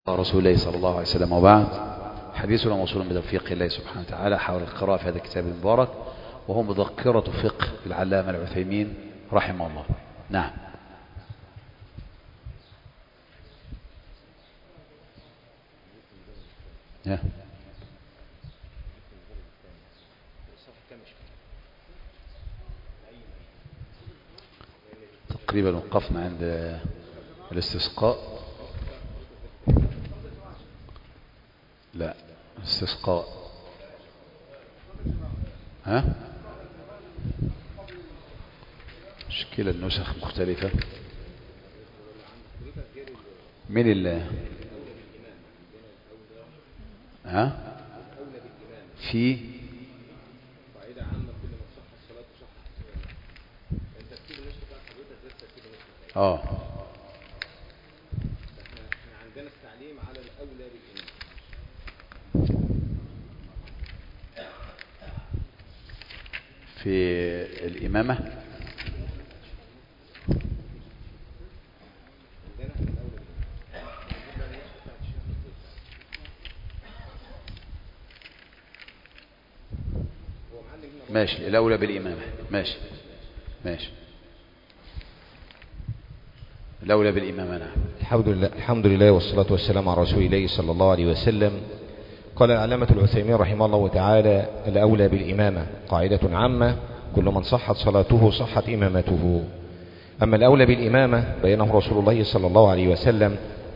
رسول الله صلى الله عليه وسلم، وبعد. حديثنا موصول بتوفيق الله سبحانه وتعالى حول القراءة في هذا الكتاب المبارك، وهو مذكرة فقه العلامة العثيمين رحمه الله. نعم. تقريبا وقفنا عند الاستسقاء. لا، استسقاء. مشكلة النسخ مختلفة من الله. في قاعدة عامة كل ما صح الصلاة صح الترتيب النسخ بتاع حضرتك غير ترتيب النسخ. احنا عندنا التعليم على الأولى بالإمام. في الإمامة ماشي، الأولى بالإمامة. ماشي الأولى بالإمامة. نعم. الحمد لله والصلاة والسلام على رسول الله صلى الله عليه وسلم. قال العلامة العثيمين رحمه الله تعالى: الأولى بالإمامة قاعدة عامة كل من صحت صلاته صحت إمامته. أما الأولى بالإمامة بينه رسول الله صلى الله عليه وسلم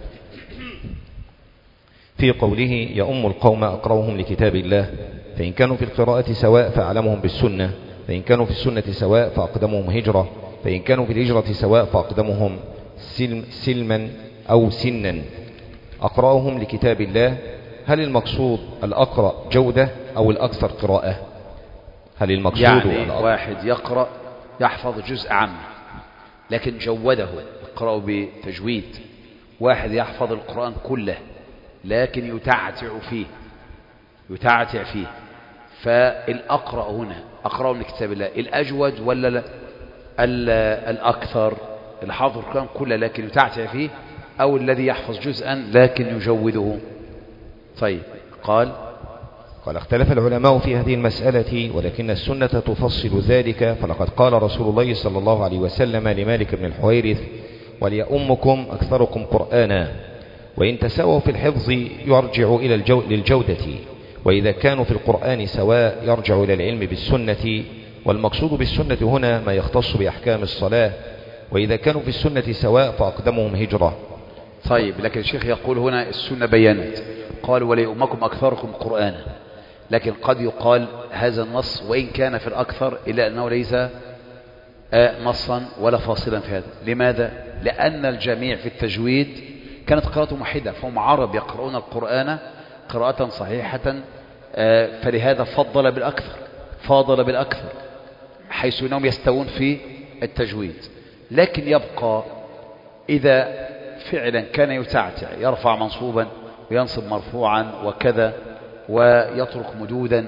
في قوله: يؤم القوم أقرأهم لكتاب الله، فإن كانوا في القراءة سواء فأعلمهم بالسنة، فإن كانوا في السنة سواء فأقدمهم هجرة، فإن كانوا في الهجرة سواء فأقدمهم سلما أو سنا. أقرأهم لكتاب الله، هل المقصود الأقرأ جودة أو الأكثر قراءة؟ هل المقصود يعني واحد يقرأ يحفظ جزء عام لكن جوده يقرأ بتجويد، واحد يحفظ القرآن كله لكن يتعتع فيه. فالأقرأ هنا أقرأ من كتاب الله الأجود ولا الأكثر؟ اللي حافظ القرآن كله لكن يتعتع فيه، أو الذي يحفظ جزءا لكن يجوده؟ طيب. قال اختلف العلماء في هذه المسألة، ولكن السنة تفصل ذلك. فلقد قال رسول الله صلى الله عليه وسلم لمالك بن الحويرث: وليؤمكم أكثركم قرآنا. وإن تساووا في الحفظ يرجع إلى للجودة، وإذا كانوا في القرآن سواء يرجع إلى العلم بالسنة. والمقصود بالسنة هنا ما يختص بأحكام الصلاة، وإذا كانوا في السنة سواء فأقدمهم هجرة. طيب، لكن الشيخ يقول هنا السنة بيانت، قال: وليؤمكم أكثركم قرآنا، لكن قد يقال هذا النص وإن كان في الأكثر إلا أنه ليس نصا ولا فاصلا في هذا. لماذا؟ لأن الجميع في التجويد كانت قراءة واحدة، فهم عرب يقرؤون القرآن قراءة صحيحة، فلهذا فاضل بالأكثر حيث أنهم يستوون في التجويد. لكن يبقى إذا فعلا كان يتعتع يرفع منصوبا وينصب مرفوعا وكذا، ويترك مدودا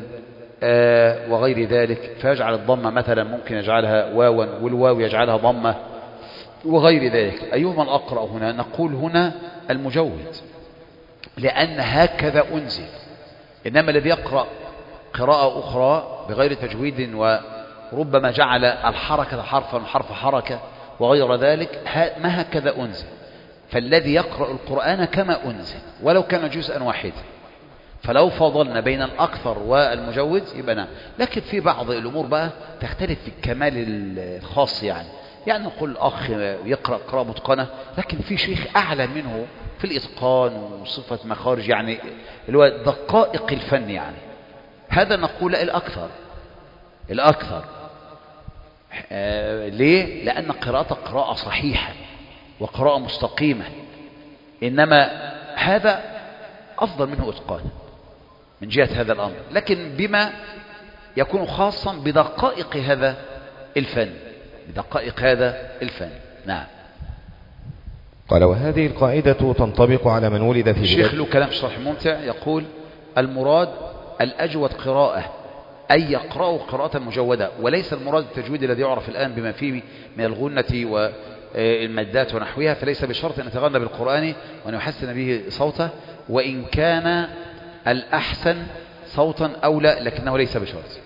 وغير ذلك، فيجعل الضمة مثلا ممكن يجعلها واوا والواو يجعلها ضمة وغير ذلك، أيهما الأقرأ هنا؟ نقول هنا المجود، لأن هكذا أنزل. إنما الذي يقرأ قراءة أخرى بغير تجويد وربما جعل الحركة حرفا والحرف حركة وغير ذلك، ما هكذا أنزل. فالذي يقرأ القرآن كما أنزل ولو كان جزءا واحدا. فلو فضلنا بين الأكثر والمجود يبقى نعم. لكن في بعض الأمور بقى تختلف في الكمال الخاص، يعني نقول أخ يقرأ قراءة متقنة لكن في شيخ أعلى منه في الإتقان وصفة مخارج، يعني اللي هو دقائق الفن، هذا نقول لا، الأكثر. ليه؟ لأن قراءة صحيحة وقراءة مستقيمة، إنما هذا أفضل منه إتقانا من جهة هذا الأمر، لكن بما يكون خاصا بدقائق هذا الفن. نعم. قال: وهذه القاعدة تنطبق على من ولد في الشيخ له كلام شرح ممتع، يقول: المراد الأجود قراءة، أي يقرأ قراءة مجودة، وليس المراد التجويد الذي يعرف الآن بما فيه من الغنة المادات ونحوها، فليس بشرط أن يتغنى بالقرآن وأن يحسن به صوته، وإن كان الأحسن صوتا أو لا، لكنه ليس بشرط.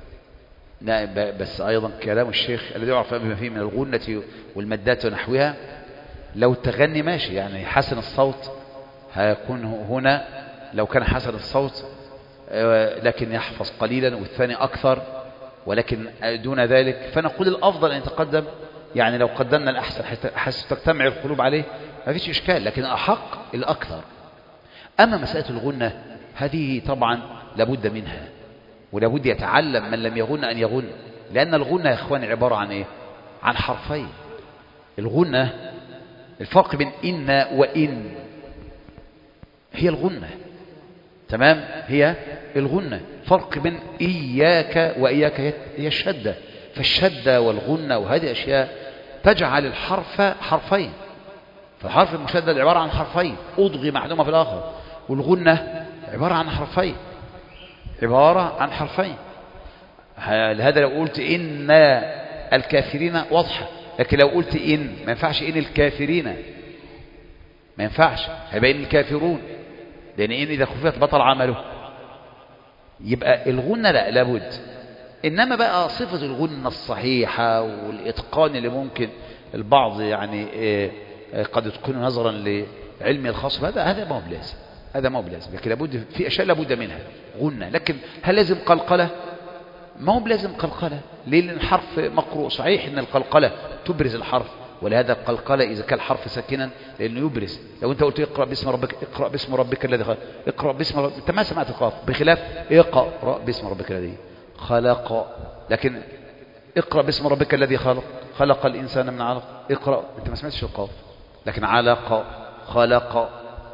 بس أيضا كلام الشيخ الذي يعرف بما فيه من الغنة والمادات ونحوها، لو التغني ماشي يعني حسن الصوت هيكون هنا، لو كان حسن الصوت لكن يحفظ قليلا والثاني أكثر ولكن دون ذلك، فنقول الأفضل أن يتقدم، يعني لو قدمنا الأحسن حتى تجتمع القلوب عليه ما فيش إشكال، لكن الأحق الأكثر. أما مسألة الغنة هذه طبعا لابد منها، ولابد يتعلم من لم يغن أن يغن، لأن الغنة يا إخواني عبارة عن إيه؟ عن حرفين. الغنة الفرق بين إن وإن هي الغنة، تمام؟ هي الغنة. فرق بين إياك وإياك هي الشدة، فالشدة والغنة وهذه أشياء تجعل الحرف حرفين، فالحرف المشدد عبارة عن حرفين أضغم أحدهما في الآخر، والغنة عبارة عن حرفين، عبارة عن حرفين. لهذا لو قلت إن الكافرين واضحة، لكن لو قلت إن ما ينفعش إن الكافرين، ما ينفعش، هيبقى إن الكافرون، لأن إن إذا خففت بطل عمله. يبقى الغنة لا لابد. إنما بقى صفة الغنة الصحيحة والإتقان اللي ممكن البعض يعني قد يتقنه نظرا لعلم الخاص، هذا ما هو بلازم، هذا ما هو بلازم، لكن لابد في أشياء لابد منها غنة. لكن هل لازم قلقلة؟ ما هو بلازم قلقلة. ليه؟ لأن الحرف مقروء. صحيح إن القلقلة تبرز الحرف، ولهذا القلقلة إذا كان الحرف ساكنا لأنه يبرز. لو أنت قلت اقرأ باسم ربك، اقرأ باسم ربك الذي خلق، اقرأ باسم ربك، أنت ما سمعت القاف، بخلاف اقرأ باسم ربك الذي خلق. لكن اقرأ باسم ربك الذي خلق، خلق الإنسان من علق، اقرأ، أنت ما سمعتش القاف، لكن علق خلق.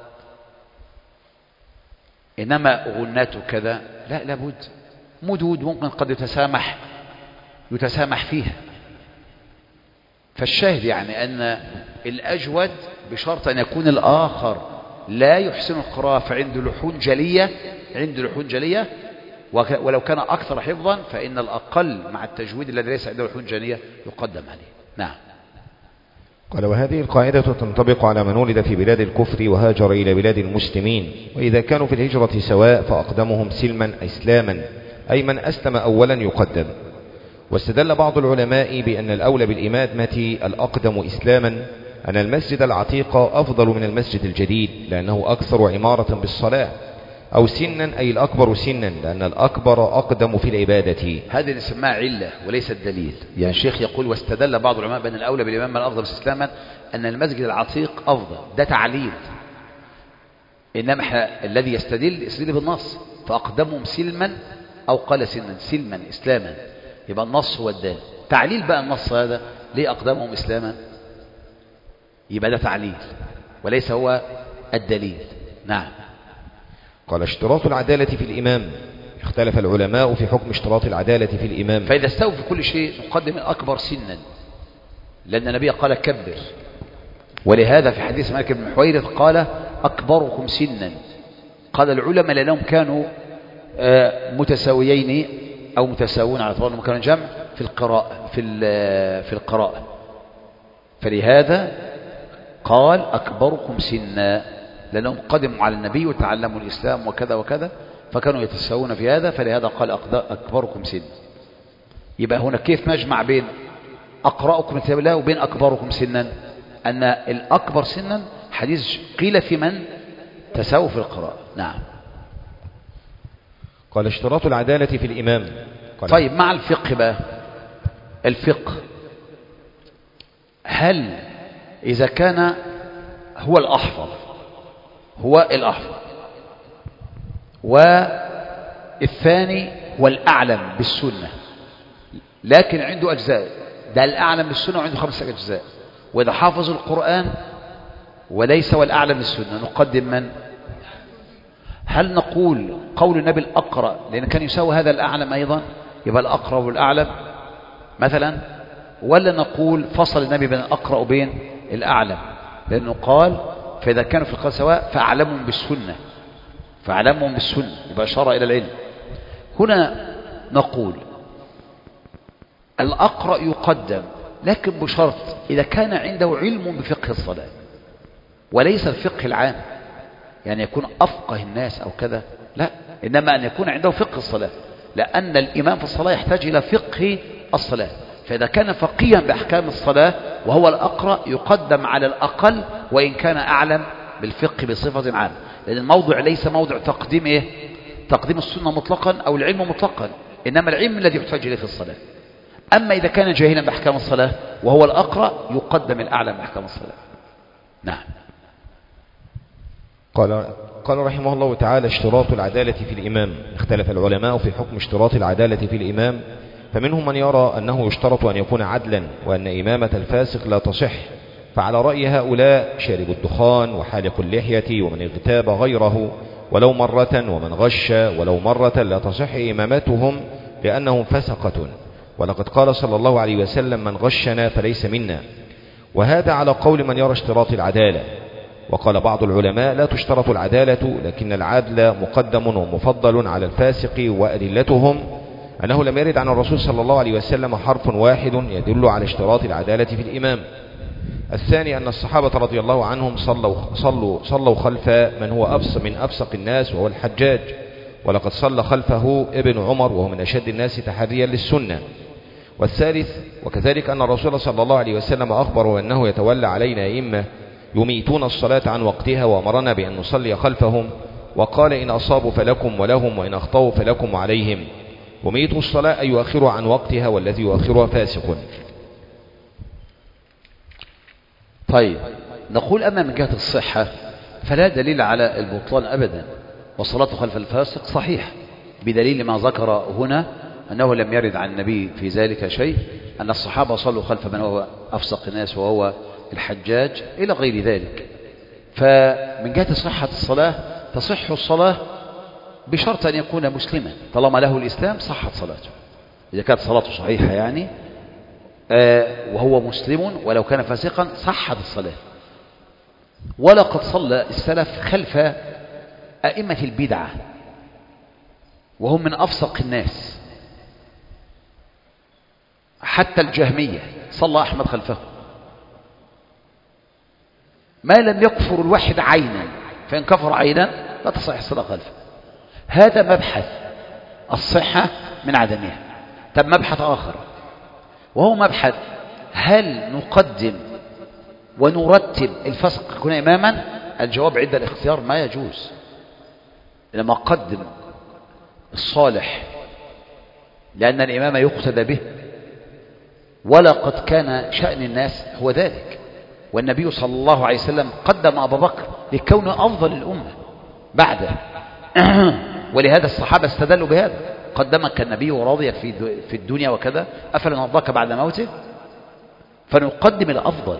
إنما غنات كذا لا، لابد مدود ممكن قد يتسامح فيها. فالشاهد يعني أن الأجود بشرط أن يكون الآخر لا يحسن القراءة، فعنده لحون جلية، ولو كان أكثر حفظا فإن الأقل مع التجويد الذي ليس عنده لحون جلية يقدم عليه. نعم. قال: وهذه القاعدة تنطبق على من ولد في بلاد الكفر وهاجر إلى بلاد المسلمين، وإذا كانوا في الهجرة سواء فأقدمهم سلما إسلاما، أي من أسلم أولا يقدم. واستدل بعض العلماء بأن الأولى بالإمامة الأقدم إسلاما، أن المسجد العتيق أفضل من المسجد الجديد لأنه أكثر عمارة بالصلاة، أو سنا أي الأكبر سنا لأن الأكبر أقدم في العبادة. هذه نسميها علة وليس الدليل. يعني الشيخ يقول: واستدل بعض العلماء بأن الأولى بالإمامة الأفضل إسلاما أن المسجد العتيق أفضل، ده تعليل. إنما الذي يستدل بالنص، فأقدمهم سلما أو قال سلما إسلاما، يبقى النص هو الدال. تعليل بقى النص هذا ليه أقدمهم إسلاما، يبقى ده تعليل وليس هو الدليل. نعم. قال: اشتراط العدالة في الإمام، اختلف العلماء في حكم اشتراط العدالة في الإمام. فإذا استوى في كل شيء نقدم الأكبر سنا، لأن النبي قال كبر، ولهذا في حديث مالك بن حويرث قال أكبركم سنا. قال العلماء لأنهم كانوا متساويين أو متساوون على اعتبار أنهم كانوا جمع في القراءة، فلهذا قال أكبركم سنا، لأنهم قدموا على النبي وتعلموا الإسلام وكذا وكذا، فكانوا يتساوون في هذا، فلهذا قال أكبركم سنا. يبقى هنا كيف نجمع بين أقرأكم كتاب الله وبين أكبركم سنا؟ أن الأكبر سنا حديث قيل في من تساووا في القراءة. نعم. قال: اشتراط العدالة في الإمام. طيب، مع الفقه بقى، الفقه هل إذا كان هو الأحفظ والثاني هو الأعلم بالسنة، لكن عنده أجزاء، ده الأعلم بالسنة وعنده 5 أجزاء، وإذا حافظ القرآن وليس هو الأعلم بالسنة نقدم من؟ هل نقول قول النبي الأقرأ لأن كان يساوي هذا الأعلم أيضا، يبقى الأقرأ والأعلم مثلا، ولا نقول فصل النبي بين الأقرأ وبين الأعلم، لأنه قال فإذا كانوا في القراءة سواء فأعلمهم بالسنة، يبقى إشارة إلى العلم. هنا نقول الأقرأ يقدم لكن بشرط إذا كان عنده علم بفقه الصلاة وليس الفقه العام، يعني يكون أفقه الناس أو كذا، لا، إنما أن يكون عنده فقه الصلاة، لأن الإمام في الصلاة يحتاج إلى فقه الصلاة. فإذا كان فقيها بأحكام الصلاة وهو الأقرأ يقدم على الأقل وإن كان أعلم بالفقه بصفة عامة، لأن الموضع ليس موضع تقديم تقديم السنة مطلقا أو العلم مطلقا، إنما العلم الذي يحتاج إليه في الصلاة. أما إذا كان جاهلا بأحكام الصلاة وهو الأقرأ يقدم الأعلم بأحكام الصلاة. نعم. قال رحمه الله تعالى: اشتراط العدالة في الإمام. اختلف العلماء في حكم اشتراط العدالة في الإمام، فمنهم من يرى أنه يشترط أن يكون عدلا وأن إمامة الفاسق لا تصح، فعلى رأي هؤلاء شارب الدخان وحالق اللحية ومن اغتاب غيره ولو مرة ومن غش ولو مرة لا تصح إمامتهم لأنهم فسقة، ولقد قال صلى الله عليه وسلم: من غشنا فليس منا. وهذا على قول من يرى اشتراط العدالة. وقال بعض العلماء: لا تشترط العدالة، لكن العدل مقدم ومفضل على الفاسق، وأدلتهم أنه لم يرد عن الرسول صلى الله عليه وسلم حرف واحد يدل على اشتراط العدالة في الإمام. الثاني أن الصحابة رضي الله عنهم صلوا خلف من هو من أفسق الناس وهو الحجاج، ولقد صلى خلفه ابن عمر وهو من أشد الناس تحريا للسنة. والثالث وكذلك أن الرسول صلى الله عليه وسلم أخبر أنه يتولى علينا أئمة يميتون الصلاة عن وقتها، وأمرنا بأن نصلي خلفهم، وقال: إن أصابوا فلكم ولهم وإن أخطأوا فلكم وعليهم. يميتوا الصلاة أي يؤخروا عن وقتها، والذي يؤخرها فاسق. طيب، نقول أما من جهة الصحة فلا دليل على البطلان أبدا، والصلاة خلف الفاسق صحيح، بدليل ما ذكر هنا أنه لم يرد عن النبي في ذلك شيء، أن الصحابة صلوا خلف من هو أفسق الناس وهو الحجاج إلى غير ذلك. فمن جهة صحة الصلاة تصح الصلاة بشرط أن يكون مسلما، طالما له الإسلام صحت صلاته، إذا كانت صلاته صحيحة يعني وهو مسلم، ولو كان فاسقا صحت الصلاة. ولقد صلى السلف خلف أئمة البدعة وهم من أفسق الناس، حتى الجهمية صلى أحمد خلفه، ما لم يكفر الواحد عينا، فإن كفر عينا لا تصح الصلاة خلفه. هذا مبحث الصحة من عدمها. طب مبحث آخر وهو مبحث: هل نقدم ونرتب الفسق يكون إماما؟ الجواب عند الاختيار: ما يجوز. لما قدم الصالح لأن الإمام يقتدى به، ولقد كان شأن الناس هو ذلك، والنبي صلى الله عليه وسلم قدم أبا بكر لكونه أفضل الأمة بعده ولهذا الصحابة استدلوا بهذا: قدمك النبي وراضيك في الدنيا وكذا، أفلا نرضاك بعد موته؟ فنقدم الأفضل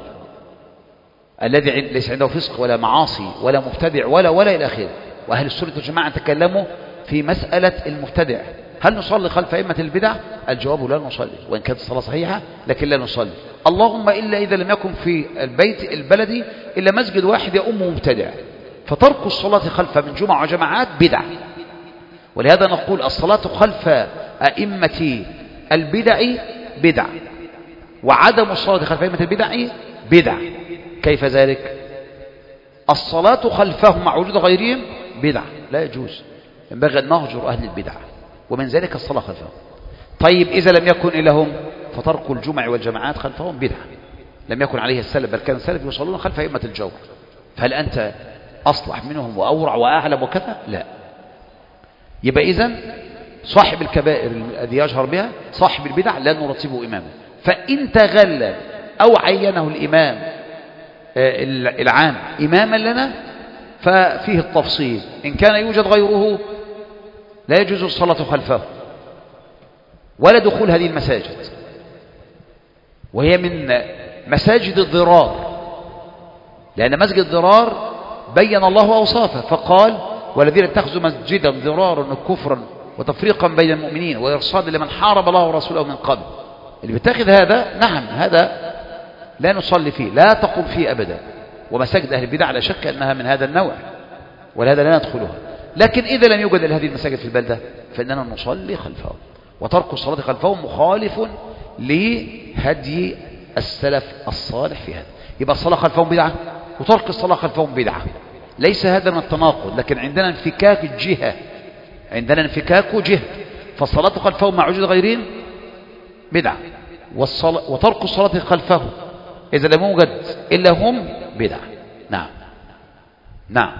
الذي ليس عنده فسق ولا معاصي ولا مبتدع ولا إلى آخره. وأهل السنة والجماعة تكلموا في مسألة المبتدع: هل نصلي خلف أئمة البدع؟ الجواب: لا نصلي، وإن كانت الصلاة صحيحة لكن لا نصلي، اللهم إلا إذا لم يكن في البلد إلا مسجد واحد يؤم مبتدع، فترك الصلاة خلف من جمع وجماعات بدعة. ولهذا نقول: الصلاة خلف أئمة البدع بدعة، وعدم الصلاة خلف أئمة البدع بدعة. كيف ذلك؟ الصلاة خلفهم مع وجود غيرهم بدعة، لا يجوز، ينبغي أن نهجر أهل البدع، ومن ذلك الصلاة خلفهم. طيب، إذا لم يكن إلهم فترك الجمع والجماعات خلفهم بدعة، لم يكن عليه السلف، بل كان السلف يصلون خلف أئمة الجور، فهل أنت أصلح منهم وأورع وأعلم وكذا؟ لا. يبقى إذن صاحب الكبائر الذي يجهر بها صاحب البدع لا نرتبه إماما، فإن تغلب أو عينه الإمام العام إماما لنا ففيه التفصيل: إن كان يوجد غيره لا يجوز الصلاة خلفه ولا دخول هذه المساجد، وهي من مساجد الضرار، لأن مسجد الضرار بين الله أوصافه فقال: والذين اتخذوا مسجدا ضرارا وكفرا وتفريقا بين المؤمنين وإرصادا لمن حارب الله ورسوله من قبل. اللي بيتخذ هذا، نعم، هذا لا نصلي فيه، لا تقوم فيه أبدا. ومساجد أهل البدع لا شك أنها من هذا النوع، ولهذا لا ندخلها. لكن إذا لم يوجد هذه المساجد في البلدة فإننا نصلي خلفهم، وترك الصلاة خلفهم مخالف لهدي السلف الصالح في هذا. يبقى الصلاة خلفهم بدعة وترك الصلاة خلفهم بدعة، ليس هذا من التناقض، لكن عندنا انفكاك الجهة، عندنا انفكاك جهة، فالصلاة خلفهم مع وجود غيرهم بدعة، وترك الصلاة خلفهم إذا لم يوجد إلا هم بدعة. نعم نعم.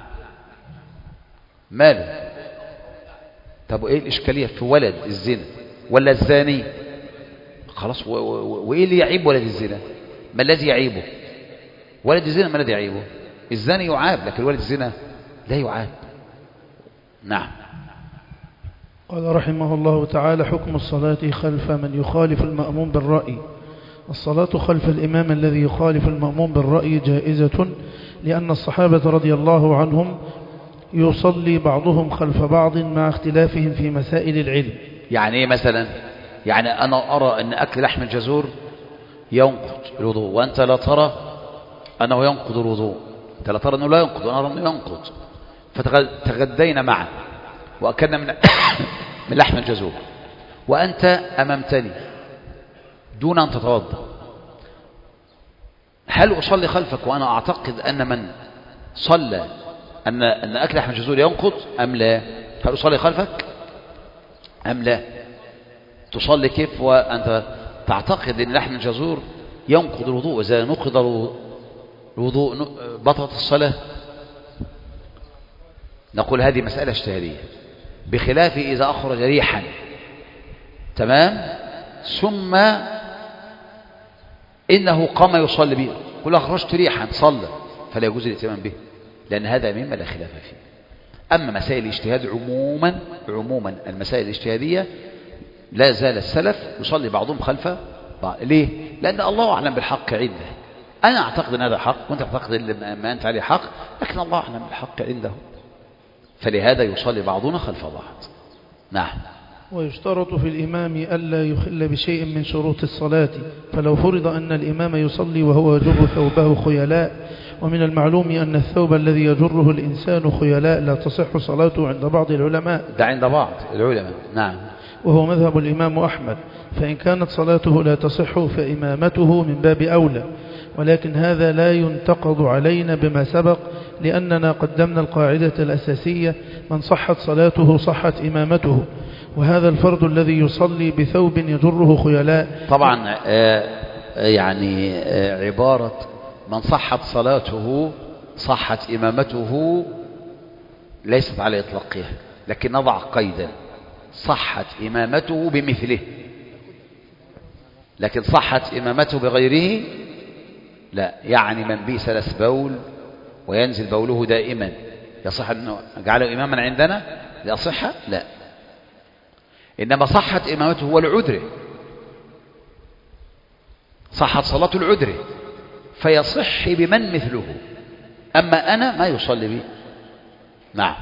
ماله؟ طب وإيه الإشكالية في ولد الزنا ولا الزاني؟ خلاص، وإيه اللي يعيب ولد الزنا؟ ما الذي يعيبه؟ ولد الزنا ما الذي يعيبه؟ الزاني يعاب، لكن ولد الزنا لا يعاب. نعم. قال رحمه الله تعالى: حكم الصلاة خلف من يخالف المأموم بالرأي. الصلاة خلف الإمام الذي يخالف المأموم بالرأي جائزة، لأن الصحابة رضي الله عنهم يصلي بعضهم خلف بعض مع اختلافهم في مسائل العلم. يعني ايه مثلا؟ يعني أنا أرى أن أكل لحم الجزور ينقض الوضوء، وأنت لا ترى أنه ينقض الوضوء، أنت لا ترى أنه لا ينقض وأنا أرى أنه ينقض، فتغدينا معا وأكلنا من لحم الجزور، وأنت أمامتني دون أن تتوضأ، هل أصلي خلفك وأنا أعتقد أن من صلى أن أكل لحم الجزور ينقض أم لا؟ هل أصلي خلفك أم لا؟ تصلي كيف وأنت تعتقد أن لحم الجزور ينقض الوضوء؟ إذا نقض الوضوء بطلت الصلاة. نقول هذه مسألة اجتهادية، بخلاف إذا أخرج ريحا تمام ثم إنه قام يصلي به، قل أخرجت ريحا صلى، فلا يجوز الائتمام به، لأن هذا مما لا خلاف فيه. أما مسائل الاجتهاد عموما المسائل الاجتهادية لا زال السلف يصلي بعضهم خلف بعض. ليه؟ لأن الله أعلم بالحق عنده. أنا أعتقد أن هذا حق وأنت تعتقد ما أنت عليه حق، لكن الله أعلم بالحق عنده، فلهذا يصلي بعضنا خلف بعض. نعم. ويشترط في الإمام ألا يخل بشيء من شروط الصلاة، فلو فرض أن الإمام يصلي وهو يجر ثوبه خيلاء، ومن المعلوم أن الثوب الذي يجره الإنسان خيلاء لا تصح صلاته عند بعض العلماء. ده عند بعض العلماء. نعم. وهو مذهب الإمام أحمد، فإن كانت صلاته لا تصح فإمامته من باب أولى، ولكن هذا لا ينتقض علينا بما سبق، لأننا قدمنا القاعدة الأساسية: من صحت صلاته صحت إمامته، وهذا الفرد الذي يصلي بثوب يجره خيلاء. طبعا يعني عبارة من صحت صلاته صحت إمامته ليست على إطلاقها، لكن نضع قيدا: صحت إمامته بمثله، لكن صحت إمامته بغيره لا. يعني من بي سلس بول وينزل بوله دائما يصح أنه جعله إماما عندنا؟ يصح؟ لا. إنما صحت إمامته هو العذر، صحت صلاة العذر فيصح بمن مثله، أما أنا ما يصلي بي. نعم.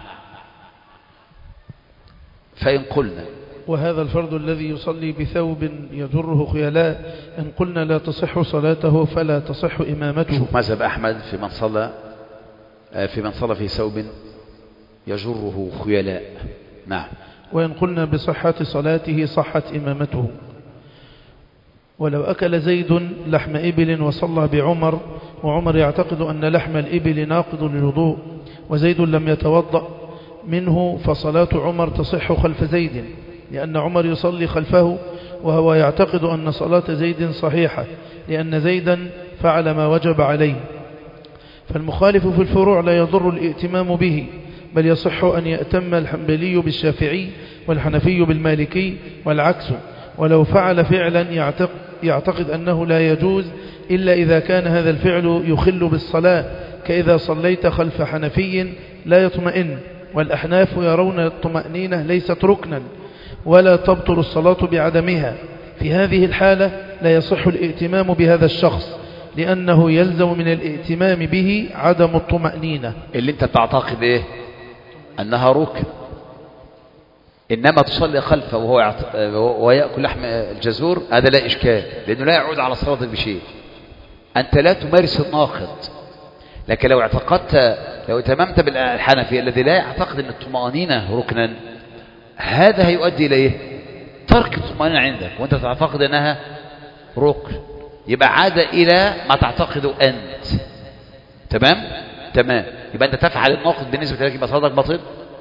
فإن قلنا وهذا الفرد الذي يصلي بثوب يجره خيلاء، إن قلنا لا تصح صلاته فلا تصح إمامته. مذهب أحمد في من صلى في ثوب يجره خيلاء. نعم. وإن قلنا بصحة صلاته صحت إمامته. ولو أكل زيد لحم إبل وصلى بعمر، وعمر يعتقد أن لحم الإبل ناقض للوضوء، وزيد لم يتوضأ منه، فصلاة عمر تصح خلف زيد، لأن عمر يصلي خلفه، وهو يعتقد أن صلاة زيد صحيحة، لأن زيدا فعل ما وجب عليه. فالمخالف في الفروع لا يضر الائتمام به، بل يصح أن يأتم الحنبلي بالشافعي والحنفي بالمالكي والعكس، ولو فعل فعلا يعتقد أنه لا يجوز إلا إذا كان هذا الفعل يخل بالصلاة، كإذا صليت خلف حنفي لا يطمئن، والأحناف يرون الطمأنينة ليست ركنا ولا تبطل الصلاة بعدمها. في هذه الحالة لا يصح الائتمام بهذا الشخص، لأنه يلزم من الائتمام به عدم الطمأنينة. اللي انت تعتقد ايه؟ أنها ركن، إنما تصلي خلفه وهو يأكل لحم الجزور، هذا لا إشكال، لأنه لا يعود على صلاة بشيء، أنت لا تمارس الناقض. لكن لو اتممت بالحنفي الذي لا يعتقد أن الطمأنينة ركنا، هذا هيؤدي إلى إيه؟ ترك الطمأنينة عندك وأنت تعتقد أنها ركن، يبقى عاد إلى ما تعتقده أنت. تمام؟ تمام. يبقى أنت تفعل الناقض بالنسبة لك، يبقى صلاتك باطل.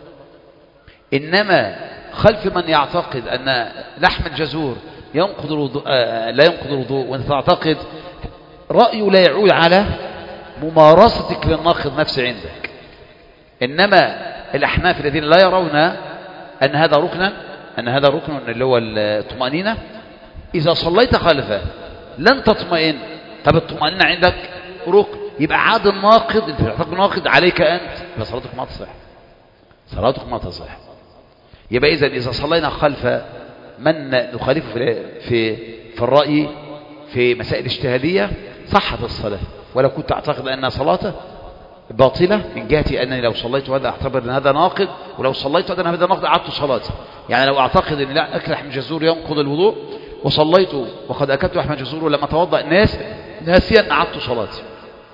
إنما خلف من يعتقد أن لحم الجزور ينقض الوضوء، لا ينقض الوضوء، وأنت تعتقد رأيه لا يعود على ممارستك للناقض نفسه عندك. إنما الأحناف الذين لا يرون أن هذا ركنا، اللي هو الطمأنينة، إذا صليت خلفه لن تطمئن. طب الطمأنينة عندك ركن، يبقى عاد الناقض، أنت تعتقد ناقض عليك أنت، يبقى صلاتك ما تصح، صلاتك ما تصح. يبقى إذا صلينا خلف من نخالفه في الرأي في مسائل اجتهادية صحت الصلاة، ولو كنت أعتقد أن صلاته باطلة من جهة أنني لو صليت هذا أعتبر أن هذا ناقض، ولو صليت هذا ناقض أعدت صلاتي. يعني لو أعتقد أن لا أكل لحم الجزور ينقض الوضوء وصليت وقد أكلت لحم الجزور ولما توضأ الناس ناسيا أعدت صلاتي.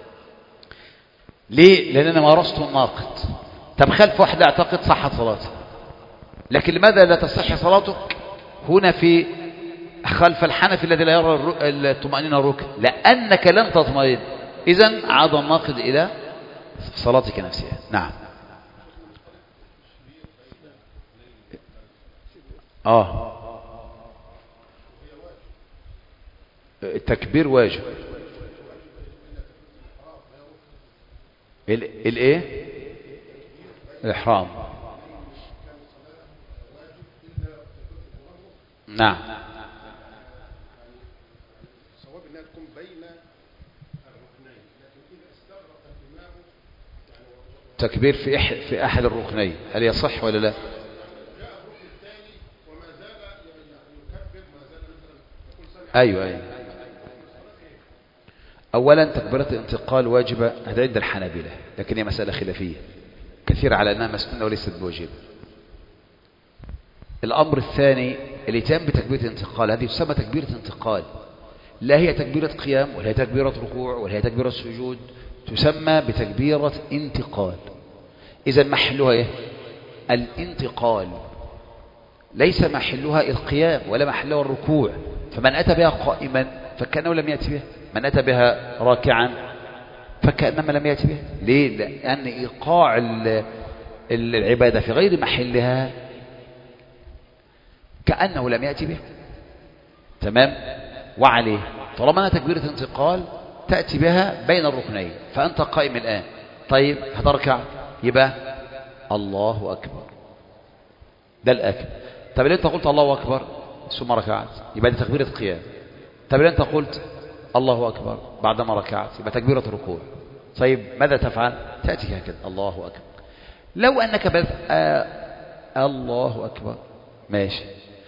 ليه؟ لأن أنا مارست الناقض. طب خلف واحد أعتقد صحت صلاتي، لكن لماذا لا تصح صلاتك هنا في خلف الحنفي الذي لا يرى الطمأنينة ركن؟ لأنك لن تطمئن، إذن عاد الناقض إلى صلاتك نفسها. نعم. التكبير واجب. الايه؟ الإحرام. نعم. صواب انها تكون بين الركنين، لكن اذا استغرق الامام تكبير في احد الركنين هل يصح ولا لا؟ جاء الركن الثاني وما زال يكبر، ما زال مثلا يقول سمع. ايوه. اولا تكبيرة الانتقال واجبة هذا عند الحنابلة، لكن هي مسألة خلافية كثير على انها مسنونة وليست بواجبة. الامر الثاني الاتيان بتكبيرة الانتقال، هذه تسمى تكبيرة انتقال، لا هي تكبيرة قيام ولا هي تكبيرة ركوع ولا هي تكبيرة سجود، تسمى بتكبيرة انتقال. إذا محلها ايه؟ الانتقال، ليس محلها القيام ولا محلها الركوع. فمن أتى بها قائما فكأنه لم يأتي بها، من أتى بها راكعا فكأنما لم يأتي بها. ليه؟ لأن إيقاع العبادة في غير محلها كأنه لم يأتي به. تمام؟ وعليه طالما أنا تكبيرة انتقال تأتي بها بين الركنين، فأنت قائم الآن، طيب هتركع يبقى الله أكبر، ده الأكبر. طب اللي أنت قلت الله أكبر ثم ركعت يبقى دي تكبيرة قيام. طب اللي أنت قلت الله أكبر بعدما ركعت يبقى تكبيرة ركوع. طيب ماذا تفعل؟ تأتي هكذا الله أكبر. لو أنك الله أكبر ماشي،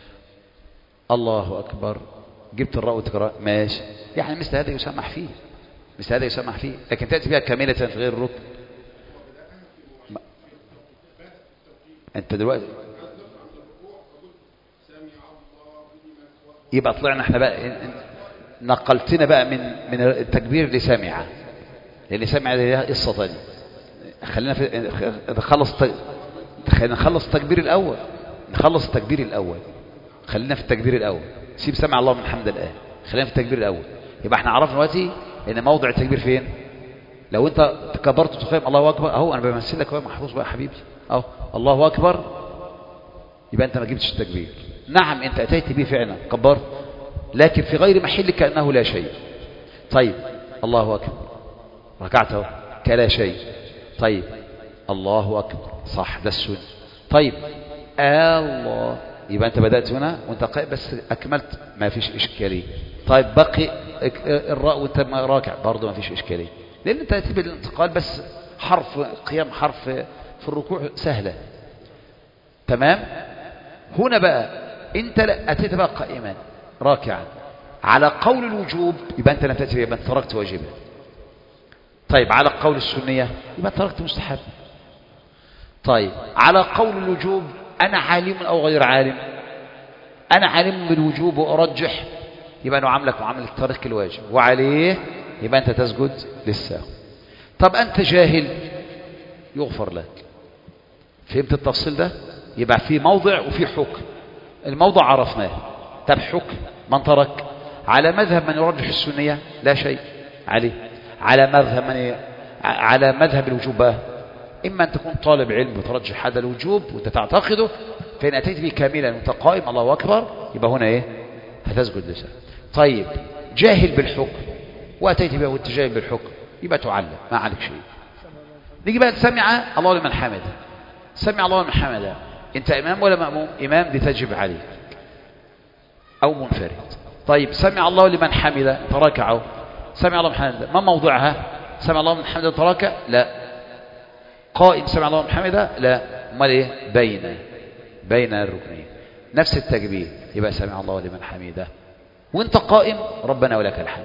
الله أكبر جبت الراء وتكرار ماشي، يعني مثل هذا يسمح فيه، مثل هذا يسمح فيه، لكن تأتي بها كاملة في غير الركن. أنت دلوقتي يبقى طلعنا احنا بقى نقلتنا بقى من التكبير لسامعة، لأن سامعة دي قصة ثانية. خلينا نخلص التكبير الأول، نخلص التكبير الأول، خلينا في التكبير الأول، سيب سمع الله من حمد الآن، خلينا في التكبير الأول. يبقى احنا عرفنا دلوقتي ان موضع التكبير فين. لو انت تكبرت وتقيم الله أكبر اهو، انا بمثل لك محفوظ بقى حبيبي اهو الله أكبر، يبقى انت ما جبتش التكبير. نعم انت اتيت به فعلا كبرت، لكن في غير محل كأنه لا شيء. طيب الله أكبر ركعته كلا شيء، طيب الله أكبر صح ده السنة. طيب الله يبقى انت بدأت هنا وانت قائم بس اكملت ما فيش اشكاليه. طيب بقي الراء وانت راكع برضه ما فيش اشكاليه، لان انت تبي الانتقال بس حرف قيام حرف في الركوع سهله. تمام. هنا بقى انت اتيت بقى قائما راكعا على قول الوجوب يبقى انت لم تاتي، يبقى انت تركت واجبا. طيب على قول السنيه يبقى تركت مستحب. طيب على قول الوجوب أنا عالم أو غير عالم، أنا عالم بالوجوب وأرجح، يبقى نعاملك معاملة ترك الواجب، وعليه يبقى أنت تسجد للسهو. طب أنت جاهل يغفر لك. فهمت التفصيل ده؟ يبقى في موضع وفي حكم. الموضع عرفناه، طب حكم من ترك على مذهب من يرجح السنية لا شيء عليه. على مذهب الوجوب بقى، إما أن تكون طالب علم وترجح هذا الوجوب وأنت تعتقده، فإن أتيت به كاملا وأنت قائم الله أكبر يبقى هنا إيه؟ هتسجد لسان. طيب جاهل بالحكم وأتيت به وأنت جاهل بالحكم يبقى تعلم، ما عليك شيء. نيجي بقى سمع الله لمن حمده. سمع الله لمن حمده، أنت إمام ولا مأموم؟ إمام، دي تجب عليك أو منفرد. طيب سمع الله لمن حمده تركعه، سمع الله لمن حمده، ما موضعها؟ سمع الله لمن حمده تركع؟ لا. قائم سمع الله لمن حمده؟ لا. امال ايه؟ بين الركنين، نفس التكبير، يبقى سمع الله لمن حمده وانت قائم ربنا ولك الحمد،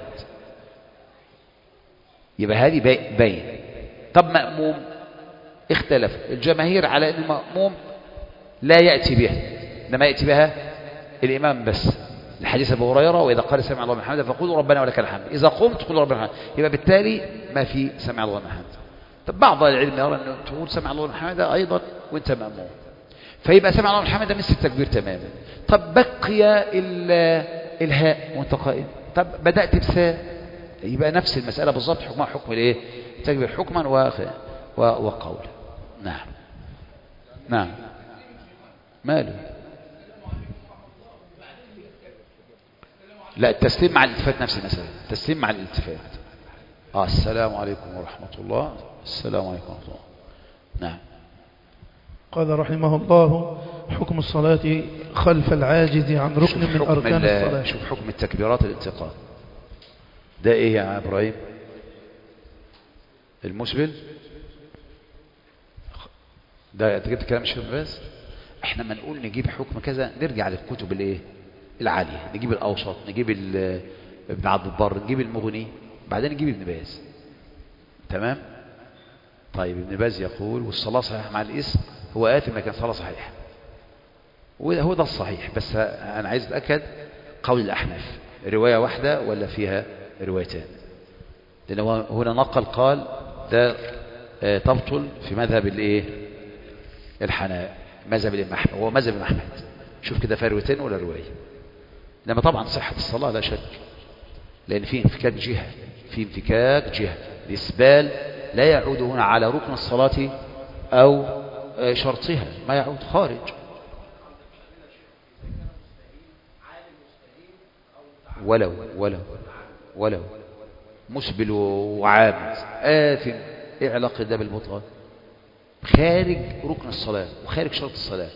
يبقى هذه بين. طب مأموم اختلف الجماهير على ان المأموم لا يأتي بها، انما يأتي بها الإمام بس، الحديث أبو هريرة وإذا قال سمع الله لمن حمده فقولوا ربنا ولك الحمد، إذا قمت قولوا ربنا لك الحمد، يبقى بالتالي ما في سمع الله لمن حمده. طب بعض العلم يرى أنه تقول سمع الله لمن حمده أيضا وأنت مأموم، فيبقى سمع الله لمن حمده مثل التكبير تماما. طب بقي الهاء وأنت قائم، طب بدأت بساء، يبقى نفس المسألة بالضبط، حكمها حكم الايه؟ التكبير حكما وقولا. نعم ماله؟ لا، التسليم مع الالتفات نفس المسألة، التسليم مع الالتفات. السلام عليكم ورحمة الله، السلام عليكم ورحمة الله. نعم. قال رحمه الله: حكم الصلاة خلف العاجز عن ركن من أركان الصلاة. شوف حكم التكبيرات الانتقال ده ايه يا ابراهيم؟ المسبل ده انت جبت كلام الشيخ بس. احنا ما نقول نجيب حكم كذا نرجع للكتب الايه العالية، نجيب الأوسط، نجيب ابن عبد البر، نجيب المغني، بعدين نجيب ابن باز. تمام؟ طيب ابن باز يقول والصلاة صحيحة مع الاسم، هو آثم لكن صلاة صحيحة، وهو ده الصحيح. بس أنا عايز أتأكد قول الأحناف رواية واحدة ولا فيها روايتان، لأنه هنا نقل قال ده تبطل في مذهب الايه مذهب الإمام أحمد، هو مذهب الإمام أحمد. شوف كده فيها روايتين ولا رواية؟ لما طبعا صحة الصلاة لا شك، لأن في انفكاك جهة، الإسبال لا يعود هنا على ركن الصلاة أو شرطها، ما يعود خارج. ولو مسبل وعامد آثم، ايه علاقة ده بالبطلان؟ خارج ركن الصلاة وخارج شرط الصلاة.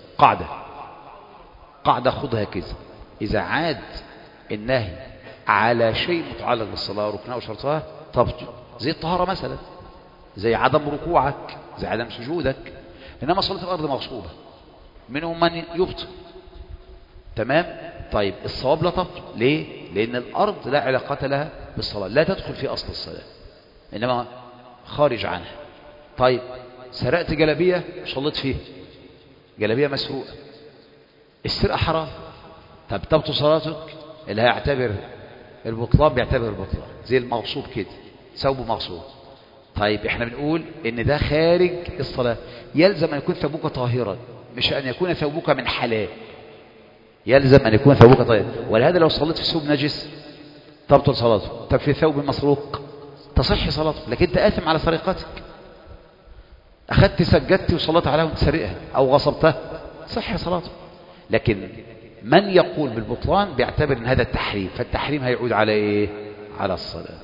قاعدة خدها كده، إذا عاد النهي على شيء متعلق بالصلاة ركنها وشرطها تبطل، زي الطهارة مثلا، زي عدم ركوعك، زي عدم سجودك. إنما صلاة الأرض مغصوبة، منهم من يبطل. تمام؟ طيب الصواب لا تبطل، ليه؟ لأن الأرض لا علاقة لها بالصلاة، لا تدخل في أصل الصلاة، إنما خارج عنها. طيب سرقت جلبية صليت فيها، جلبية مسروقة، السرقة حرام، طب تبطل صلاتك؟ اللي هيعتبر البطلان بيعتبر البطلان، زي المغصوب كده، ثوب مغصوب. طيب احنا بنقول ان ده خارج الصلاة، يلزم ان يكون ثوبك طاهرا، مش ان يكون ثوبك من حلال، يلزم ان يكون ثوبك طاهرا. ولهذا لو صليت في ثوب نجس تبطل صلاتك. طب في ثوب مسروق تصح صلاتك، لكن انت آثم على سرقتك. اخذت سجدت وصليت عليها وانت سرقها او غصبتها صح صلاتك. لكن من يقول بالبطلان بيعتبر ان هذا التحريم، فالتحريم هيعود على ايه؟ على الصلاة.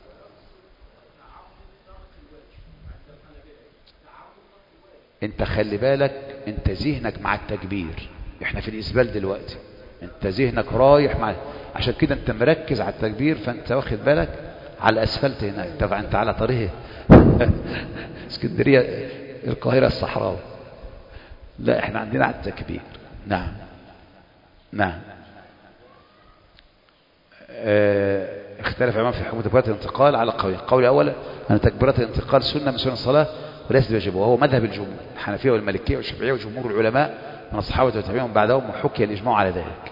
انت خلي بالك، انت ذهنك مع التكبير، احنا في الاسبال دلوقتي، انت ذهنك رايح مع، عشان كده انت مركز على التكبير، فانت واخد بالك على الاسفلت هناك. طبعا انت على طريق اسكندرية القاهرة الصحراوي، لا احنا عندنا على التكبير. نعم اختلف العلماء في حكم تكبيرات الانتقال على قولين. القول الاول ان تكبيرات الانتقال سنة من سنن الصلاة وليست بواجب، وهو مذهب الجمهور الحنفية والمالكية والشافعية وجمهور العلماء من الصحابة والتابعين بعدهم، وحكي الاجماع على ذلك.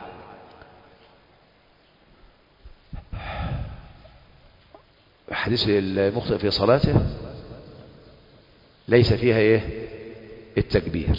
حديث المخطئ في صلاته ليس فيها ايه؟ التكبير.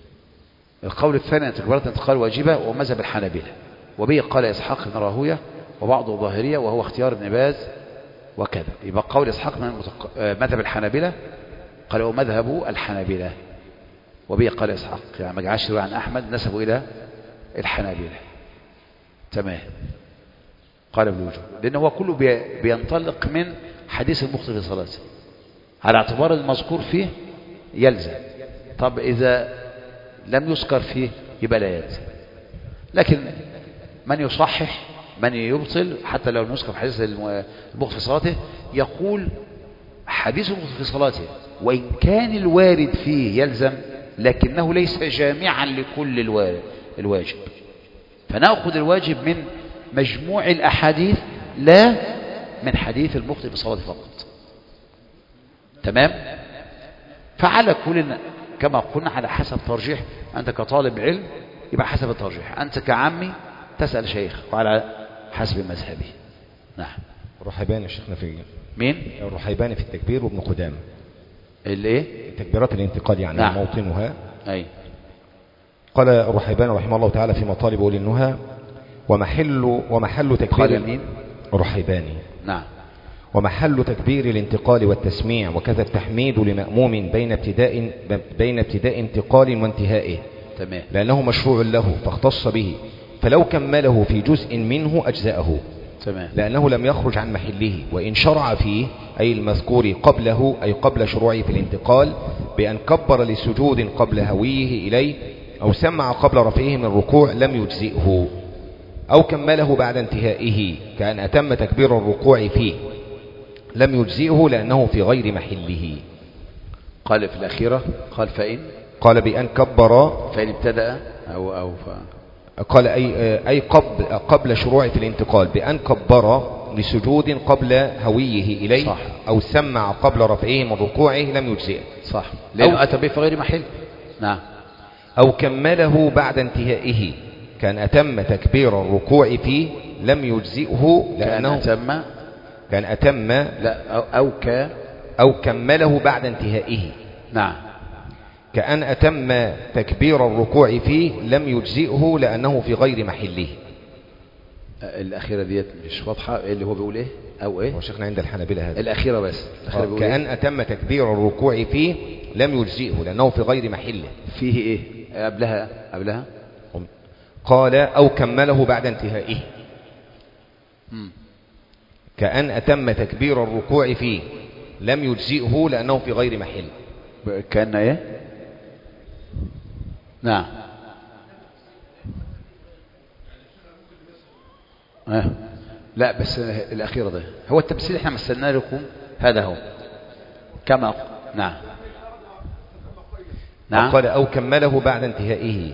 القول الثاني ان تكبيرات الانتقال واجبة، ومذهب الحنابلة، وبه قال اسحاق بن راهوية وبعضه ظاهرية وهو اختيار ابن باز وكذا. يبقى قول إسحاق من مذهب الحنابلة، قال هو مذهب الحنابلة، وبه قال إسحاق، يعني ما جعلش عن أحمد نسبه إلى الحنابلة. تمام. قال ابن وجوه، لأنه هو كله بينطلق من حديث المخطئ في صلاته على اعتبار المذكور فيه يلزم. طب إذا لم يذكر فيه يبقى لا يلزم. لكن من يصحح من يبطل حتى لو المذكر في حديث المخطئ في صلاته، يقول حديث المخطئ في صلاته وإن كان الوارد فيه يلزم لكنه ليس جامعا لكل الواجب، فنأخذ الواجب من مجموع الأحاديث لا من حديث المخطئ في صلاته فقط. تمام. فعلى كل كما قلنا على حسب ترجيح، أنت كطالب علم يبقى حسب الترجيح، أنت كعمي تسأل شيخ وعلى حسب مذهبه. نعم. الرحيباني شيخنا في مين؟ الرحيباني في التكبير وابن قدامة الايه؟ تكبيرات الانتقال يعني. نعم. موطنها. أي. قال الرحيباني رحمه الله تعالى في مطالب أولي النهى ومحل تكبير. قال مين؟ الرحيباني. نعم. ومحل تكبير الانتقال والتسميع وكذا التحميد لمأموم بين ابتداء انتقال وانتهائه. تمام. لأنه مشروع له فاختص به، فلو كمله في جزء منه أجزأه. تمام. لأنه لم يخرج عن محله، وإن شرع فيه أي المذكور قبله أي قبل شروعه في الانتقال بأن كبر لسجود قبل هويه إليه أو سمع قبل رفعه من الركوع لم يجزئه، أو كمله بعد انتهائه كأن أتم تكبير الركوع فيه لم يجزئه لأنه في غير محله. قال في الأخيرة قال قال بأن كبر فإن ابتدأ قال أي قبل شروع في الانتقال بأن كبر لسجود قبل هويه إليه. صح. أو سمع قبل رفعه من ركوعه لم يجزئه. صح، لأنه أتى به في غير محل. نعم. أو كمله بعد انتهائه كان أتم تكبير الركوع فيه لم يجزئه لأنه كان أتم لا أو كمله بعد انتهائه. نعم. كأن أتم تكبير الركوع فيه لم يجزئه لأنه في غير محله. الأخيرة ديت مش واضحة اللي هو بيقول إيه أو إيه. هو شيخنا عند الحنابلة هذا الأخيرة بس. كأن أتم تكبير الركوع فيه لم يجزئه لأنه في غير محله. فيه إيه قبلها قال أو كمله بعد انتهائه. كأن أتم تكبير الركوع فيه لم يجزئه لأنه في غير محل. كأن إيه. نعم. لا بس الأخيرة ده هو التمثيل احنا مثلنا لكم هذا هو كما. نعم. نعم. قال أو كمله بعد انتهائه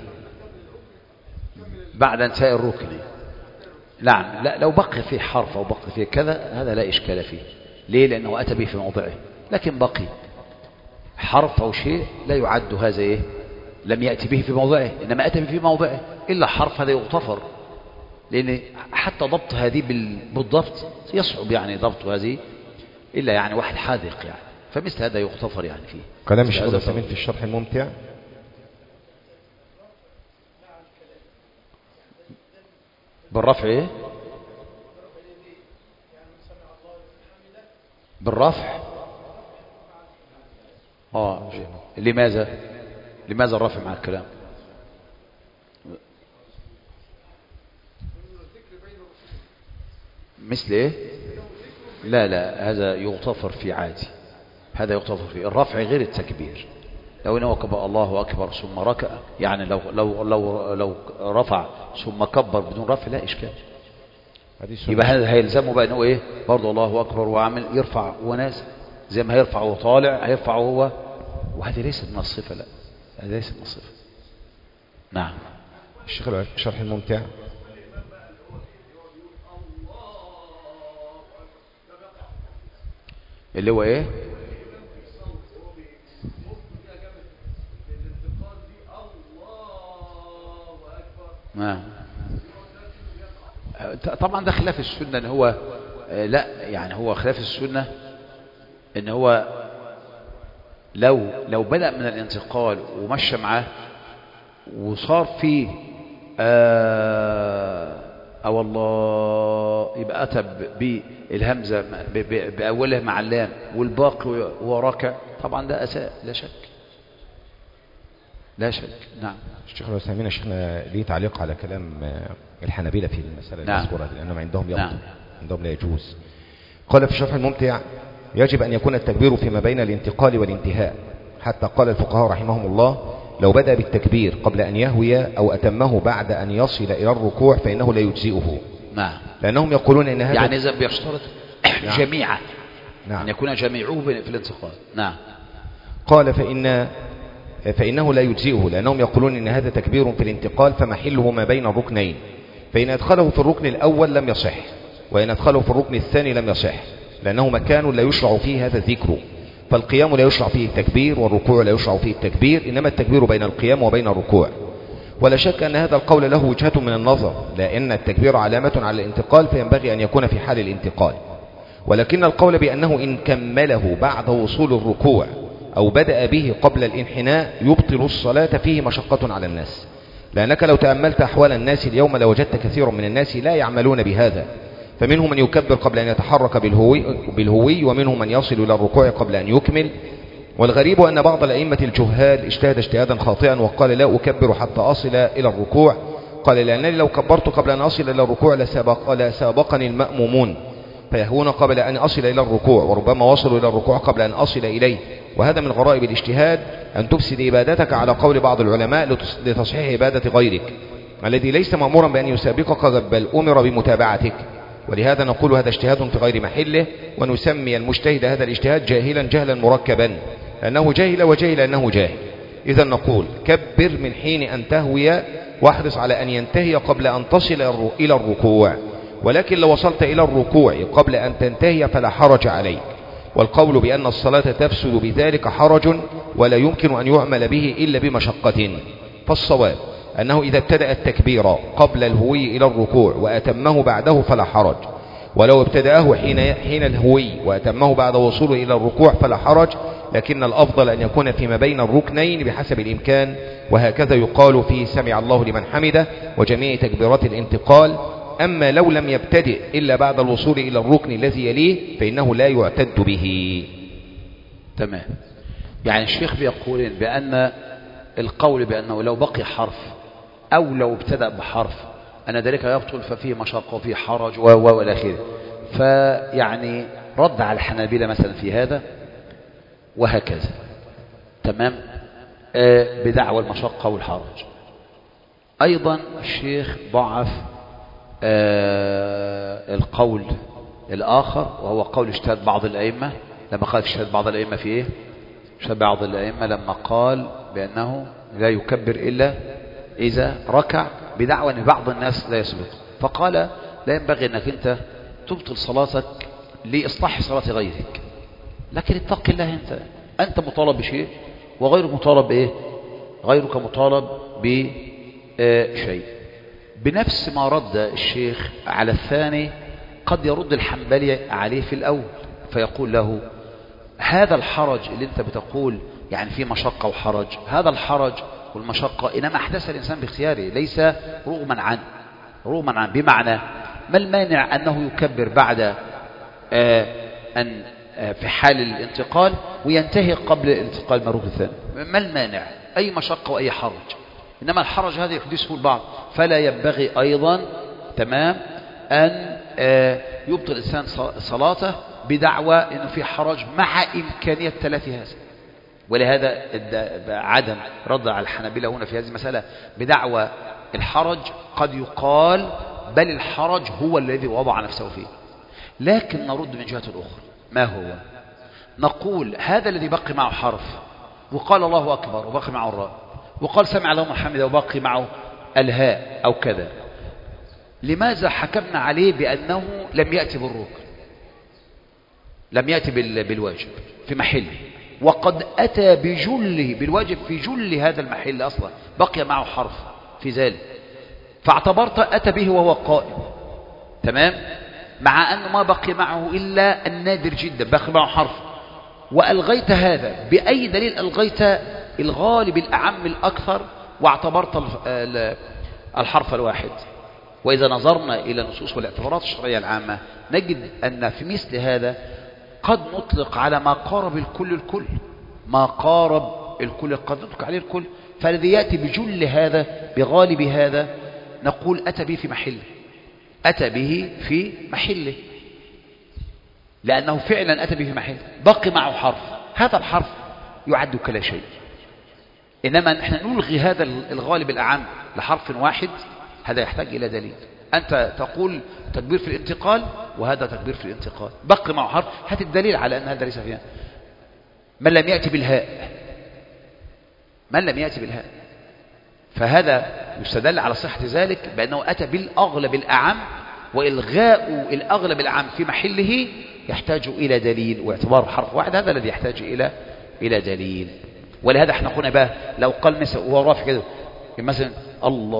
بعد انتهاء الركن. نعم. لا لو بقي فيه حرف أو بقي فيه كذا هذا لا إشكال فيه. ليه؟ لأنه أتى به في موضعه، لكن بقي حرف أو شيء لا يعد هذا إيه، لم يأتي به في موضعه، إنما أتى به في موضعه إلا حرف هذا يغتفر، لأن حتى ضبط هذه بالضبط يصعب يعني ضبط هذه إلا يعني واحد حاذق يعني، فمثل هذا يغتفر يعني فيه. كلام الشيخ العثيمين في الشرح الممتع. بالرفع إيه؟ بالرفع. لماذا الرفع مع الكلام؟ مثل ايه؟ لا هذا يغتفر فيه عادي، هذا يغتفر فيه. الرفع غير التكبير. لو انه كبر الله اكبر ثم ركع، يعني لو رفع ثم كبر بدون رفع لا اشكال. يبقى هذا هيلزمه بقى انه ايه برضه الله اكبر وعمل يرفع ونازل زي ما هيرفع وهو طالع هيرفع وهو، وهذه ليست من الصفه. لا هذه ليست من الصفه. نعم. الشيخ الشرح الممتع. اللي هو ايه؟ نعم. طبعا ده خلاف السنة ان هو لا يعني هو خلاف السنة ان هو لو بدأ من الانتقال ومشى معاه وصار فيه والله يبقى أتى بالهمزة بأولها مع اللام والباقي وراك، طبعا ده أساء لا شك، لا شك. نعم. الشيخ العثيمين شيخنا ليه تعليق على كلام الحنابلة في المسألة المذكورة دي، لأنهم عندهم يبطل. نعم. عندهم لا يجوز. قال في الشرح الممتع: يجب أن يكون التكبير فيما بين الانتقال والانتهاء، حتى قال الفقهاء رحمهم الله: لو بدأ بالتكبير قبل أن يهوي أو أتمه بعد أن يصل إلى الركوع فإنه لا يجزئه. نعم. لأنهم يقولون إن هذا يعني إذا بيشترط نعم. جميعا. نعم. أن يكون جميعه في الانتقال. نعم. قال فإنه لا يجزئه، لأنهم يقولون إن هذا تكبير في الانتقال فمحله ما بين الركنين، فإن أدخله في الركن الأول لم يصح، وإن أدخله في الركن الثاني لم يصح، لأنه مكان لا يشرع فيه هذا الذكر. فالقيام لا يشرع فيه التكبير، والركوع لا يشرع فيه التكبير، إنما التكبير بين القيام وبين الركوع. ولا شك أن هذا القول له وجهة من النظر، لأن التكبير علامة على الانتقال فينبغي أن يكون في حال الانتقال. ولكن القول بأنه إن كمله بعد وصول الركوع أو بدأ به قبل الانحناء يبطل الصلاة فيه مشقة على الناس، لأنك لو تأملت أحوال الناس اليوم لوجدت كثير من الناس لا يعملون بهذا، فمنهم من يكبر قبل أن يتحرك بالهوي، ومنهم من يصل إلى الركوع قبل أن يكمل. والغريب أن بعض الأئمة الجهال اجتهد اجتهادا خاطئا وقال: لا أكبر حتى أصل إلى الركوع. قال: لأنني لو كبرت قبل أن أصل إلى الركوع لسابقني المأمومون فيهون قبل أن أصل إلى الركوع، وربما وصلوا إلى الركوع قبل أن أصل إليه. وهذا من غرائب الاجتهاد، أن تفسد عبادتك على قول بعض العلماء لتصحيح عبادة غيرك الذي ليس مأمورا بأن يسابقك بل أمر بمتابعتك. ولهذا نقول هذا اجتهاد في غير محله، ونسمي المجتهد هذا الاجتهاد جاهلا جهلا مركبا، لأنه جاهل وجاهل أنه جاهل. إذا نقول: كبر من حين أن تهوي، واحرص على أن ينتهي قبل أن تصل إلى الركوع، ولكن لو وصلت إلى الركوع قبل أن تنتهي فلا حرج عليك. والقول بأن الصلاة تفسد بذلك حرج ولا يمكن أن يعمل به إلا بمشقة. فالصواب أنه إذا ابتدأ التكبير قبل الهوي إلى الركوع وأتمه بعده فلا حرج، ولو ابتدأه حين الهوي وأتمه بعد وصوله إلى الركوع فلا حرج، لكن الأفضل أن يكون فيما بين الركنين بحسب الإمكان. وهكذا يقال في سمع الله لمن حمده وجميع تكبيرات الانتقال. أما لو لم يبتدئ إلا بعد الوصول إلى الركن الذي يليه فإنه لا يعتد به. تمام. يعني الشيخ بيقول بأن القول بأنه لو بقي حرف أو لو ابتدأ بحرف أن ذلك يبطل ففيه مشقة وفيه حرج وإلى آخره. فيعني رد على الحنابلة مثلا في هذا وهكذا. تمام. بدعوى المشقة والحرج. أيضا الشيخ ضعف القول الآخر، وهو قول اجتهاد بعض الأئمة. لما قال اجتهاد بعض الأئمة في إيه؟ اجتهاد بعض الأئمة لما قال بأنه لا يكبر إلا إذا ركع، بدعوى أن بعض الناس لا يسبق. فقال: لا ينبغي أنك أنت تبطل صلاتك لإصلاح صلاة غيرك، لكن اتق الله. أنت مطالب بشيء وغيرك مطالب بإيه؟ غيرك مطالب بشيء. بنفس ما رد الشيخ على الثاني قد يرد الحنبلي عليه في الأول، فيقول له: هذا الحرج اللي انت بتقول يعني فيه مشقة وحرج، هذا الحرج والمشقة إنما أحدث الإنسان باختياره ليس رغما عنه. بمعنى ما المانع أنه يكبر بعد أن في حال الانتقال وينتهي قبل الانتقال المرة الثاني؟ ما المانع؟ أي مشقة وأي حرج، إنما الحرج هذا يحدثه البعض. فلا ينبغي أيضا تمام أن يبطل الإنسان صلاته بدعوى أنه في حرج مع إمكانية تلافي هذا. ولهذا عدم رد على الحنابلة هنا في هذه المسألة بدعوى الحرج. قد يقال بل الحرج هو الذي وضع نفسه فيه، لكن نرد من جهة الأخرى. ما هو؟ نقول هذا الذي بقي معه حرف وقال الله أكبر وبقي معه الراء، وقال سمع الله حمده وبقي معه الهاء أو كذا، لماذا حكمنا عليه بأنه لم يأتي بالركن، لم يأتي بالواجب في محله، وقد أتى بجله بالواجب في جل هذا المحل أصلا، بقي معه حرف في ذلك، فاعتبرت أتى به وهو قائم. تمام. مع أنه ما بقي معه إلا النادر جدا، بقي معه حرف، وألغيت هذا بأي دليل؟ ألغيت الغالب الأعم الأكثر واعتبرت الحرف الواحد. وإذا نظرنا إلى النصوص والاعتبارات الشرعية العامة نجد أن في مثل هذا قد نطلق على ما قارب الكل ما قارب الكل قد نطلق عليه الكل. فالذي يأتي بجل هذا بغالب هذا نقول أتى به في محله، أتى به في محله، لأنه فعلا أتى به في محله. بقي معه حرف، هذا الحرف يعد كلا شيء. إنما نحن نلغي هذا الغالب الأعم لحرف واحد، هذا يحتاج إلى دليل. أنت تقول تكبير في الانتقال وهذا تكبير في الانتقال، بقي معه حرف، هات الدليل على أن هذا ليس فيها. من لم يأتي بالهاء، من لم يأتي بالهاء، فهذا يستدل على صحة ذلك بأنه أتى بالأغلب الأعم، وإلغاء الأغلب الأعم في محله يحتاج إلى دليل، واعتبار حرف واحد هذا الذي يحتاج إلى دليل. ولهذا احنا قلنا بقى لو قال مثلا وهو رافع كده مثلا الله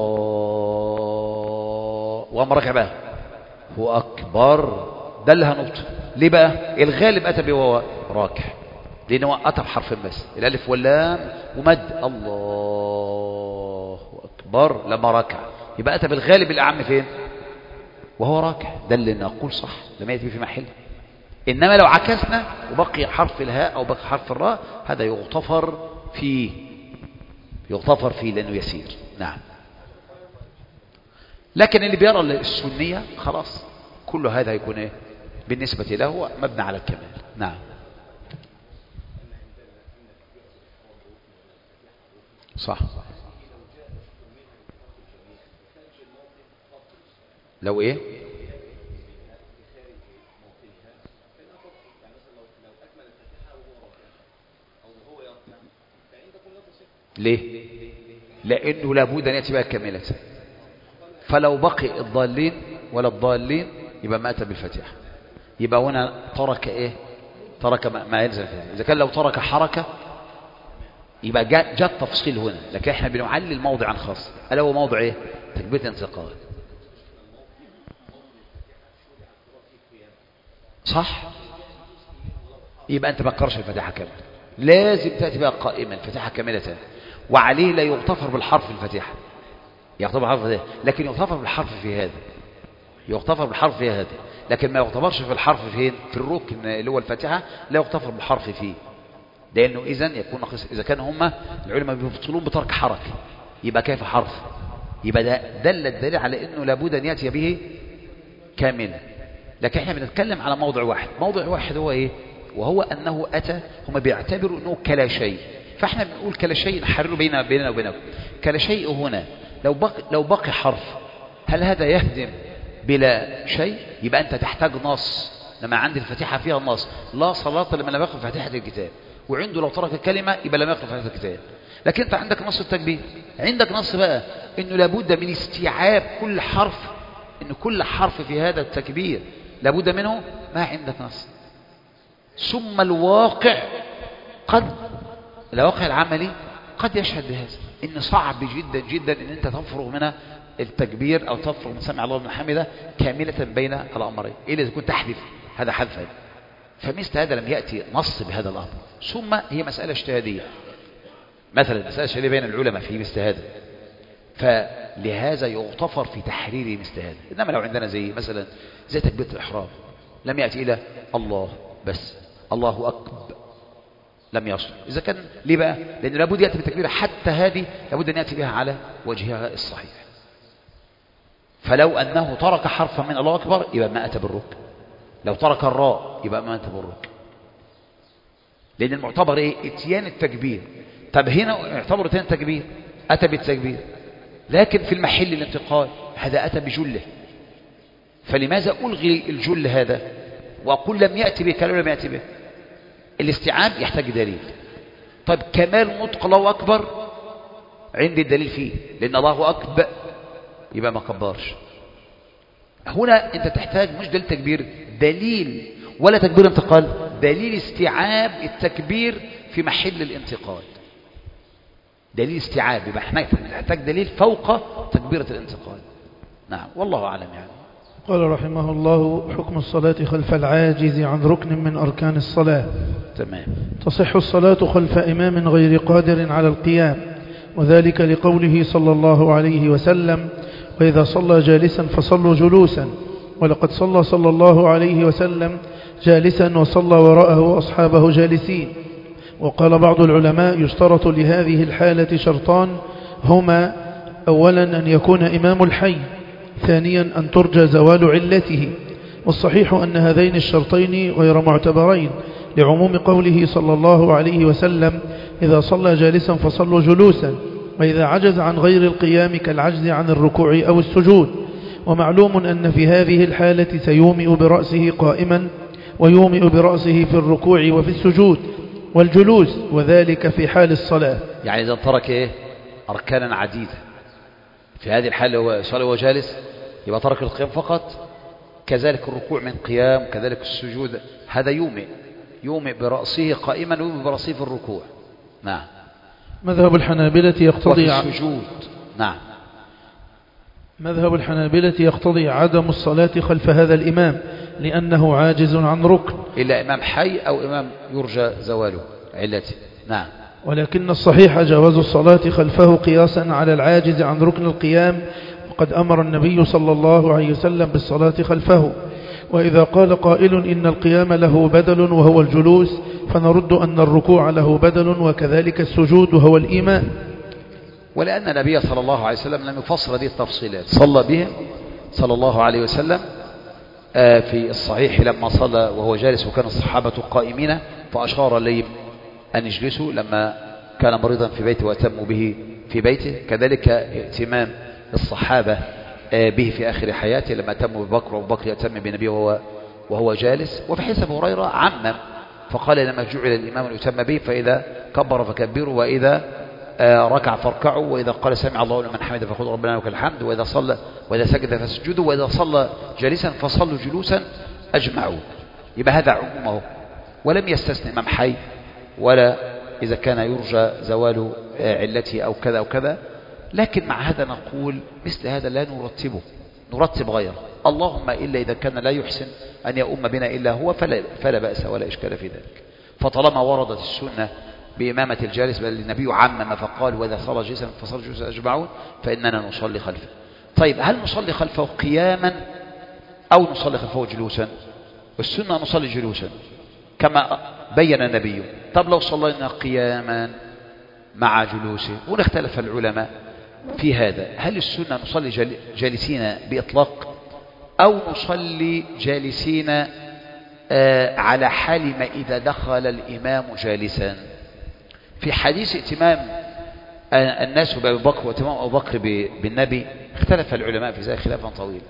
وقام راكع بقى هو أكبر، ده اللي هنطق. ليه بقى؟ الغالب أتى به وهو راكع، لأنه أتى بحرف بس، الألف واللام ومد الله أكبر لما ركع، يبقى أتى بالغالب الأعم فين؟ وهو راكع، ده اللي نقول صح لم يأتي في محله. إنما لو عكسنا وبقي حرف الهاء أو بقي حرف الراء هذا يغتفر فيه لأنه يسير. نعم. لكن اللي بيرى السنية خلاص كل هذا يكون إيه؟ بالنسبة له مبنى على الكمال. نعم. صح. لو ايه؟ ليه؟ لانه لابد ان ياتي بها كامله، فلو بقي الضالين ولا الضالين يبقى ما اتى بالفاتحه، يبقى هنا ترك ايه؟ ترك ما يلزم فيه. اذا كان لو ترك حركه يبقى جاء التفصيل هنا، لكن احنا بنعلل موضعا خاص، الا هو موضع ايه؟ تكبيره الانتقال. صح. يبقى انت ما تكررش الفاتحه كامله، لازم تاتي بها قائما الفاتحه كامله، وعليه لا يغتفر بالحرف الفاتحه، يغتفر بالحرف ده، لكن يغتفر بالحرف في هذا، يغتفر بالحرف في هذا، لكن ما يغتفرش في الحرف فين؟ في الركن اللي هو الفاتحه لا يغتفر بالحرف فيه، لانه اذا يكون ناقص. اذا كان هم العلماء بيبطلون بترك حركه يبقى كيف حرف؟ يبقى ده دل الدليل على انه لابد ان ياتي به كاملا. لكن احنا بنتكلم على موضع واحد، موضع واحد هو ايه؟ وهو انه اتى، هم بيعتبروا انه كلا شيء، فاحنا بنقول كلا شيء نحرر بيننا وبينكم. كلا شيء هنا لو بقي حرف هل هذا يهدم بلا شيء؟ يبقى انت تحتاج نص. لما عند الفاتحه فيها النص لا صلاه لمن لم يقرأ فاتحه الكتاب، وعنده لو ترك كلمه يبقى لم يقرأ فاتحه الكتاب. لكن انت عندك نص التكبير، عندك نص بقى انه لابد من استيعاب كل حرف، ان كل حرف في هذا التكبير لابد منه، ما عندك نص. ثم الواقع الواقع العملي قد يشهد بهذا، ان صعب جدا جدا ان انت تفرغ من التكبير او تفرغ من سمع الله لمن حمده كاملة بين الامرين، الا اذا كنت تحذف هذا حذفا. فمثل هذا لم يأتي نص بهذا الامر. ثم هي مسألة اجتهادية، مثلا مسألة اجتهادية بين العلماء في مثل هذا، فلهذا يغتفر في تحرير مثل هذا. انما لو عندنا زي تكبيرة الإحرام لم يأتي إلى الله بس، الله أكبر لم يصل. إذا كان ليه بقى؟ لأنه لابد يأتي بالتكبيرة، حتى هذه لابد أن يأتي بها على وجهها الصحيح. فلو أنه ترك حرفا من الله أكبر يبقى ما أتى بالركن، لو ترك الراء يبقى ما أتى بالركن، لأن المعتبر إيه؟ اتيان التكبير. طب هنا اعتبر اتيان التكبير، أتى بالتكبير، لكن في المحل الانتقال هذا أتى بجله، فلماذا ألغي الجل هذا وأقول لم يأتي به كلام لم يأتي به؟ الاستيعاب يحتاج دليل. طيب كمال نطق الله أكبر عندي الدليل فيه، لأن الله أكبر يبقى ما كبرش. هنا أنت تحتاج مش دليل تكبير، دليل ولا تكبير انتقال، دليل استيعاب التكبير في محل الانتقال، دليل استيعاب، يبقى احنا نحتاج دليل فوق تكبيرة الانتقال. نعم والله أعلم. يعني قال رحمه الله: حكم الصلاة خلف العاجز عن ركن من أركان الصلاة. تمام. تصح الصلاة خلف إمام غير قادر على القيام، وذلك لقوله صلى الله عليه وسلم: وإذا صلى جالسا فصلوا جلوسا. ولقد صلى الله عليه وسلم جالسا وصلى وراءه أصحابه جالسين. وقال بعض العلماء يشترط لهذه الحالة شرطان، هما أولا أن يكون إمام الحي، ثانيا أن ترجى زوال علته. والصحيح أن هذين الشرطين غير معتبرين لعموم قوله صلى الله عليه وسلم إذا صلى جالسا فصلوا جلوسا، وإذا عجز عن غير القيام كالعجز عن الركوع أو السجود. ومعلوم أن في هذه الحالة سيومئ برأسه قائما ويومئ برأسه في الركوع وفي السجود والجلوس، وذلك في حال الصلاة. يعني إذا ترك أركانا عديدة في هذه الحالة هو صلى وجالس يبقى ترك القيام فقط، كذلك الركوع من قيام، كذلك السجود، هذا يومئ برأسه قائما ويومئ برأسه في الركوع. نعم. مذهب الحنابلة يقتضي وفي السجود. نعم. مذهب الحنابلة يقتضي عدم الصلاة خلف هذا الإمام لأنه عاجز عن ركن، إلا إمام حي أو إمام يرجى زواله علته. نعم. ولكن الصحيح جواز الصلاة خلفه قياسا على العاجز عن ركن القيام، وقد أمر النبي صلى الله عليه وسلم بالصلاة خلفه. وإذا قال قائل إن القيام له بدل وهو الجلوس، فنرد أن الركوع له بدل وكذلك السجود وهو الإيمان. ولأن النبي صلى الله عليه وسلم لم يفصل هذه التفصيلات، صلى بهم صلى الله عليه وسلم في الصحيح لما صلى وهو جالس وكان الصحابة قائمين فأشار لهم أن يجلسوا لما كان مريضا في بيته وأتموا به في بيته، كذلك ائتمام الصحابة به في آخر حياته لما أتموا ببكر وأبو بكر يأتم بالنبي وهو جالس. وفي حديث أبي هريرة عمم فقال لما جعل الإمام يؤتم به فإذا كبر فكبروا وإذا ركع فاركعوا وإذا قال سمع الله لمن حمده فقولوا ربنا لك الحمد وإذا سجد فاسجدوا وإذا صلى جالسا فصلوا جلوسا أجمعوا. يبقى هذا عمومه ولم يستثني إمام حي ولا إذا كان يرجى زوال علته أو كذا أو كذا. لكن مع هذا نقول مثل هذا لا نرتب غيره، اللهم إلا إذا كان لا يحسن أن يؤم بنا إلا هو فلا بأس ولا إشكال في ذلك. فطالما وردت السنة بإمامة الجالس بل النبي عمم فقال وإذا صلى جلسا فصلى جلوسا أجمعون فإننا نصلي خلفه. طيب هل نصلي خلفه قياما أو نصلي خلفه جلوسا؟ السنة نصلي جلوسا كما بين النبي. طب لو صلينا قياما مع جلوسه، ونختلف العلماء في هذا، هل السنة نصلي جالسين بإطلاق أو نصلي جالسين على حال ما إذا دخل الإمام جالسا؟ في حديث ائتمام الناس بأبي بكر واتمام أبو بكر بالنبي اختلف العلماء في ذلك خلافا طويلا،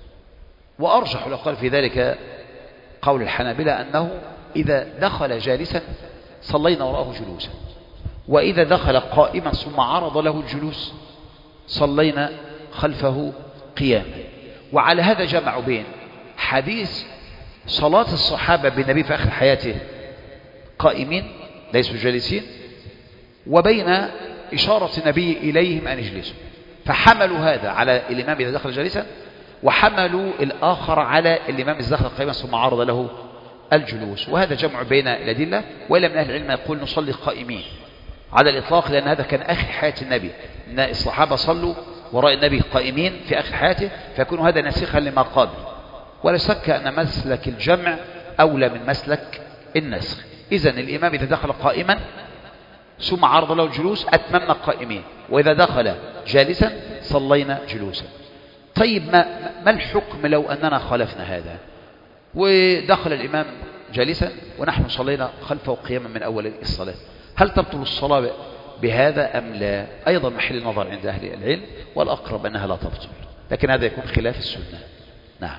وأرجح الأقوال في ذلك قول الحنابلة أنه إذا دخل جالسا صلينا وراءه جلوسا، وإذا دخل قائما ثم عرض له الجلوس صلينا خلفه قياما. وعلى هذا جمعوا بين حديث صلاة الصحابة بالنبي في آخر حياته قائمين ليسوا جالسين، وبين إشارة النبي إليهم أن يجلسوا، فحملوا هذا على الإمام إذا دخل جالسا، وحملوا الآخر على الإمام إذا دخل قائما ثم عرض له الجلوس. وهذا جمع بين الأدلة. وإلا من أهل العلم يقول نصلي قائمين على الإطلاق، لأن هذا كان آخر حياة النبي، إن الصحابة صلوا وراء النبي قائمين في آخر حياته، فيكون هذا ناسخا لما قابل. ولا شك أن مسلك الجمع أولى من مسلك النسخ. إذن الإمام إذا دخل قائما ثم عرض له الجلوس أتممنا قائمين، وإذا دخل جالسا صلينا جلوسا. طيب ما الحكم لو أننا خالفنا هذا ودخل الإمام جالسا ونحن صلينا خلفه قياما من أول الصلاة؟ هل تبطل الصلاة بهذا أم لا؟ أيضا محل نظر عند أهل العلم، والأقرب أنها لا تبطل، لكن هذا يكون خلاف السنة. نعم.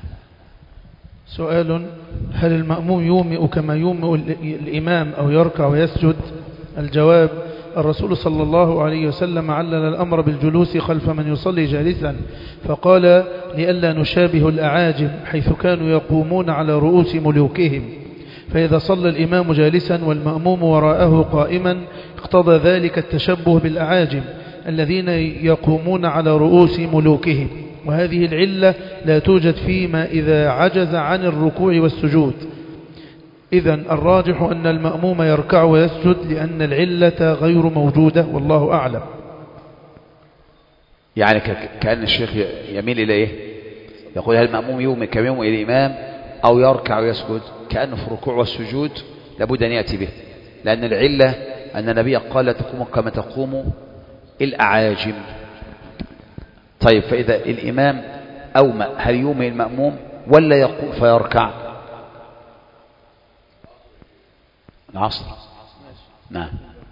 سؤال: هل المأموم يومئ كما يومئ الإمام أو يركع ويسجد؟ الجواب: الرسول صلى الله عليه وسلم علل الأمر بالجلوس خلف من يصلي جالسا، فقال لئلا نشابه الأعاجم حيث كانوا يقومون على رؤوس ملوكهم، فإذا صلى الإمام جالسا والمأموم وراءه قائما اقتضى ذلك التشبه بالأعاجم الذين يقومون على رؤوس ملوكهم، وهذه العلة لا توجد فيما إذا عجز عن الركوع والسجود. إذن الراجح أن المأموم يركع ويسجد لأن العلة غير موجودة، والله أعلم. يعني كأن الشيخ يميل إلى إيه؟ يقول هل المأموم يوم كيوم إلى الإمام أو يركع ويسجد؟ كأنه في الركوع والسجود لابد أن يأتي به، لأن العلة أن النبي قال لا تقوم كما تقوم الأعاجم. طيب فإذا الإمام أومأ هل يومئ المأموم ولا يقوم فيركع؟ العصر. نعم.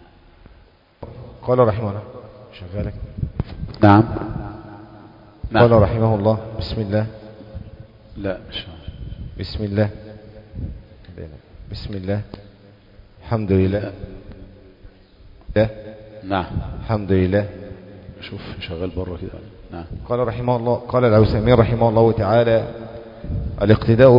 قال رحمه الله شغالك. نعم. قال رحمه الله بسم الله. لا مش بسم الله. بسم الله الحمد لله. نعم. الحمد لله. شوف شغال بره كده. نعم. قال رحمه الله، قال العثيمين رحمه الله تعالى: الاقتداء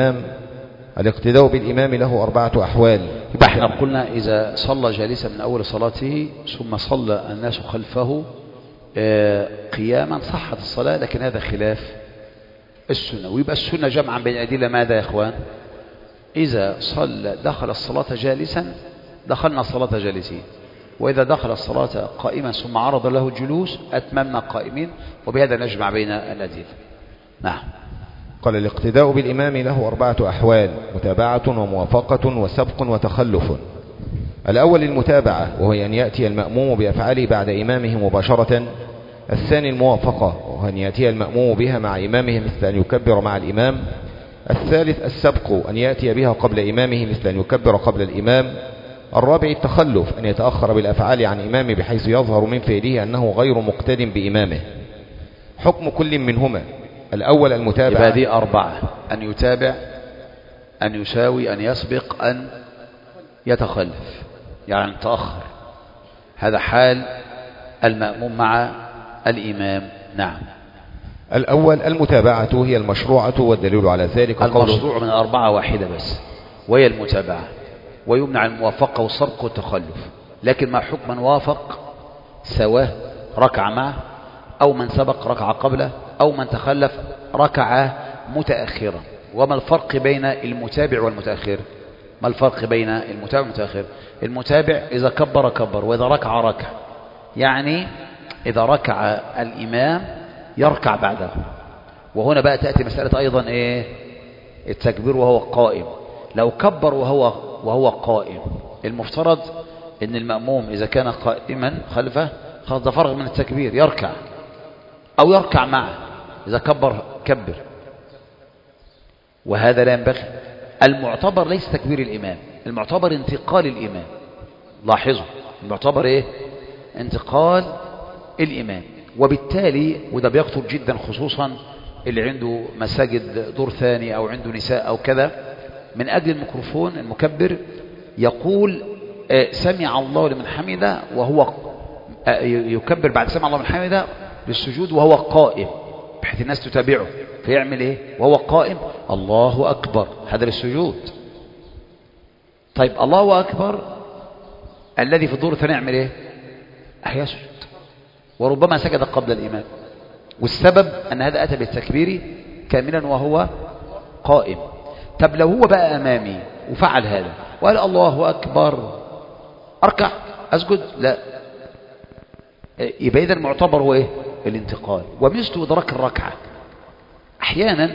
بالإمام له 4 أحوال. يبقى احنا قلنا إذا صلى جالسا من أول صلاته ثم صلى الناس خلفه قياما صحت الصلاة، لكن هذا خلاف السنة. ويبقى السنة جمعا بين الأدلة ماذا يا إخوان؟ إذا دخل الصلاة جالسا دخلنا الصلاة جالسين، وإذا دخل الصلاة قائما ثم عرض له الجلوس أتممنا قائمين، وبهذا نجمع بين الأدلة. نعم. قال الاقتداء بالإمام له 4 أحوال: متابعة وموافقة وسبق وتخلف. الأول المتابعة، وهي أن يأتي المأموم بأفعاله بعد إمامه مباشرة. الثاني الموافقة، وهو أن يأتي المأموم بها مع إمامه مثل أن يكبر مع الإمام. الثالث السبق، أن يأتي بها قبل إمامه مثل أن يكبر قبل الإمام. الرابع التخلف، أن يتأخر بالأفعال عن إمامه بحيث يظهر من فعله أنه غير مقتد بإمامه. حكم كل منهما: الأول المتابعة. يبقى دي 4: أن يتابع، أن يساوي، أن يسبق، أن يتخلف، يعني تأخر. هذا حال المأموم مع الإمام. نعم. الأول المتابعة هي المشروعة، والدليل على ذلك المشروع من 4 واحدة بس، وهي المتابعة، ويمنع الموافقة والسبق والتخلف. لكن ما حكم من وافق سواه ركع معه، أو من سبق ركع قبله، أو من تخلف ركع متأخرا. وما الفرق بين المتابع والمتأخر؟ ما الفرق بين المتابع والمتأخر؟ المتابع إذا كبر كبر، وإذا ركع ركع، يعني إذا ركع الإمام يركع بعده. وهنا بقى تأتي مسألة أيضا إيه؟ التكبير وهو قائم. لو كبر وهو قائم، المفترض أن المأموم إذا كان قائما خلفه خلاص ده فرغ من التكبير، يركع أو يركع معه. إذا كبر، وهذا لا ينبغي. المعتبر ليس تكبير الإمام، المعتبر انتقال الإمام. لاحظوا المعتبر إيه؟ انتقال الإمام. وبالتالي وده بيخطر جدا، خصوصا اللي عنده مساجد دور ثاني أو عنده نساء أو كذا، من أجل الميكروفون المكبر يقول سمع الله لمن حمده، وهو يكبر بعد سمع الله لمن حمده للسجود وهو قائم، بحيث الناس تتابعه. فيعمل ايه وهو قائم؟ الله أكبر، هذا للسجود. طيب الله أكبر الذي في الدور الثاني يعمل ايه؟ يسجد، وربما سجد قبل الإمام. والسبب أن هذا أتى بالتكبير كاملا وهو قائم. طب لو هو بقى أمامي وفعل هذا وقال الله أكبر، أركع أسجد؟ لا. يبقى إذا المعتبر هو إيه؟ الانتقال. ومثل إدراك الركعة. أحيانا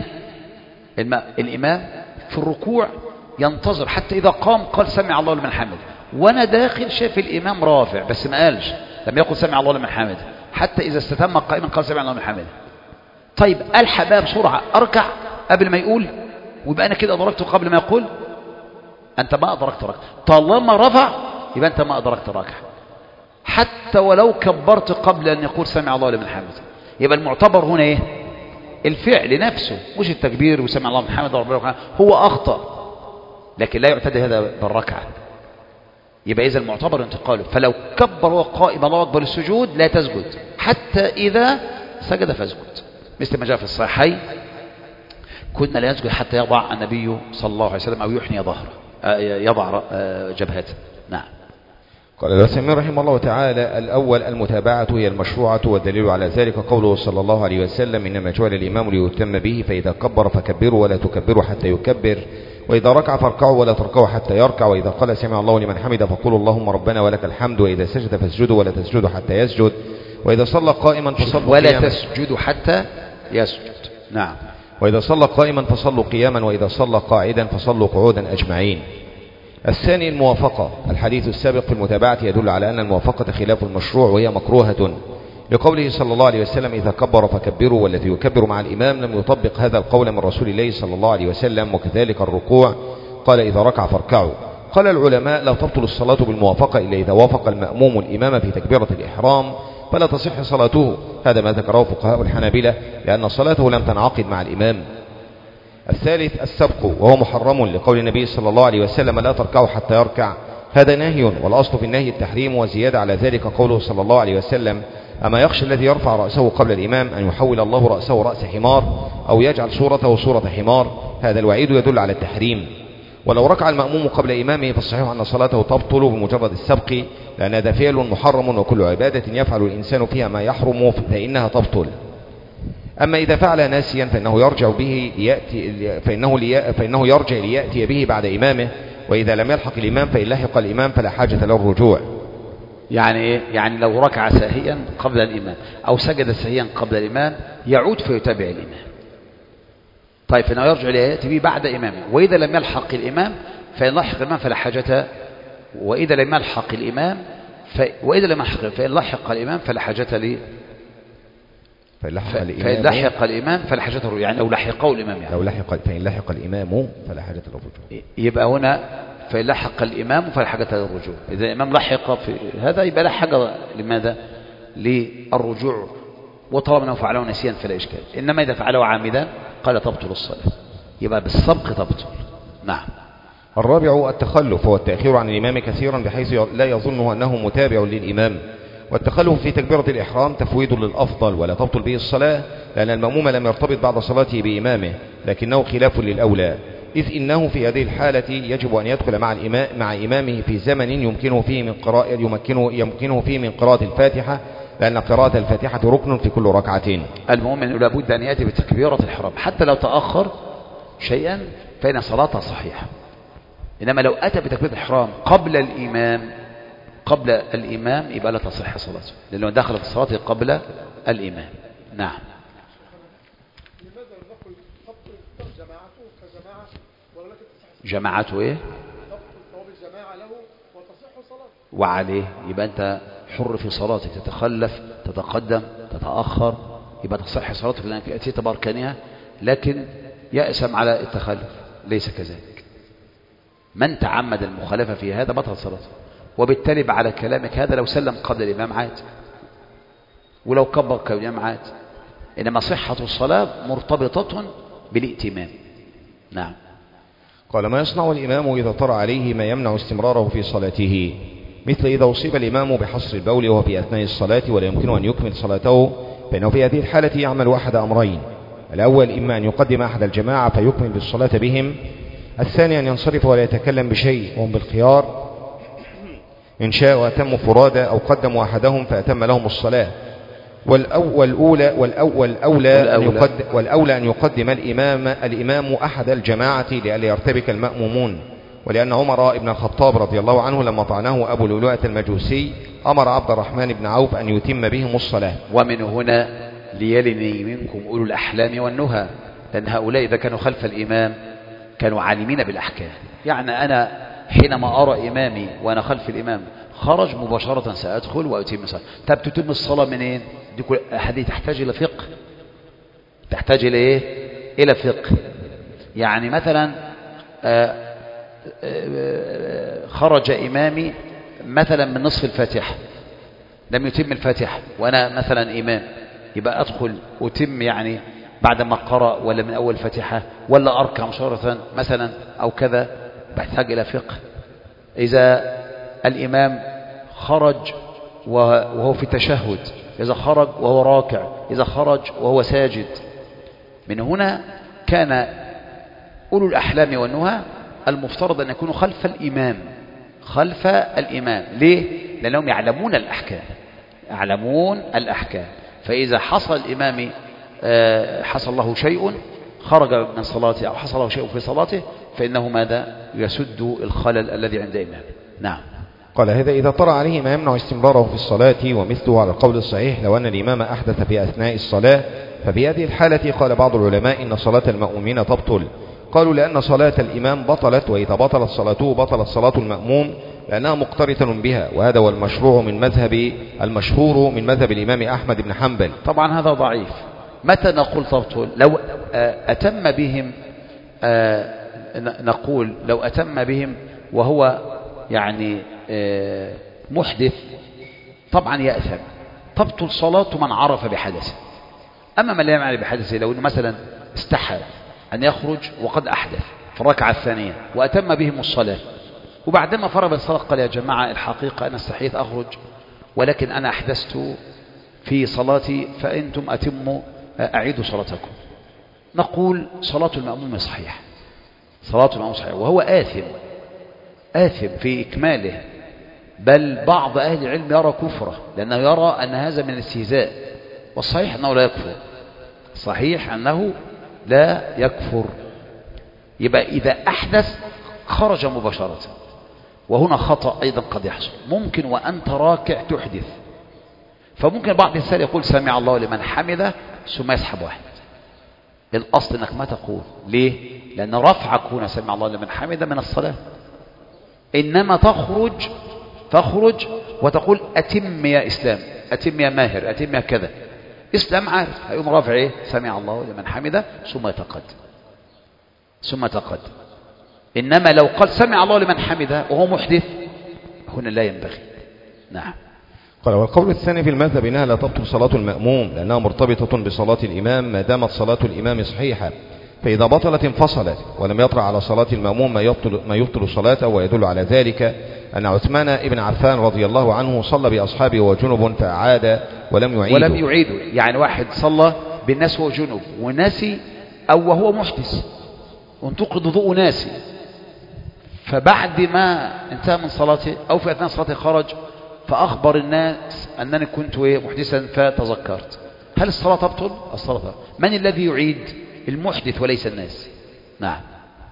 الإمام في الركوع ينتظر حتى إذا قام قال سمع الله لمن حمده، وأنا داخل شاف الإمام رافع بس ما قالش، لم يقل سمع الله لمن حمده، حتى إذا استتم قائما قال سمع الله لمن حمده. طيب ألحق بقى بسرعة أركع قبل ما يقول، ويبقى أنا كده أدركته قبل ما يقول؟ أنت ما أدركت ركعة. طالما رفع يبقى أنت ما أدركت ركعة، حتى ولو كبرت قبل أن يقول سمع الله لمن حمده. يبقى المعتبر هنا إيه؟ الفعل نفسه، مش التكبير وسمع الله لمن حمده. هو أخطأ لكن لا يعتد هذا بالركعة. يبقى إذا المعتبر انتقاله. فلو كبر وهو قائم الله أكبر السجود لا تسجد، حتى إذا سجد فاسجد، مثل ما جاء في الصحيحين كنا لا يسجد حتى يضع النبي صلى الله عليه وسلم أو يحني ظهره، يضع جبهته. نعم. قال العثيمين رحمه الله تعالى: الأول المتابعة هي المشروعة، والدليل على ذلك قوله صلى الله عليه وسلم: إنما جعل الإمام ليتم به، فإذا كبر فكبروا ولا تكبروا حتى يكبر، وإذا ركع فاركعوا ولا تركعوا حتى يركع، وإذا قال سمع الله لمن حمده فقولوا اللهم ربنا ولك الحمد، وإذا سجد فاسجدوا ولا تسجدوا حتى يسجد، وإذا صلى قائما فصلوا ولا قياما. تسجد حتى يسجد. نعم. وإذا صلى قائما فصلوا قياما، وإذا صلى قاعدا فصلوا قعودا أجمعين. الثاني الموافقة. الحديث السابق في المتابعة يدل على أن الموافقة خلاف المشروع وهي مكروهة، لقوله صلى الله عليه وسلم: إذا كبر فكبروا، والذي يكبر مع الإمام لم يطبق هذا القول من رسول الله صلى الله عليه وسلم. وكذلك الركوع، قال: إذا ركع فاركعوا. قال العلماء: لا تبطل الصلاة بالموافقة إلا إذا وافق المأموم الإمام في تكبيرة الإحرام فلا تصح صلاته. هذا ما ذكره فقهاء الحنابلة، لأن صلاته لم تنعقد مع الإمام. الثالث السبق، وهو محرم، لقول النبي صلى الله عليه وسلم: لا تركعوا حتى يركع. هذا نهي، والأصل في النهي التحريم، وزيادة على ذلك قوله صلى الله عليه وسلم: أما يخشى الذي يرفع رأسه قبل الإمام أن يحول الله رأسه رأس حمار، أو يجعل صورته صورة حمار. هذا الوعيد يدل على التحريم. ولو ركع المأموم قبل إمامه فالصحيح أن صلاته تبطل بمجرد السبق، لأن هذا فعل محرم، وكل عبادة يفعل الإنسان فيها ما يحرم فإنها تبطل. أما إذا فعل ناسيا فإنه يرجع ليأتي به بعد إمامه، وإذا لم يلحق الإمام فإن لحق الإمام فلا حاجة له الرجوع. يعني إيه؟ يعني لو ركع ساهيا قبل الإمام أو سجد ساهيا قبل الإمام يعود فيتابع الإمام. طيب فإنه يرجع ليأتي به بعد إمامه، وإذا لم يلحق الإمام فإن لحق الإمام فلا حاجة، وإذا لم يلحق الإمام فإن لحق الإمام فلا حاجة لي، فإن لحق الإمام فلا حاجة له، يعني لو لحقه الإمام، يعني فإن لحق الإمام فلا حاجة له الرجوع. يبقى هنا فإن لحق الإمام فلا حاجة له الرجوع. إذا الإمام لحق في هذا يبقى لا حاجة لماذا؟ للرجوع، وطالما أنه فعله نسيا فلا إشكال. إنما إذا فعله عامدا قال تبطل الصلاة، يبقى بالسبق تبطل. نعم. الرابع التخلف، هو التأخير عن الإمام كثيرا بحيث لا يظنه أنه متابع للإمام. والتخلف في تكبيرة الإحرام تفويض للأفضل، ولا تبطل به الصلاة، لأن المأموم لم يرتبط بعد صلاته بإمامه، لكنه خلاف للأولى، إذ إنه في هذه الحالة يجب أن يدخل مع إمامه في زمن يمكنه فيه من قراءة الفاتحة، لأن قراءة الفاتحة ركن في كل ركعتين. المهم أنه لابد أن يأتي بتكبيرة الإحرام، حتى لو تأخر شيئا فإن صلاته صحيحة. إنما لو أتى بتكبيرة الإحرام قبل الإمام يبقى لا تصح صلاته، لأنه دخل في الصلاة قبل الإمام. نعم. لماذا نقول تبطل جماعته كجماعة ولكن تصح جماعته إيه؟ تبطل ثواب الجماعة له وتصح صلاته. وعليه يبقى أنت حر في صلاتك، تتخلف، تتقدم، تتأخر، يبقى تصح صلاتك لأنك أتيت بأركانها، لكن يأسم على التخلف. ليس كذلك. من تعمد المخالفة في هذا بطل صلاته. وبالتالي على كلامك هذا لو سلم قبل الإمام عاد، ولو كبر قبل الإمام عاد، إنما صحة الصلاة مرتبطة بالائتمام. نعم. قال: ما يصنع الإمام إذا طرأ عليه ما يمنع استمراره في صلاته، مثل إذا أصيب الإمام بحصر البول وهو في أثناء الصلاة ولا يمكن أن يكمل صلاته، فإنه في هذه الحالة يعمل أحد أمرين: الأول إما أن يقدم أحد الجماعة فيكمل بالصلاة بهم، الثاني أن ينصرف ولا يتكلم بشيء، وهم بالخيار إن شاء وأتموا فرادى أو قدموا أحدهم فأتم لهم الصلاة. والأولى أن يقدم الإمام أحد الجماعة لئلا يرتبك المأمومون، ولأن عمر بن الخطاب رضي الله عنه لما طعنه أبو لؤلؤة المجوسي أمر عبد الرحمن بن عوف أن يتم بهم الصلاة. ومن هنا ليلني منكم أولو الأحلام والنهى، لأن هؤلاء إذا كانوا خلف الإمام كانوا عالمين بالأحكام. يعني أنا حينما أرى إمامي وأنا خلف الإمام خرج مباشرة سأدخل وأتم الصلاة. طب تتم الصلاة منين؟ هذه تحتاج إلى فقه، تحتاج إلى إيه؟ إلى فقه. يعني مثلا خرج إمامي مثلا من نصف الفاتحة، لم يتم الفاتحة وأنا مثلا إمام، يبقى أدخل أتم يعني بعد ما قرأ ولا من أول الفاتحة، ولا أركع مشارة مثلا أو كذا، بحتاج إلى فقه. إذا الإمام خرج وهو في التشهد، إذا خرج وهو راكع، إذا خرج وهو ساجد، من هنا كان أولو الأحلام والنهى المفترض أن يكونوا خلف الإمام، خلف الإمام. ليه؟ لأنهم يعلمون الأحكام، يعلمون الأحكام. فإذا حصل الإمام حصل له شيء خرج من صلاته أو حصل له شيء في صلاته، فإنه ماذا؟ يسد الخلل الذي عند إمامه. نعم. قال هذا إذا طرأ عليه ما يمنع استمراره في الصلاة، ومثله على القول الصحيح لو أن الإمام أحدث في أثناء الصلاة. ففي هذه الحالة قال بعض العلماء إن صلاة المأمومين تبطل. قالوا لأن صلاة الإمام بطلت، وإذا بطلت صلاته بطلت صلاة المأموم لأنها مقترنة بها، وهذا هو المشهور من مذهب الإمام أحمد بن حنبل. طبعا هذا ضعيف. متى نقول تبطل؟ لو أتم بهم، نقول لو أتم بهم وهو يعني محدث طبعا يأثم، تبطل صلاة من عرف بحدثه. أما من لا يعرف بحدثه، لو أنه مثلا استحى أن يخرج وقد أحدث في الركعة الثانية وأتم بهم الصلاة، وبعدما فرغ الصلاة قال يا جماعة الحقيقة أنا استحيت أخرج ولكن أنا أحدثت في صلاتي فأنتم أتموا أعيدوا صلاتكم، نقول صلاة المأموم صحيحة، صلاة المأموم صحيحة، وهو آثم في إكماله، بل بعض أهل العلم يرى كفره لأنه يرى أن هذا من الاستهزاء، والصحيح أنه لا يكفر، صحيح أنه لا يكفر. يبقى إذا أحدث خرج مباشرة، وهنا خطأ أيضا قد يحصل، ممكن وأنت راكع تحدث، فممكن بعض الإنسان يقول سمع الله لمن حمده ثم يسحب واحد. الأصل أنك ما تقول، ليه؟ لأن رفعك هنا سمع الله لمن حمده من الصلاة، إنما تخرج وتقول أتم يا إسلام، أتم يا ماهر، أتم يا كذا. إسلام عارف هيقوم رافع إيه؟ سمع الله لمن حمده ثم تقدم. إنما لو قال سمع الله لمن حمده وهو محدث هنا لا ينبغي. نعم. قال والقول الثاني في المذهب إنها لا تبطل صلاة المأموم لأنها مرتبطة بصلاة الإمام ما دامت صلاة الإمام صحيحة، فإذا بطلت انفصلت ولم يطرأ على صلاة المأموم ما يبطل صلاته. ويدل على ذلك أن عثمان ابن عفان رضي الله عنه صلى بأصحابه وجنب فأعاد ولم يعيده. يعني واحد صلى بالناس وهو جنب وناسي، أو وهو محدث وانتقد وضوء ناسي، فبعد ما انتهى من صلاته أو في أثناء صلاته خرج فأخبر الناس أنني كنت محدثا فتذكرت. هل الصلاة تبطل؟ الصلاة تبطل. من الذي يعيد؟ المحدث وليس الناس. نعم.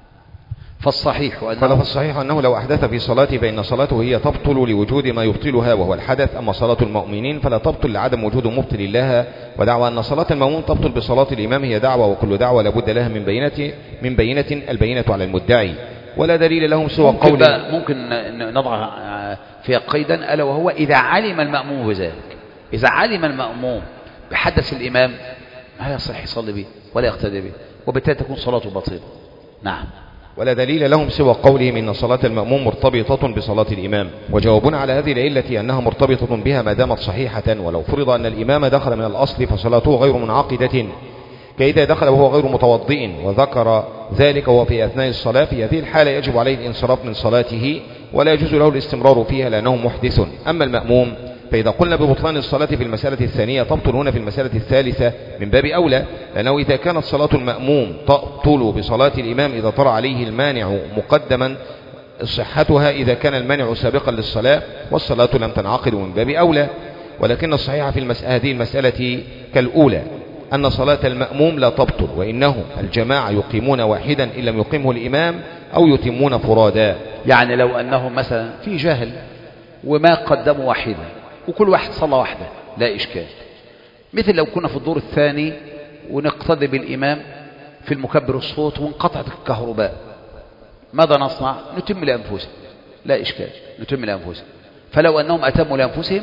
فالصحيح أنه لو أحدث في صلاته فإن صلاته هي تبطل لوجود ما يبطلها وهو الحدث. أما صلاة المؤمنين فلا تبطل لعدم وجود مبطل لها. ودعوى أن صلاة المأموم تبطل بصلاة الإمام هي دعوة، وكل دعوة لابد لها من بينة البينة على المدعي، ولا دليل لهم سوى قوله. ممكن نضع فيها قيدا، ألا وهو إذا علم المأموم بذلك. إذا علم المأموم بحدث الإمام لا يصح يصلي به ولا يقتدي به، وبالتالي تكون صلاته باطلة. نعم. ولا دليل لهم سوى قولهم إن صلاة المأموم مرتبطة بصلاة الإمام. وجوابنا على هذه العلة أنها مرتبطة بها ما دامت صحيحة، ولو فرض أن الإمام دخل من الأصل فصلاته غير منعقدة، كإذا دخل وهو غير متوضئ وذكر ذلك وهو في أثناء الصلاة، في هذه الحالة يجب عليه الانصراف من صلاته ولا يجوز له الاستمرار فيها لأنه محدث. أما المأموم فإذا قلنا ببطلان الصلاة في المسألة الثانية تبطل هنا في المسألة الثالثة من باب أولى، لأنه إذا كانت صلاة المأموم تبطل بصلاة الإمام إذا طرأ عليه المانع مقدما صحتها إذا كان المانع سابقا للصلاة، والصلاة لم تنعقد من باب أولى. ولكن الصحيح في هذه المسألة كالأولى أن صلاة المأموم لا تبطل، وإنه الجماعة يقيمون واحدا إن لم يقيمه الإمام أو يتمون فرادا. يعني لو أنهم مثلا في جهل وما قدموا واحدا وكل واحد صلى واحدة لا إشكال، مثل لو كنا في الدور الثاني ونقتدي بالإمام في المكبر الصوت وانقطعت الكهرباء، ماذا نصنع؟ نتم لأنفسهم، لا إشكال، نتم لأنفسهم. فلو أنهم أتموا لأنفسهم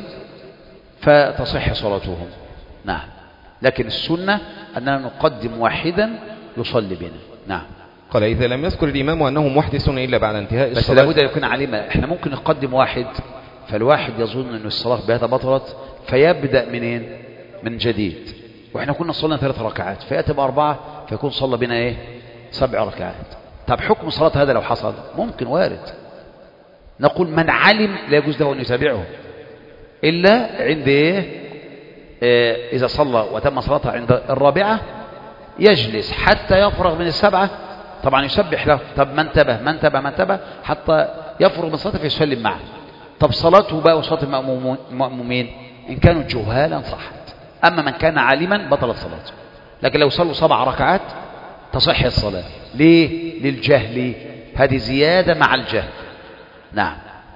فتصح صلاتهم. نعم. لكن السنة أننا نقدم واحدا يصلي بنا. نعم. قال إذا لم يذكر الإمام أنه محدث إلا بعد انتهاء الصلاة، بس لابد أن يكون عليما. إحنا ممكن نقدم واحد فالواحد يظن أن الصلاة بهذا بطلت فيبدأ منين؟ من جديد، وإحنا كنا صلنا 3 ركعات فيأتي ب4 فيكون صلى بنا إيه؟ 7 ركعات. طب حكم صلاة هذا لو حصل؟ ممكن وارد. نقول من علم لا يجوز له أن يتابعه إلا عند إيه؟ إذا صلى وتم صلاته عند 4 يجلس حتى يفرغ من 7، طبعا يسبح له. طب من انتبه حتى يفرغ من صلاته فيسلم معه. طب صلاته بقى وصلاة المأمومين إن كانوا جهالا صحت، أما من كان عالما بطلت صلاته. لكن لو صلوا 7 ركعات تصح الصلاة. ليه؟ للجهل، هذه زيادة مع الجهل. نعم.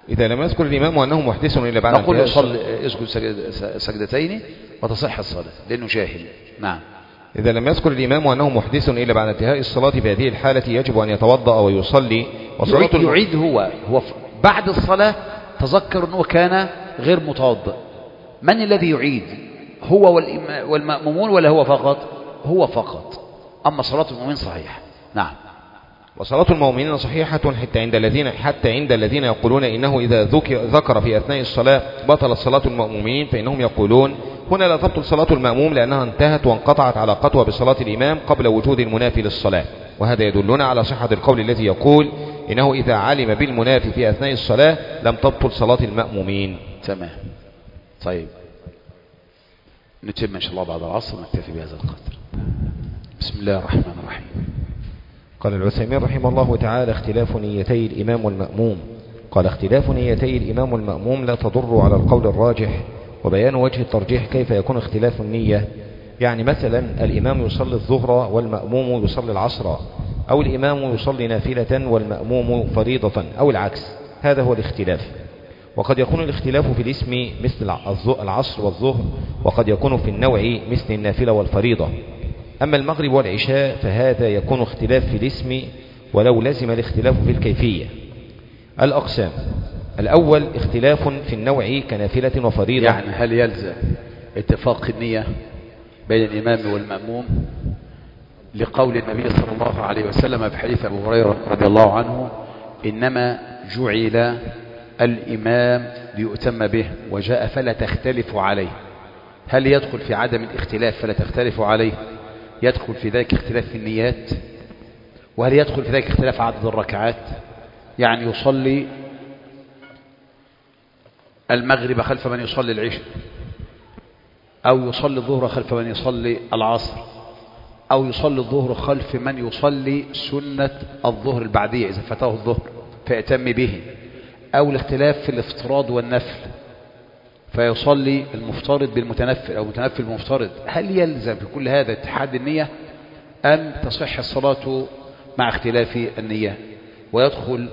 إذا لم يذكر الإمام أنه محدث إلا بعد نقول انتهاء يصلي يسجد سجدتين وتصح الصلاة لأنه جاهل. نعم. إذا لم يذكر الإمام أنه محدث إلا بعد انتهاء الصلاة في هذه الحالة يجب أن يتوضأ ويصلي. يعيد هو بعد الصلاة تذكر أنه كان غير متوضأ. من الذي يعيد؟ هو والمأمومون ولا هو فقط؟ هو فقط. أما صلاة المؤمنين صحيح. نعم. وصلاة المؤمنين صحيحة حتى عند الذين يقولون إنه إذا ذكر في أثناء الصلاة بطلت صلاة المأمومين، فإنهم يقولون هنا لا تبطل صلاة المأموم لأنها انتهت وانقطعت علاقتها بصلاة الإمام قبل وجود المنافي للصلاة. وهذا يدلنا على صحة القول الذي يقول إنه إذا علم بالمنافي في أثناء الصلاة لم تبطل صلاة المأمومين. تمام. طيب نتم إن شاء الله بعد العصر ونكتفي بهذا القدر. بسم الله الرحمن الرحيم. قال العثيمين رحمه الله تعالى: اختلاف نيتي الإمام والمأموم. قال: اختلاف نيتي الإمام والمأموم لا تضر على القول الراجح، وبيان وجه الترجيح كيف يكون اختلاف النية. يعني مثلا الإمام يصلي الظهر والمأموم يصلي العصر، أو الإمام يصلي نافلة والمأموم فريضة، أو العكس. هذا هو الاختلاف. وقد يكون الاختلاف في الاسم مثل العصر والظهر، وقد يكون في النوع مثل النافلة والفريضة. أما المغرب والعشاء فهذا يكون اختلاف في الاسم ولو لزم الاختلاف في الكيفية. الأقسام: الأول اختلاف في النوع كنافلة وفريضة. يعني هل يلزم اتفاق النية بين الإمام والمأموم لقول النبي صلى الله عليه وسلم في حديث أبو هريرة رضي الله عنه: إنما جعل الإمام ليؤتم به وجاء فلا تختلف عليه. هل يدخل في عدم الاختلاف فلا تختلف عليه يدخل في ذلك اختلاف في النيات؟ وهل يدخل في ذلك اختلاف عدد الركعات؟ يعني يصلي المغرب خلف من يصلي العشاء، أو يصلي الظهر خلف من يصلي العصر، أو يصلي الظهر خلف من يصلي سنة الظهر البعدية إذا فاته الظهر فيأتم به، أو الاختلاف في الافتراض والنفل فيصلي المفترض بالمتنفل أو المتنفل بالمفترض. هل يلزم في كل هذا اتحاد النية أم تصح الصلاة مع اختلاف النية؟ ويدخل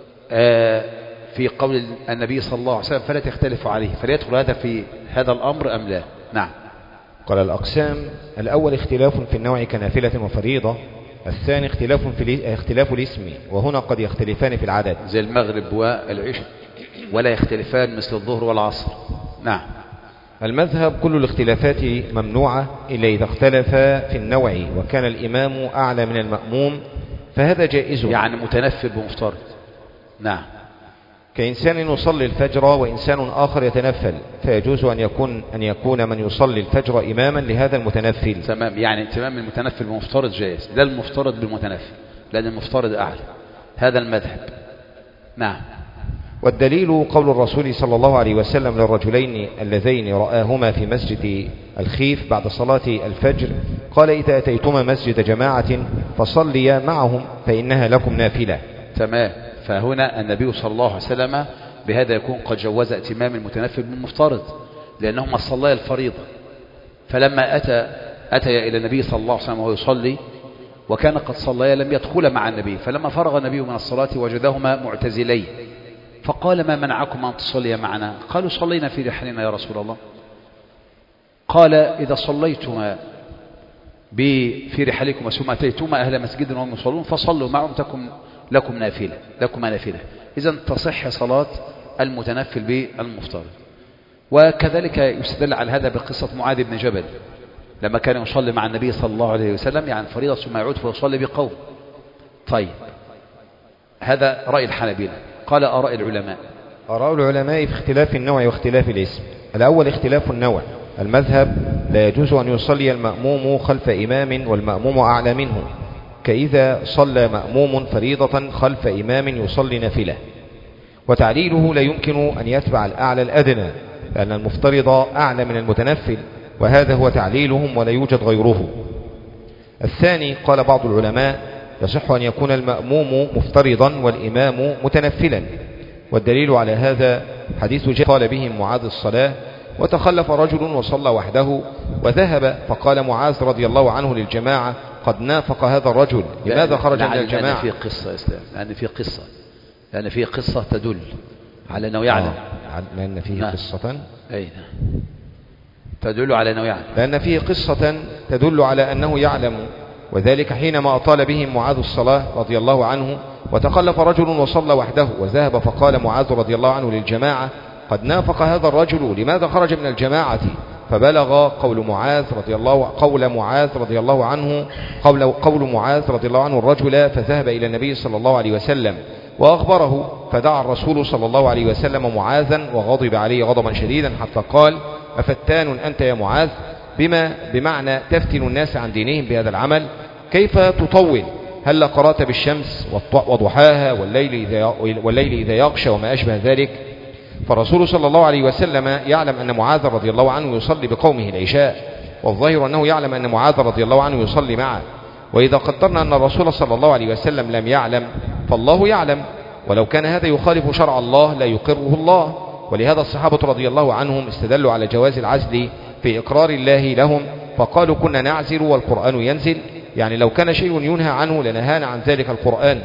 في قول النبي صلى الله عليه وسلم فلا تختلف عليه، فليدخل هذا في هذا الأمر أم لا؟ نعم. قال: الأقسام: الأول اختلاف في النوع كنافلة وفريضة. الثاني اختلاف الاسم، وهنا قد يختلفان في العدد زي المغرب والعشاء، ولا يختلفان مثل الظهر والعصر. نعم. المذهب: كل الاختلافات ممنوعة إلا إذا اختلف في النوع وكان الإمام أعلى من المأموم فهذا جائز. يعني متنفل بمفترض. نعم. كإنسان يصلي الفجر وإنسان آخر يتنفل، فيجوز أن يكون من يصلي الفجر إماما لهذا المتنفل. تمام. يعني اتمام المتنفل بمفترض جائز، لا المفترض بالمتنفل، لأن المفترض أعلى. هذا المذهب. نعم. والدليل قول الرسول صلى الله عليه وسلم للرجلين اللذين رآهما في مسجد الخيف بعد صلاة الفجر قال: إذا أتيتما مسجد جماعة فصليا معهم فإنها لكم نافلة. تمام. فهنا النبي صلى الله عليه وسلم بهذا يكون قد جوز اتمام المتنفل بالمفترض، لأنهما صليا الفريضة. فلما أتى إلى النبي صلى الله عليه وسلم وهو يصلي وكان قد صليا لم يدخل مع النبي، فلما فرغ النبي من الصلاة وجدهما معتزلين فقال: ما منعكم أن تصليا معنا؟ قالوا: صلينا في رحلنا يا رسول الله. قال: إذا صليتما في رحلكم ثم أتيتما أهل مسجد وهم يصلون فصلوا معهم تكن لكم نافلة. إذن تصح صلاة المتنفل بالمفترض. وكذلك يستدل على هذا بقصة معاذ بن جبل لما كان يصلي مع النبي صلى الله عليه وسلم، يعني فريضة ثم يعود فيصلي بقوم. طيب، هذا رأي الحنابلة. قال: آراء العلماء. آراء العلماء في اختلاف النوع واختلاف الاسم: الأول اختلاف النوع. المذهب: لا يجوز أن يصلي المأموم خلف إمام والمأموم أعلى منه، كإذا صلى مأموم فريضة خلف إمام يصلي نافلة. وتعليله: لا يمكن أن يتبع الأعلى الأدنى، لأن المفترض أعلى من المتنفل، وهذا هو تعليلهم ولا يوجد غيره. الثاني: قال بعض العلماء: يصح أن يكون المأموم مفترضا والإمام متنفلا، والدليل على هذا حديث جاء قال بهم معاذ الصلاة وتخلف رجل وصلى وحده وذهب، فقال معاذ رضي الله عنه للجماعة: قد نافق هذا الرجل، لماذا خرج من الجماعة؟ لأن في قصة تدل على أنه يعلم. لأن فيه نعم. قصة أي نعم. تدل على أنه يعلم. لأن فيه قصة تدل على أنه يعلم، وذلك حينما أطال بهم معاذ الصلاة رضي الله عنه، وتخلف رجل وصلى وحده وذهب، فقال معاذ رضي الله عنه للجماعة: قد نافق هذا الرجل، لماذا خرج من الجماعة؟ فبلغ قول معاذ رضي الله عنه الرجل، فذهب إلى النبي صلى الله عليه وسلم وأخبره، فدعا الرسول صلى الله عليه وسلم معاذا وغضب عليه غضبا شديدا حتى قال: أفتان أنت يا معاذ؟ بمعنى تفتن الناس عن دينهم بهذا العمل؟ كيف تطول؟ هل قرأت بالشمس وضحاها والليل إذا يغشى وما أشبه ذلك؟ فالرسول صلى الله عليه وسلم يعلم أن معاذ رضي الله عنه يصلي بقومه العشاء، والظاهر أنه يعلم أن معاذ رضي الله عنه يصلي معه. وإذا قدرنا أن الرسول صلى الله عليه وسلم لم يعلم، فالله يعلم، ولو كان هذا يخالف شرع الله لا يقره الله. ولهذا الصحابة رضي الله عنهم استدلوا على جواز العزل في إقرار الله لهم، فقالوا: كنا نعزل والقرآن ينزل، يعني لو كان شيء ينهى عنه لنهانا عن ذلك القرآن.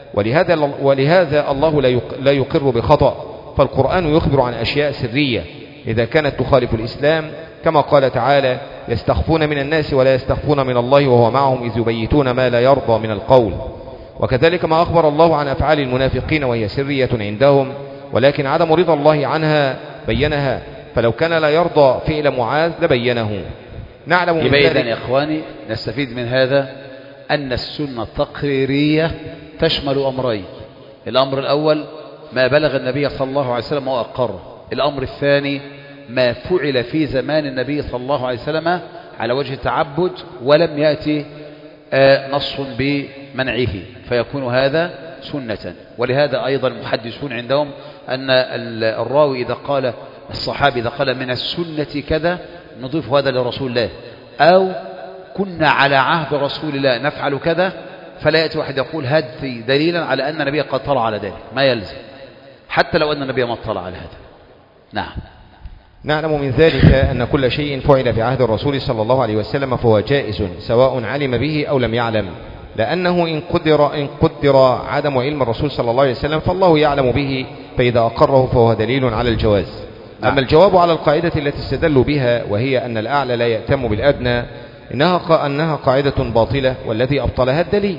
ولهذا الله لا يقر بخطأ، فالقرآن يخبر عن أشياء سرية إذا كانت تخالف الإسلام، كما قال تعالى: يستخفون من الناس ولا يستخفون من الله وهو معهم إذ يبيتون ما لا يرضى من القول. وكذلك ما أخبر الله عن أفعال المنافقين وهي سرية عندهم، ولكن عدم رضا الله عنها بينها، فلو كان لا يرضى فعل معاذ لبينه. نعلم من يبقى ذلك. إذن يا إخواني نستفيد من هذا أن السنة التقريرية تشمل أمرين: الأمر الأول ما بلغ النبي صلى الله عليه وسلم وأقره، الأمر الثاني ما فعل في زمان النبي صلى الله عليه وسلم على وجه التعبد ولم يأتي نص بمنعه، فيكون هذا سنة. ولهذا أيضا المحدثون عندهم أن الراوي إذا قال، الصحابي إذا قال من السنة كذا، نضيف هذا لرسول الله، أو كنا على عهد رسول الله نفعل كذا، فلا يأتي واحد يقول هذا دليلا على أن النبي قد طلع على ذلك، ما يلزم حتى لو أن النبي ما اطلع على هذا. نعم. نعلم من ذلك أن كل شيء فعل في عهد الرسول صلى الله عليه وسلم فهو جائز، سواء علم به أو لم يعلم، لأنه إن قدر عدم علم الرسول صلى الله عليه وسلم فالله يعلم به، فإذا أقره فهو دليل على الجواز. أما الجواب على القاعدة التي استدلوا بها، وهي أن الأعلى لا يأتم بالأدنى، أنها قاعدة باطلة، والذي أبطلها الدليل.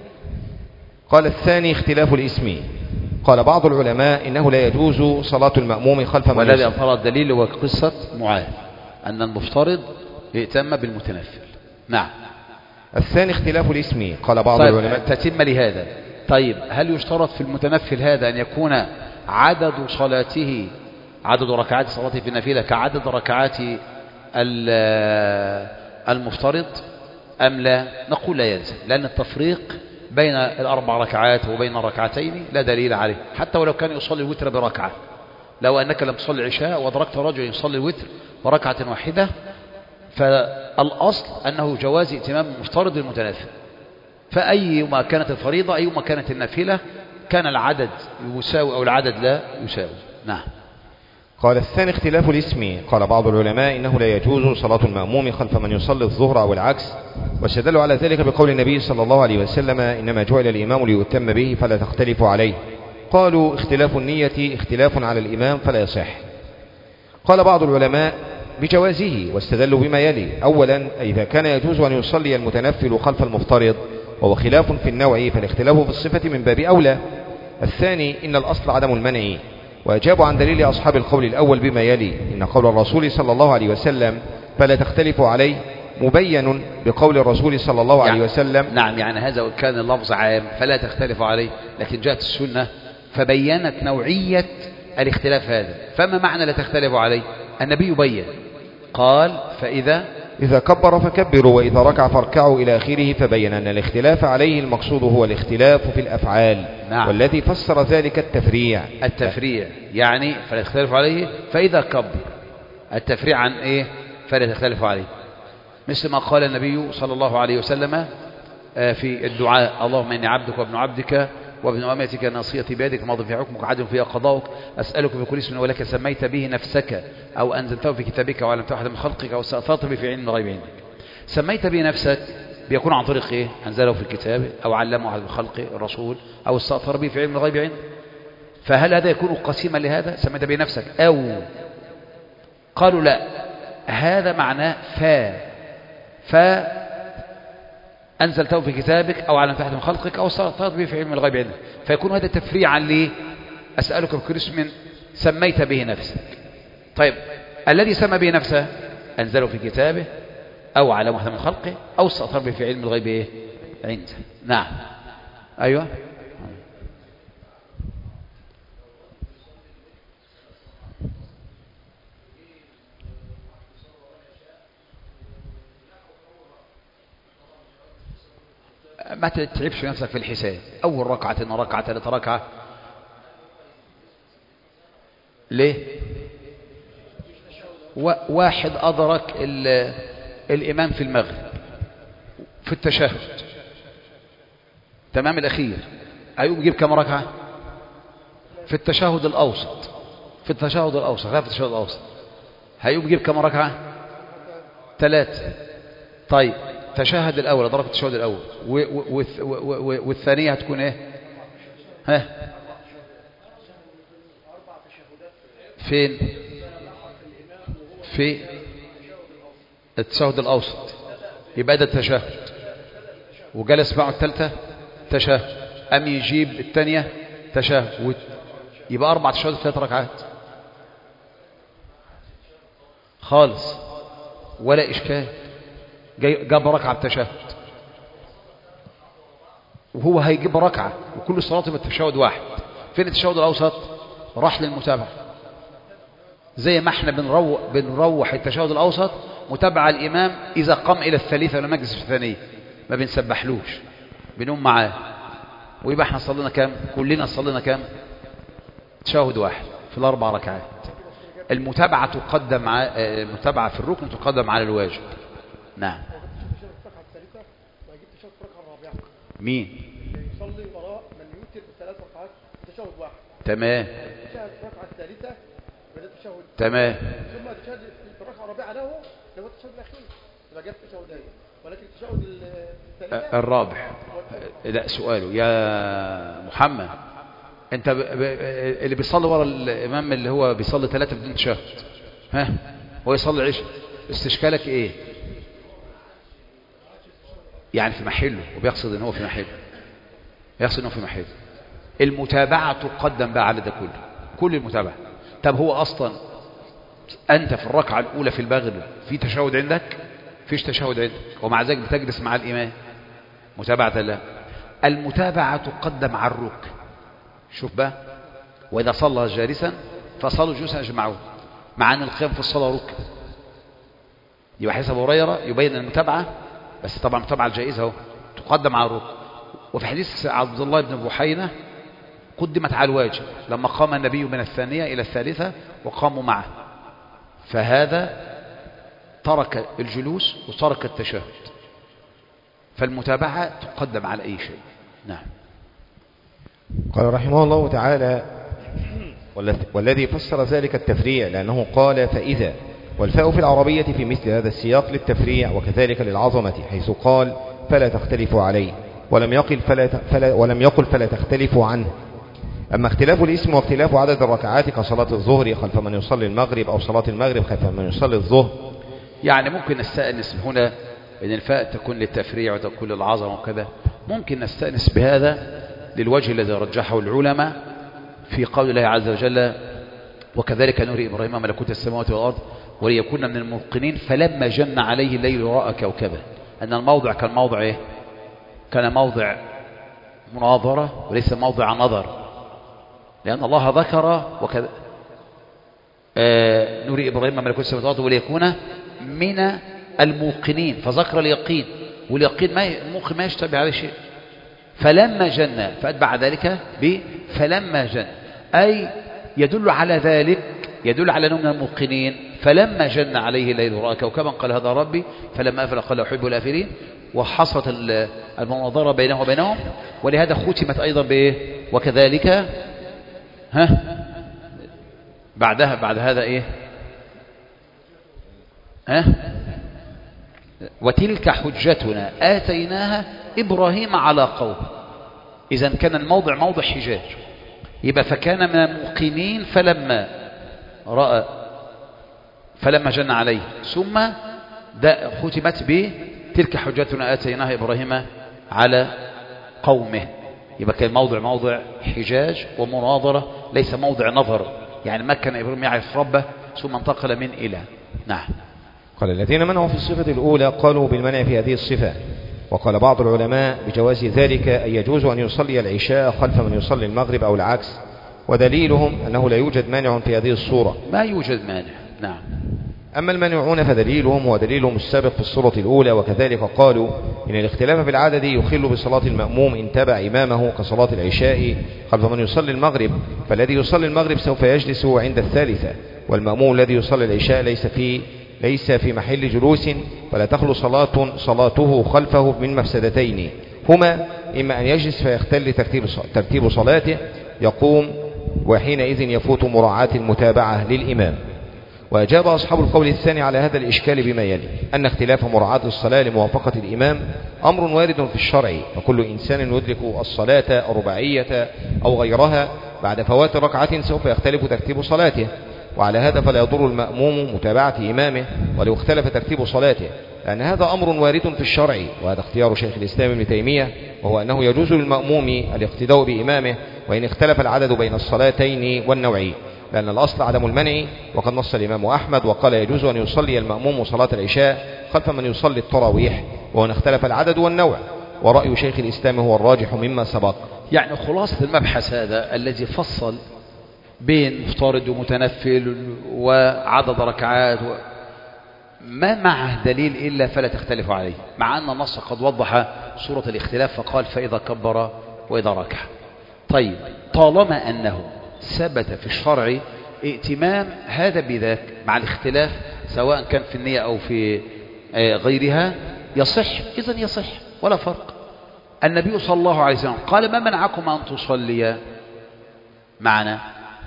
قال الثاني اختلاف الاسم. قال بعض العلماء إنه لا يجوز صلاة المأموم خلف من والذي أبطل الدليل هو قصة معاذ، أن المفترض يهتم بالمتنفل. نعم. الثاني اختلاف الاسم. قال بعض طيب العلماء تتم لهذا. طيب هل يشترط في المتنفل هذا أن يكون عدد صلاته، عدد ركعات صلاته في النافلة كعدد ركعات المفترض أم لا؟ نقول لا يلزم، لأن التفريق بين الأربع ركعات وبين الركعتين لا دليل عليه، حتى ولو كان يصلي الوتر بركعة. لو أنك لم تصلي العشاء وأدركت رجل يصلي الوتر بركعة واحدة، فالأصل أنه جواز ائتمام المفترض المتنافل، فأيما كانت الفريضة أيما كانت النافلة كان العدد يساوي أو العدد لا يساوي. نعم. قال الثاني اختلاف الاسم. قال بعض العلماء إنه لا يجوز صلاة المأموم خلف من يصلي الظهر أو العكس، واستدلوا على ذلك بقول النبي صلى الله عليه وسلم: إنما جعل الإمام ليؤتم به فلا تختلفوا عليه. قالوا اختلاف النية اختلاف على الإمام فلا يصح. قال بعض العلماء بجوازه، واستدلوا بما يلي: أولا إذا كان يجوز أن يصلي المتنفل خلف المفترض وهو خلاف في النوع، فالاختلاف في الصفة من باب أولى. الثاني إن الأصل عدم المنع، وأجابوا عن دليل أصحاب القول الأول بما يلي: إن قول الرسول صلى الله عليه وسلم فلا تختلفوا عليه مبين بقول الرسول صلى الله عليه وسلم. نعم، يعني هذا كان اللفظ عام فلا تختلفوا عليه، لكن جاءت السنة فبينت نوعية الاختلاف هذا. فما معنى لا تختلفوا عليه؟ النبي بين قال: إذا كبر فكبروا وإذا ركع فاركعوا إلى آخره، فبين أن الاختلاف عليه المقصود هو الاختلاف في الأفعال. نعم. والذي فسر ذلك التفريع يعني فلا تختلفوا عليه، فإذا كبر التفريع عن إيه؟ فلا تختلفوا عليه، مثل ما قال النبي صلى الله عليه وسلم في الدعاء: اللهم إني عبدك وابن عبدك وابن أمتك ناصيتي بيدك ماض في حكمك عدل في قضاؤك، أسألك بكل اسم ولك سميت به نفسك أو أنزلته في كتابك وعلمت أحد من خلقك أو استأثرت به في علم الغيب عندك. سميت به نفسك بيكون عن طريق إيه؟ أنزله في الكتاب أو علمه أحد من خلقه الرسول أو استأثر به في علم الغيب عندك. فهل هذا يكون قسيما لهذا؟ سميت به نفسك. أو قالوا لا، هذا معناه أنزلته في كتابك أو على تحت من خلقك أو استأثرت به في علم الغيب عندك، فيكون هذا تفريعا ليه؟ أسألك بكل اسم سميت به نفسك. طيب الذي سمى به نفسه أنزله في كتابه أو على واحد من خلقه أو استأثر به في علم الغيب إيه؟ عنده. نعم. أيوة. ما تتعبش نفسك في الحساب. أول ركعة، 2 ركعة، 3 ركعة. ليه؟ واحد أدرك الإمام في المغرب في التشهد تمام الأخير، هيقوم يجيب كم ركعة؟ في التشهد الأوسط. في التشهد الأوسط، في التشهد الأوسط هيقوم يجيب كم ركعة؟ 3. طيب تشهد الأول، أدرك التشهد الأول، والثانية هتكون إيه؟ ها؟ فين؟ في التشهد الأوسط، يبقى ده التشهد، وجلس معه الثالثة تشهد، أم يجيب الثانية تشهد، يبقى 4 تشهد 3 ركعات خالص ولا إشكال. جاب ركعة بتشهد، وهو هيجيب ركعة وكل صلاة بالتشهد واحد. فين التشهد الأوسط؟ راح للمتابعة، زي ما احنا بنروح التشهد الأوسط متابعة الإمام إذا قام إلى الثالثة ولم يجلس في الثانية، ما بنسبحلوش، بنقوم معاه، ويبقى احنا صلينا كام؟ كلنا صلينا كام؟ تشهد واحد في ال4 ركعات. المتابعة تقدم المتابعة في الركن تقدم على الواجب. نعم. مين؟ يصلي وراء من يوتر ب3 ركعات تشهد واحد. تمام. تشهد الركعة الثالثة وده تشهد. تمام. ثم تشهد الركعة الرابعة له هو التشهد الأخير، يبقى جاب تشهدين، ولكن التشهد الثالث الرابع. لا سؤاله يا محمد، انت اللي بيصلي ورا الامام اللي هو بيصلي 3 بدون تشهد، ها هو يصلي 10، استشكالك ايه؟ يعني في محله، وبيقصد ان هو في محله، يقصد انه في محله. المتابعة تقدم بقى على ده كله، كل المتابعة. طب هو اصلا انت في الركعة الاولى في المغرب في تشهد عندك؟ فيش تشهد عندك، ومع ذلك بتجلس مع الامام متابعة له. المتابعة تقدم على الركن. شوف بقى، واذا صلى جالسا فصلوا جلوسا اجمعون، مع ان القيام في الصلاة ركن. يبقى حسب هريرة يبين المتابعة، بس طبعا المتابعة الجائزة اهو تقدم على الركن. وفي حديث عبد الله بن بحينة قدمت على الواجب لما قام النبي من الثانية إلى الثالثة وقاموا معه، فهذا ترك الجلوس وترك التشهد، فالمتابعة تقدم على أي شيء. نعم. قال رحمه الله تعالى: والذي فسر ذلك التفريع، لأنه قال فإذا، والفاء في العربية في مثل هذا السياق للتفريع، وكذلك للعظمة، حيث قال فلا تختلفوا عليه، ولم يقل فلا تختلفوا عنه. أما اختلاف الاسم واختلاف عدد الركعات كصلاة الظهر خلف من يصلي المغرب، أو صلاة المغرب خلف من يصلي الظهر، يعني ممكن نستأنس هنا إن الفاء تكون للتفريع وتكون للعظمة وكذا، ممكن نستأنس بهذا للوجه الذي رجحه العلماء في قول الله عز وجل: وكذلك نري إبراهيم ملكوت السماوات والأرض وليكون من الموقنين فلما جن عليه الليل رأى كوكبا. أن الموضع كان موضع إيه؟ كان موضع مناظرة وليس موضع نظر، لأن الله ذكر وكذا نري إبراهيم ملكوت السماوات والأرض وليكون من الموقنين، فذكر اليقين، واليقين الموقن ما يشتبه عليه شيء. فلما جن فأتبع ذلك فلما جن، أي يدل على ذلك، يدل على أنه من الموقنين. فلما جن عليه الليل رأى كوكبا قال هذا ربي، فلما أفل قال أحب الآفلين، وحصلت المناظرة بينه وبينهم. ولهذا ختمت أيضا بإيه؟ وكذلك بعد هذا إيه؟ وتلك حجتنا آتيناها إبراهيم على قوم. إذن كان الموضع موضع حجاج، يبقى فكان من الموقنين فلما جن عليه ثم ختمت بتلك حجتنا آتيناها إبراهيم على قومه. يبقى كان موضع حجاج ومناظرة، ليس موضع نظر. يعني ما كان إبراهيم يعرف ربه ثم انتقل من إله. نعم. قال الذين منعوا في الصفة الأولى قالوا بالمنع في هذه الصفة. وقال بعض العلماء بجواز ذلك، أن يجوز أن يصلي العشاء خلف من يصلي المغرب أو العكس، ودليلهم أنه لا يوجد مانع في هذه الصورة. ما يوجد مانع. نعم. أما المانعون فدليلهم هو دليلهم السابق في الصورة الأولى. وكذلك قالوا إن الاختلاف في العدد يخل بصلاة المأموم إن تبع إمامه كصلاة العشاء خلف من يصلي المغرب، فالذي يصلي المغرب سوف يجلس عند الثالثة، والمأموم الذي يصلي العشاء ليس في محل جلوس، فلا تخلو صلاته خلفه من مفسدتين هما: إما أن يجلس فيختل ترتيب صلاته يقوم، وحينئذ يفوت مراعاة المتابعة للإمام. وأجاب أصحاب القول الثاني على هذا الإشكال بما يلي: أن اختلاف مراعاة الصلاة لموافقة الإمام أمر وارد في الشرع، فكل إنسان يدرك الصلاة الرباعية أو غيرها بعد فوات ركعة سوف يختلف ترتيب صلاته، وعلى هذا فلا يضر المأموم متابعة إمامه ولو اختلف ترتيب صلاته، لأن هذا أمر وارد في الشرع. وهذا اختيار شيخ الإسلام ابن تيمية، وهو أنه يجوز للمأموم الاقتداء بإمامه وإن اختلف العدد بين الصلاتين والنوعين، لأن الأصل عدم المنع. وقد نص الإمام أحمد وقال يجوز أن يصلي المأموم صلاة العشاء خلف من يصلي التراويح وإن اختلف العدد والنوع، ورأي شيخ الإسلام هو الراجح مما سبق. يعني خلاصة المبحث هذا الذي فصل بين مفترض ومتنفل وعدد ركعات ما معه دليل إلا فلا تختلف عليه، مع أن النص قد وضح صورة الاختلاف فقال فإذا كبر وإذا ركع. طيب، طالما أنه ثبت في الشرع ائتمام هذا بذاك مع الاختلاف سواء كان في النية أو في غيرها يصح، إذن يصح ولا فرق. النبي صلى الله عليه وسلم قال ما منعكم أن تصلي معنا؟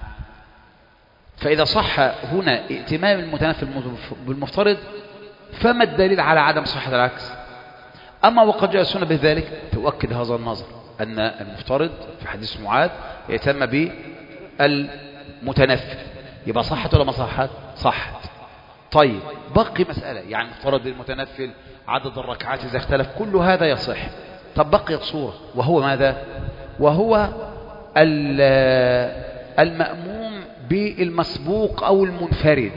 فإذا صح هنا ائتمام المتنفل بالمفترض فما الدليل على عدم صحة العكس؟ أما وقد جاء السنة بذلك تؤكد هذا النظر، أن المفترض في حديث معاذ يهتم بالمتنفل، يبقى صحت ولا ما صحت؟ صحت. طيب، بقي مسألة، يعني المفترض بالمتنفل عدد الركعات إذا اختلف كل هذا يصح. طب بقيت صورة، وهو ماذا؟ وهو المأموم بالمسبوق أو المنفرد.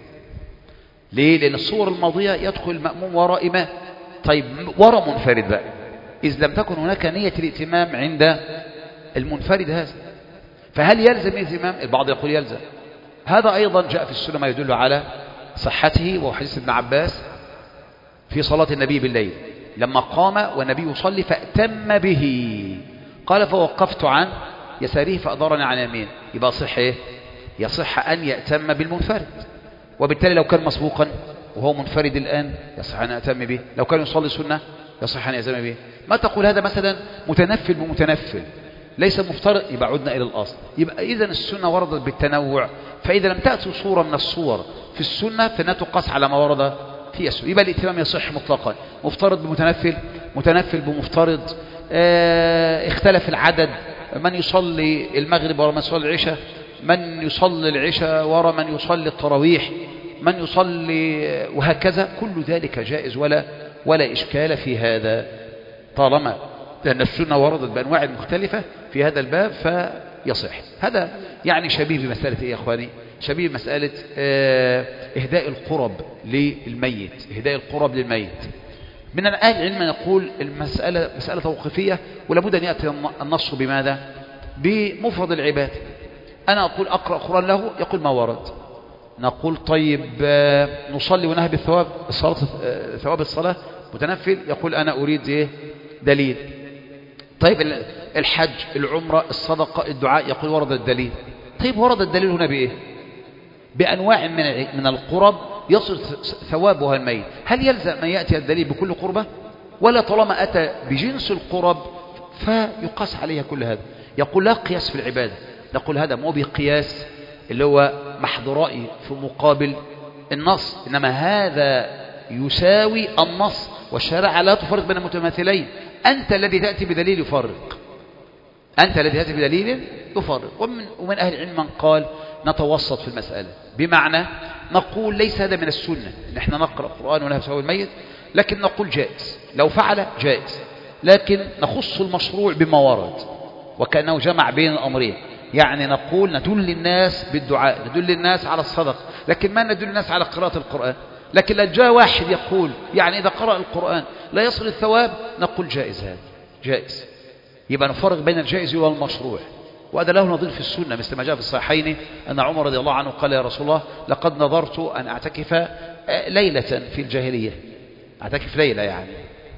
ليه؟ لأن الصور الماضية يدخل المأموم وراء إمام. طيب، وراء منفرد بقى، إذ لم تكن هناك نية الائتمام عند المنفرد هذا، فهل يلزم الائتمام؟ البعض يقول يلزم. هذا أيضا جاء في السنة ما يدل على صحته، وهو حديث ابن عباس في صلاة النبي بالليل لما قام والنبي يصلي فأتم به، قال فوقفت عن يساره فأدارني عن يمين. يبقى صح إيه؟ يصح أن يأتم بالمنفرد، وبالتالي لو كان مسبوقا وهو منفرد الآن يصح أن يأتم به، لو كان يصلي سنة يصح أن يأتم به. ما تقول هذا مثلا متنفل بمتنفل ليس مفترض، يبقى عدنا إلى الأصل. يبقى إذن السنة وردت بالتنوع، فإذا لم تأتي صورة من الصور في السنة فإنها تقاس على ما ورد في السنة، يبقى الائتمام يصح مطلقا. مفترض بمتنفل، متنفل بمفترض، اختلف العدد، من يصلي المغرب ورا من يصلي العشاء، من يصلي العشاء ورا من يصلي التراويح، من يصلي، وهكذا، كل ذلك جائز ولا إشكال في هذا، طالما لأن السنة وردت بأنواع مختلفة في هذا الباب فيصح. هذا يعني شبيه بمسألة إيه يا أخواني؟ شبيه بمسألة إهداء القرب للميت، إهداء القرب للميت. من أهل العلم يقول المسألة مسألة توقيفية، ولابد أن يأتي النص بماذا؟ بمفرد العباد. أنا أقول أقرأ قرآن له، يقول ما ورد. نقول طيب نصلي ونهب الثواب، ثواب الصلاة متنفل، يقول أنا أريد إيه؟ دليل. طيب الحج، العمرة، الصدقة، الدعاء، يقول ورد الدليل. طيب ورد الدليل هنا بإيه؟ بأنواع من القرب يصل ثوابها الميت. هل يلزم أن يأتي الدليل بكل قربة؟ ولا طالما أتى بجنس القرب فيقاس عليها كل هذا؟ يقول لا قياس في العبادة. نقول هذا مو بقياس اللي هو محض رأي في مقابل النص، إنما هذا يساوي النص، والشرع لا تفرق بين المتماثلين. أنت الذي تأتي بدليل يفرق. أنت الذي تأتي بدليل يفرق. ومن أهل العلم من قال نتوسط في المسألة، بمعنى نقول ليس هذا من السنة إن احنا نقرأ القرآن ونهب سوى الميت، لكن نقول جائز، لو فعل جائز، لكن نخص المشروع بما ورد، وكأنه جمع بين الأمرين. يعني نقول ندل الناس بالدعاء، ندل الناس على الصدق، لكن ما ندل الناس على قراءة القرآن. لكن لو جاء واحد يقول يعني إذا قرأ القرآن لا يصل الثواب، نقول جائز، هذا جائز. يبقى نفرق بين الجائز والمشروع، وهذا له نظير في السنة، مثل ما جاء في الصحيحين أن عمر رضي الله عنه قال يا رسول الله لقد نظرت أن أعتكف ليلة في الجاهلية، أعتكف ليلة يعني،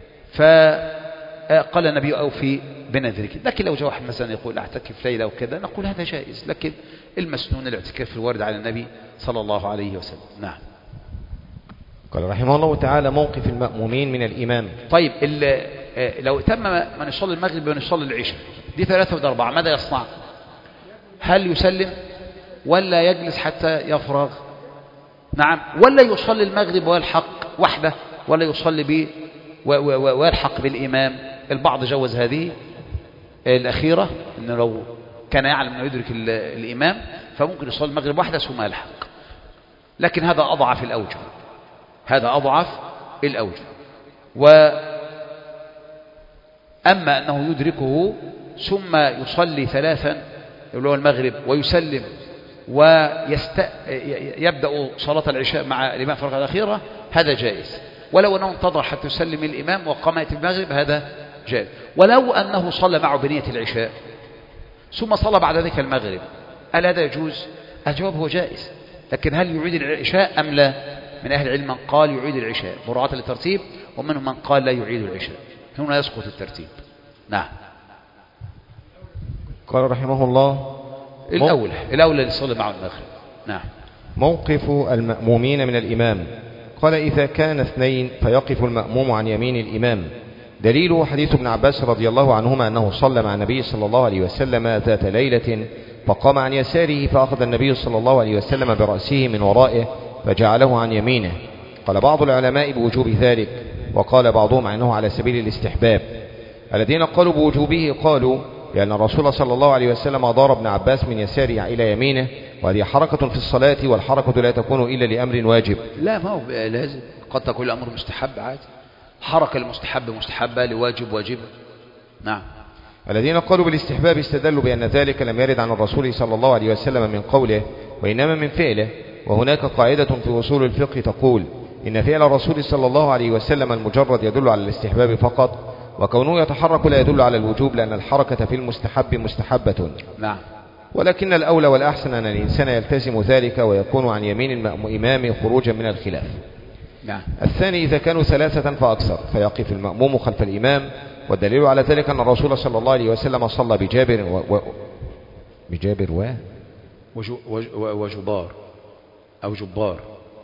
فقال النبي أوفي بنذرك. لكن لو جاء واحد مثلا يقول أعتكف ليلة وكذا، نقول هذا جائز، لكن المسنون الاعتكاف الوارد على النبي صلى الله عليه وسلم. نعم. قال رحمه الله تعالى موقف المأمومين من الإمام. طيب لو تم من يصلي المغرب ويصلي العشاء، دي 3 و4، ماذا يصنع؟ هل يسلم ولا يجلس حتى يفرغ؟ نعم. ولا يصلي المغرب ويلحق وحده، ولا يصلي ويلحق بالإمام؟ البعض جوز هذه الأخيرة، إنه لو كان يعلم أنه يدرك الإمام فممكن يصلي المغرب وحده ثم يلحق، لكن هذا أضعف الأوجه، هذا أضعف الأوجه. أما أنه يدركه ثم يصلي 3 اللي هو المغرب ويسلم ويبدأ صلاة العشاء مع الإمام في الركعة الأخيرة، هذا جائز. ولو أنه انتظر حتى يسلم الإمام وقام يأتي المغرب، هذا جائز. ولو أنه صلى معه بنية العشاء ثم صلى بعد ذلك المغرب، هل هذا يجوز؟ الجواب هو جائز، لكن هل يعيد العشاء أم لا؟ من أهل العلم من قال يعيد العشاء مراعاة للترتيب، ومنهم من قال لا يعيد العشاء، هنا يسقط الترتيب. نعم. قال رحمه الله الأولى للصلاة مع المغرب. نعم. موقف المأمومين من الإمام. قال إذا كان 2 فيقف المأموم عن يمين الإمام. دليله حديث ابن عباس رضي الله عنهما أنه صلى مع النبي صلى الله عليه وسلم ذات ليلة فقام عن يساره، فأخذ النبي صلى الله عليه وسلم برأسه من ورائه فجعله عن يمينه. قال بعض العلماء بوجوب ذلك، وقال بعضهم أنه على سبيل الاستحباب. الذين قالوا بوجوبه قالوا لأن الرسول صلى الله عليه وسلم دار ابن عباس من يساره إلى يمينه، وهذه حركة في الصلاة، والحركة لا تكون إلا لأمر واجب. لا، ما هو لازم، قد تكون الأمر مستحب عادي، حركة المستحب مستحبة، لواجب واجب. نعم. الذين قالوا بالاستحباب استدلوا بأن ذلك لم يرد عن الرسول صلى الله عليه وسلم من قوله، وإنما من فعله. وهناك قاعدة في أصول الفقه تقول إن فعل الرسول صلى الله عليه وسلم المجرد يدل على الاستحباب فقط، وكونه يتحرك لا يدل على الوجوب، لأن الحركة في المستحب مستحبة. نعم. ولكن الأولى والأحسن أن الإنسان يلتزم ذلك ويكون عن يمين الإمام خروجا من الخلاف. نعم. الثاني إذا كانوا 3 فأكثر فيقف المأموم خلف الإمام، والدليل على ذلك أن الرسول صلى الله عليه وسلم صلى بجابر وجبار أو جبار،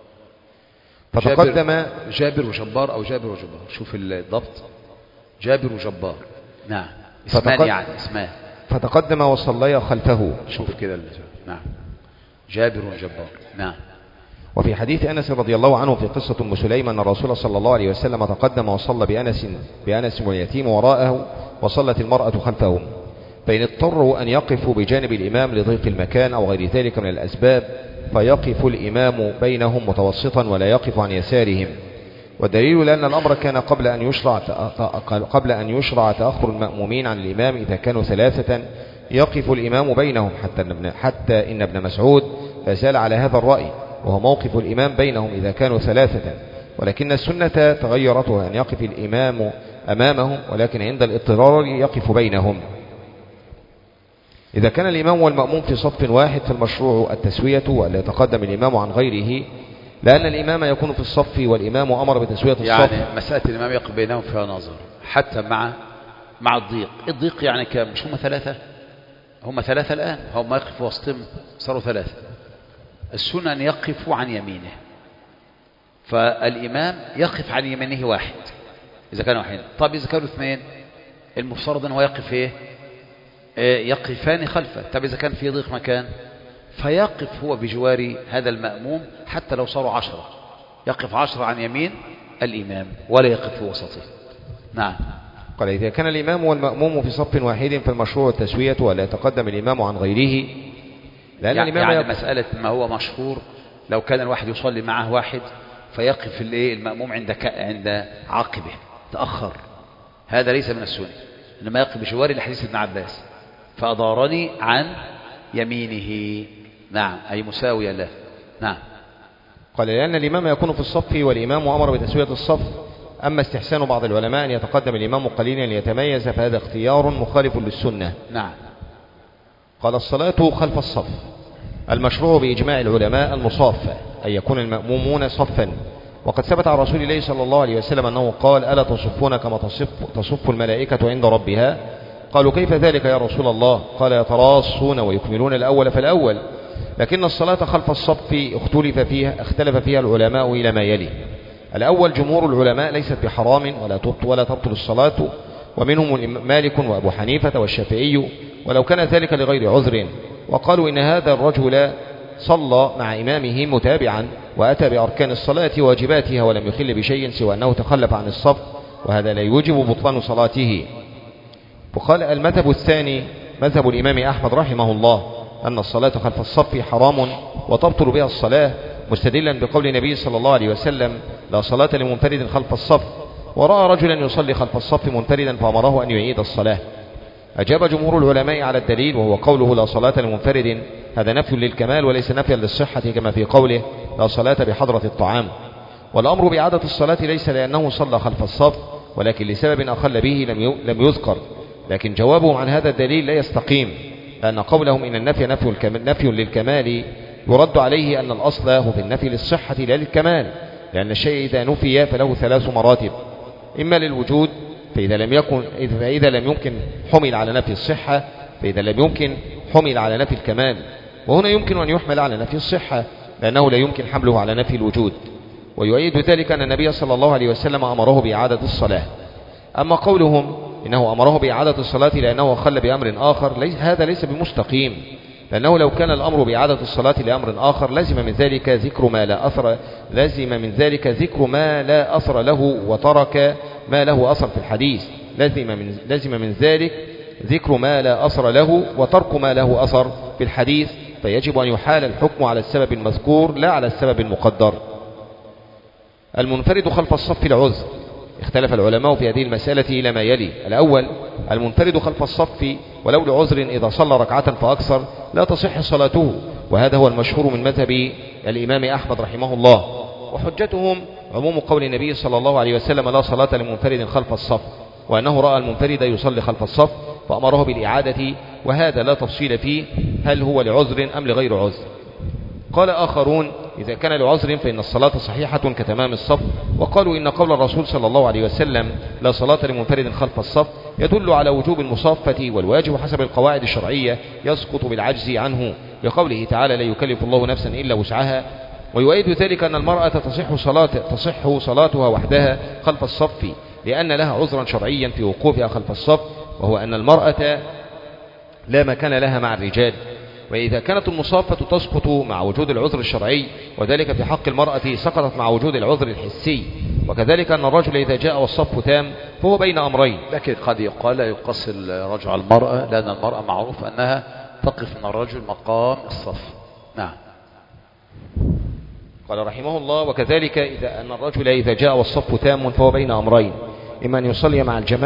فتقدم جابر وجبار أو جابر وجبار، شوف الضبط، جابر وجبار. نعم. اسمان يعني اسمان. فتقدم وصليا خلفه، شوف كده. نعم. جابر وجبار. نعم. وفي حديث أنس رضي الله عنه في قصة أم سليم أن الرسول صلى الله عليه وسلم تقدم وصلى بأنس واليتيم وراءه، وصلت المرأة خلفهم. فإن اضطروا أن يقفوا بجانب الإمام لضيق المكان أو غير ذلك من الأسباب فيقف الإمام بينهم متوسطا ولا يقف عن يسارهم. والدليل لأن الأمر كان قبل أن يشرع تأخر المأمومين عن الإمام إذا كانوا 3 يقف الإمام بينهم، حتى إن ابن مسعود لا زال على هذا الرأي، وهو موقف الإمام بينهم إذا كانوا 3، ولكن السنة تغيرت أن يقف الإمام أمامهم، ولكن عند الاضطرار يقف بينهم. إذا كان الإمام والمأموم في صف واحد فالمشروع التسوية وألا يتقدم الإمام عن غيره، لأن الإمام يكون في الصف والإمام أمر بتسوية الصف. يعني مسألة الإمام يقف بينهم فيها نظر، حتى مع الضيق يعني كم؟ مش هم 3؟ هم 3 الآن، هم يقفوا وسطهم صاروا 3. السنة أن يقفوا عن يمينه، فالإمام يقف عن يمينه 1 إذا كانوا 1. طب إذا كانوا 2 المفترض أنه يقف إيه؟ يقفان خلفه. طب إذا كان في ضيق مكان فيقف هو بجوار هذا المأموم، حتى لو صاروا 10 يقف 10 عن يمين الإمام ولا يقف في وسطه. نعم. قال إذا كان الإمام والمأموم في صف واحد فالمشروع التسوية ولا يتقدم الإمام عن غيره، لأن يعني مسألة ما هو مشهور لو كان الواحد يصلي معه واحد فيقف المأموم عند عقبه تأخر، هذا ليس من السنة، إنما يقف بجوار لحديث ابن عباس فأدارني عن يمينه. نعم، أي مساوية له. نعم. قال لأن الإمام يكون في الصف والإمام أمر بتسوية الصف. أما استحسان بعض العلماء أن يتقدم الإمام قليلا ليتميز فهذا اختيار مخالف للسنة. نعم. قال الصلاة خلف الصف المشروع بإجماع العلماء المصافة أن يكون المأمومون صفا، وقد ثبت عن رسول الله صلى الله عليه وسلم أنه قال ألا تصفون كما تصف الملائكة عند ربها؟ قالوا كيف ذلك يا رسول الله؟ قال يتراصون ويكملون الأول فالأول. لكن الصلاة خلف الصف اختلف فيها العلماء إلى ما يلي: الأول جمهور العلماء ليست بحرام ولا تبطل الصلاة، ومنهم مالك وأبو حنيفة والشافعي، ولو كان ذلك لغير عذر، وقالوا إن هذا الرجل صلى مع إمامه متابعا وأتى بأركان الصلاة واجباتها ولم يخل بشيء سوى أنه تخلف عن الصف، وهذا لا يوجب بطلان صلاته. وقال المذهب الثاني مذهب الإمام أحمد رحمه الله أن الصلاة خلف الصف حرام وتبطل بها الصلاة، مستدلا بقول النبي صلى الله عليه وسلم لا صلاة لمنفرد خلف الصف، ورأى رجلا يصلي خلف الصف منفردا فأمره أن يعيد الصلاة. أجاب جمهور العلماء على الدليل وهو قوله لا صلاة لمنفرد، هذا نفي للكمال وليس نفيا للصحة كما في قوله لا صلاة بحضرة الطعام. والأمر بإعادة الصلاة ليس لأنه صلى خلف الصف ولكن لسبب أخل به لم يذكر، لكن جوابهم عن هذا الدليل لا يستقيم، لأن قولهم إن النفي نفي للكمال يرد عليه أن الأصل هو في النفي للصحة لا للكمال، لأن الشيء إذا نفي فله 3 مراتب: إما للوجود فإذا لم يمكن حمل على نفي الصحة، فإذا لم يمكن حمل على نفي الكمال، وهنا يمكن أن يحمل على نفي الصحة لأنه لا يمكن حمله على نفي الوجود. ويؤيد ذلك أن النبي صلى الله عليه وسلم أمره بإعادة الصلاة. أما قولهم إنه أمره بإعادة الصلاة لأنه خل بأمر آخر، هذا ليس بمستقيم، لأنه لو كان الأمر بإعادة الصلاة لأمر آخر لزم من ذلك ذكر ما لا أثر له وترك ما له أثر في الحديث، لزم من ذلك ذكر ما لا أثر له وترك ما له أثر في الحديث، فيجب أن يحال الحكم على السبب المذكور لا على السبب المقدر. المنفرد خلف الصف العذر، اختلف العلماء في هذه المسألة إلى ما يلي: الأول المنفرد خلف الصف ولو لعذر إذا صلى ركعة فأكثر لا تصح صلاته، وهذا هو المشهور من مذهب الإمام أحمد رحمه الله، وحجتهم عموم قول النبي صلى الله عليه وسلم لا صلاة لمنفرد خلف الصف، وأنه رأى المنفرد يصلي خلف الصف فأمره بالإعادة، وهذا لا تفصيل فيه هل هو لعذر أم لغير عذر. قال آخرون إذا كان لعذر فإن الصلاة صحيحة كتمام الصف، وقالوا إن قول الرسول صلى الله عليه وسلم لا صلاة لمنفرد خلف الصف يدل على وجوب المصافة، والواجب حسب القواعد الشرعية يسقط بالعجز عنه، لقوله تعالى لا يكلف الله نفسا إلا وسعها. ويؤيد ذلك أن المرأة تصح صلاتها وحدها خلف الصف لأن لها عذرا شرعيا في وقوفها خلف الصف، وهو أن المرأة لا مكان لها مع الرجال. وإذا كانت المصافة تسقط مع وجود العذر الشرعي، وذلك في حق المرأة سقطت مع وجود العذر الحسي، وكذلك أن الرجل إذا جاء والصف تام فهو بين أمرين. لكن قد يقال لا يقص الرجل على المرأة، لأن المرأة معروف أنها تقف من الرجل مقام الصف. نعم. قال رحمه الله وكذلك أن الرجل إذا جاء والصف تام فهو بين أمرين: إما أن يصلي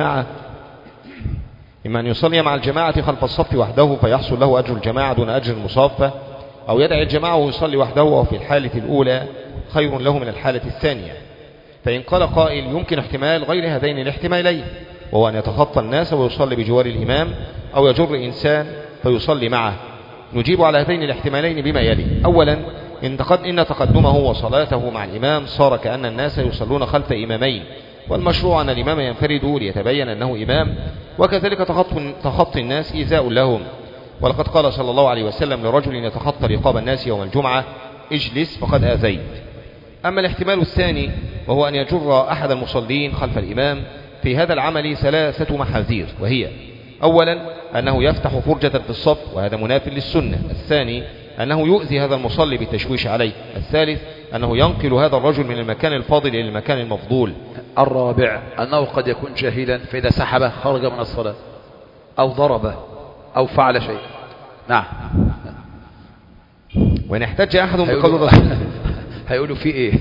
مع الجماعة خلف الصف وحده فيحصل له أجر الجماعة دون أجر المصافة، أو يدعي الجماعة ويصلي وحده وفي الحالة الأولى خير له من الحالة الثانية. فإن قال قائل يمكن احتمال غير هذين الاحتمالين، وهو أن يتخطى الناس ويصلي بجوار الإمام، أو يجر إنسان فيصلي معه، نجيب على هذين الاحتمالين بما يلي: أولا إن تقدمه وصلاته مع الإمام صار كأن الناس يصلون خلف إمامين، والمشروع أن الإمام ينفرد ليتبين أنه إمام، وكذلك تخطي الناس إيذاء لهم، ولقد قال صلى الله عليه وسلم لرجل يتخطى رقاب الناس يوم الجمعة اجلس فقد آذيت. أما الاحتمال الثاني وهو أن يجر أحد المصلين خلف الإمام، في هذا العمل 3 محاذير، وهي: أولا أنه يفتح فرجة في الصف وهذا مناف للسنة، الثاني أنه يؤذي هذا المصلي بالتشويش عليه. الثالث أنه ينقل هذا الرجل من المكان الفاضل إلى المكان المفضول. الرابع أنه قد يكون جاهلا، فإذا سحبه خرج من الصلاة أو ضربه أو فعل شيء. نعم. وإن احتج أحد بقول الرسول هيقولوا فيه إيه؟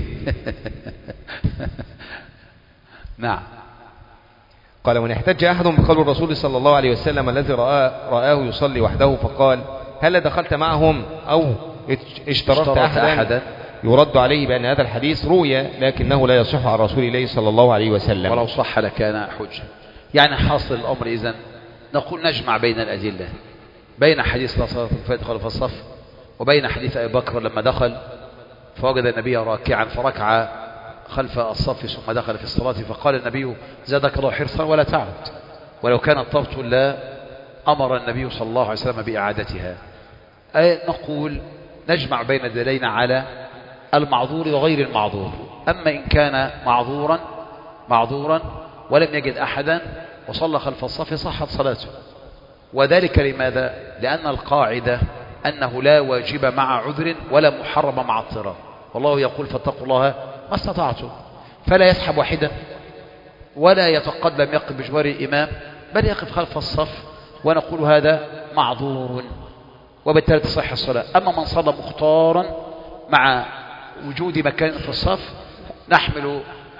نعم. قال: وإن احتج أحد بقول الرسول صلى الله عليه وسلم الذي رآه يصلي وحده فقال: هل دخلت معهم أو اشتركت أحدا، يرد عليه بأن هذا الحديث روي لكنه لا يصح عن رسول الله صلى الله عليه وسلم. ولو صح لكان حجة. يعني حاصل الأمر إذن نقول نجمع بين الأدلة، بين حديث لا صلاة الفاتح خلف الصف، وبين حديث أبي بكر لما دخل فوجد النبي راكعا فركع خلف الصف ثم دخل في الصلاة فقال النبي: زادك الله حرصا ولا تعد. ولو كانت تبطل لا أمر النبي صلى الله عليه وسلم بإعادتها. نقول نجمع بين الدليل على المعذور وغير المعذور. أما إن كان معذورا ولم يجد أحدا وصلى خلف الصف صحت صلاته. وذلك لماذا؟ لأن القاعدة أنه لا واجب مع عذر ولا محرم مع اضطرار، والله يقول: فاتقوا الله ما استطعتم. فلا يسحب واحدا ولا يتقدم يقف بجوار الإمام، بل يقف خلف الصف، ونقول هذا معذور وبالتالي تصح الصلاة. أما من صلى مختارا مع وجود مكان في الصف نحمل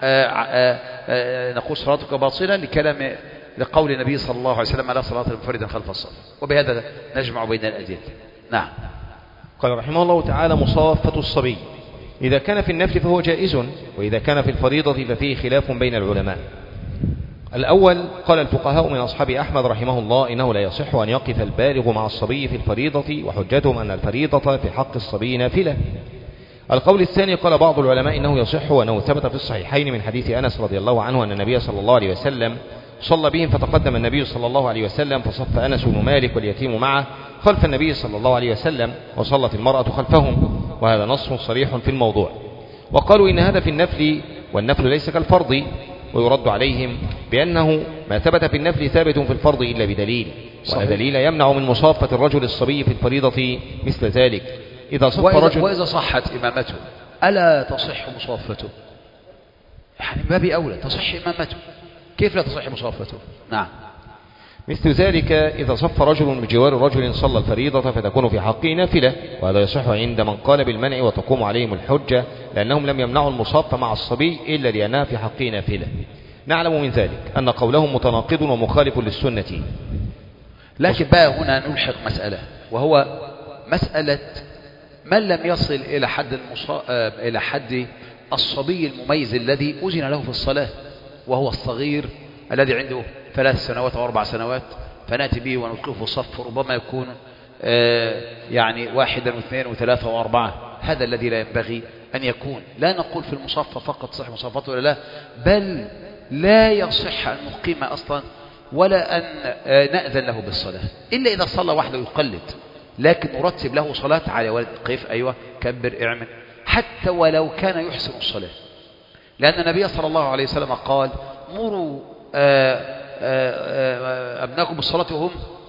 نقول صلاتك باطلة لقول النبي صلى الله عليه وسلم: لا صلاة منفردا خلف الصف. وبهذا نجمع بين الأدلة. نعم. قال رحمه الله تعالى: مصافة الصبي إذا كان في النفل فهو جائز، وإذا كان في الفريضة ففيه خلاف بين العلماء. الأول قال الفقهاء من أصحاب أحمد رحمه الله: إنه لا يصح أن يقف البالغ مع الصبي في الفريضة، وحجتهم أن الفريضة في حق الصبي نافلة. القول الثاني قال بعض العلماء: إنه يصح، وأنه ثبت في الصحيحين من حديث أنس رضي الله عنه أن النبي صلى الله عليه وسلم صلى بهم، فتقدم النبي صلى الله عليه وسلم فصف أنس بن مالك واليتيم معه خلف النبي صلى الله عليه وسلم، وصلت المرأة خلفهم، وهذا نص صريح في الموضوع. وقالوا إن هذا في النفل، والنفل ليس كالفرض، ويرد عليهم بأنه ما ثبت في النفل ثابت في الفرض إلا بدليل، ولا دليل يمنع من مصافة الرجل الصبي في الفريضة مثل ذلك. إذا صف رجل وإذا صحت إمامته ألا تصح مصافته؟ يعني باب أولى تصح إمامته، كيف لا تصح مصافته؟ نعم. مثل ذلك إذا صف رجل بجوار رجل صلى الفريضة فتكون في حقه نافلة، وهذا يصح عند من قال بالمنع وتقوم عليهم الحجة، لأنهم لم يمنعوا المصاف مع الصبي إلا لأنها في حقه نافلة. نعلم من ذلك أن قولهم متناقض ومخالف للسنة. لكن بقى هنا نلحق مسألة، وهو مسألة من لم يصل إلى حد الصبي المميز الذي أذن له في الصلاة، وهو الصغير الذي عنده 3 سنوات أو 4 سنوات، فنأتي به ونطلقه في الصف، ربما يكون يعني 1 و2 و3 و4. هذا الذي لا ينبغي أن يكون. لا نقول في المصفى فقط صح مصافته ولا لا، بل لا يصح أن نقيم أصلا ولا أن نأذن له بالصلاة إلا إذا صلى وحده يقلد، لكن نرتب له صلاة على ولد قف أيوة كبر اعمل، حتى ولو كان يحسن الصلاة. لأن النبي صلى الله عليه وسلم قال: مروا أبناءكم بالصلاة وهم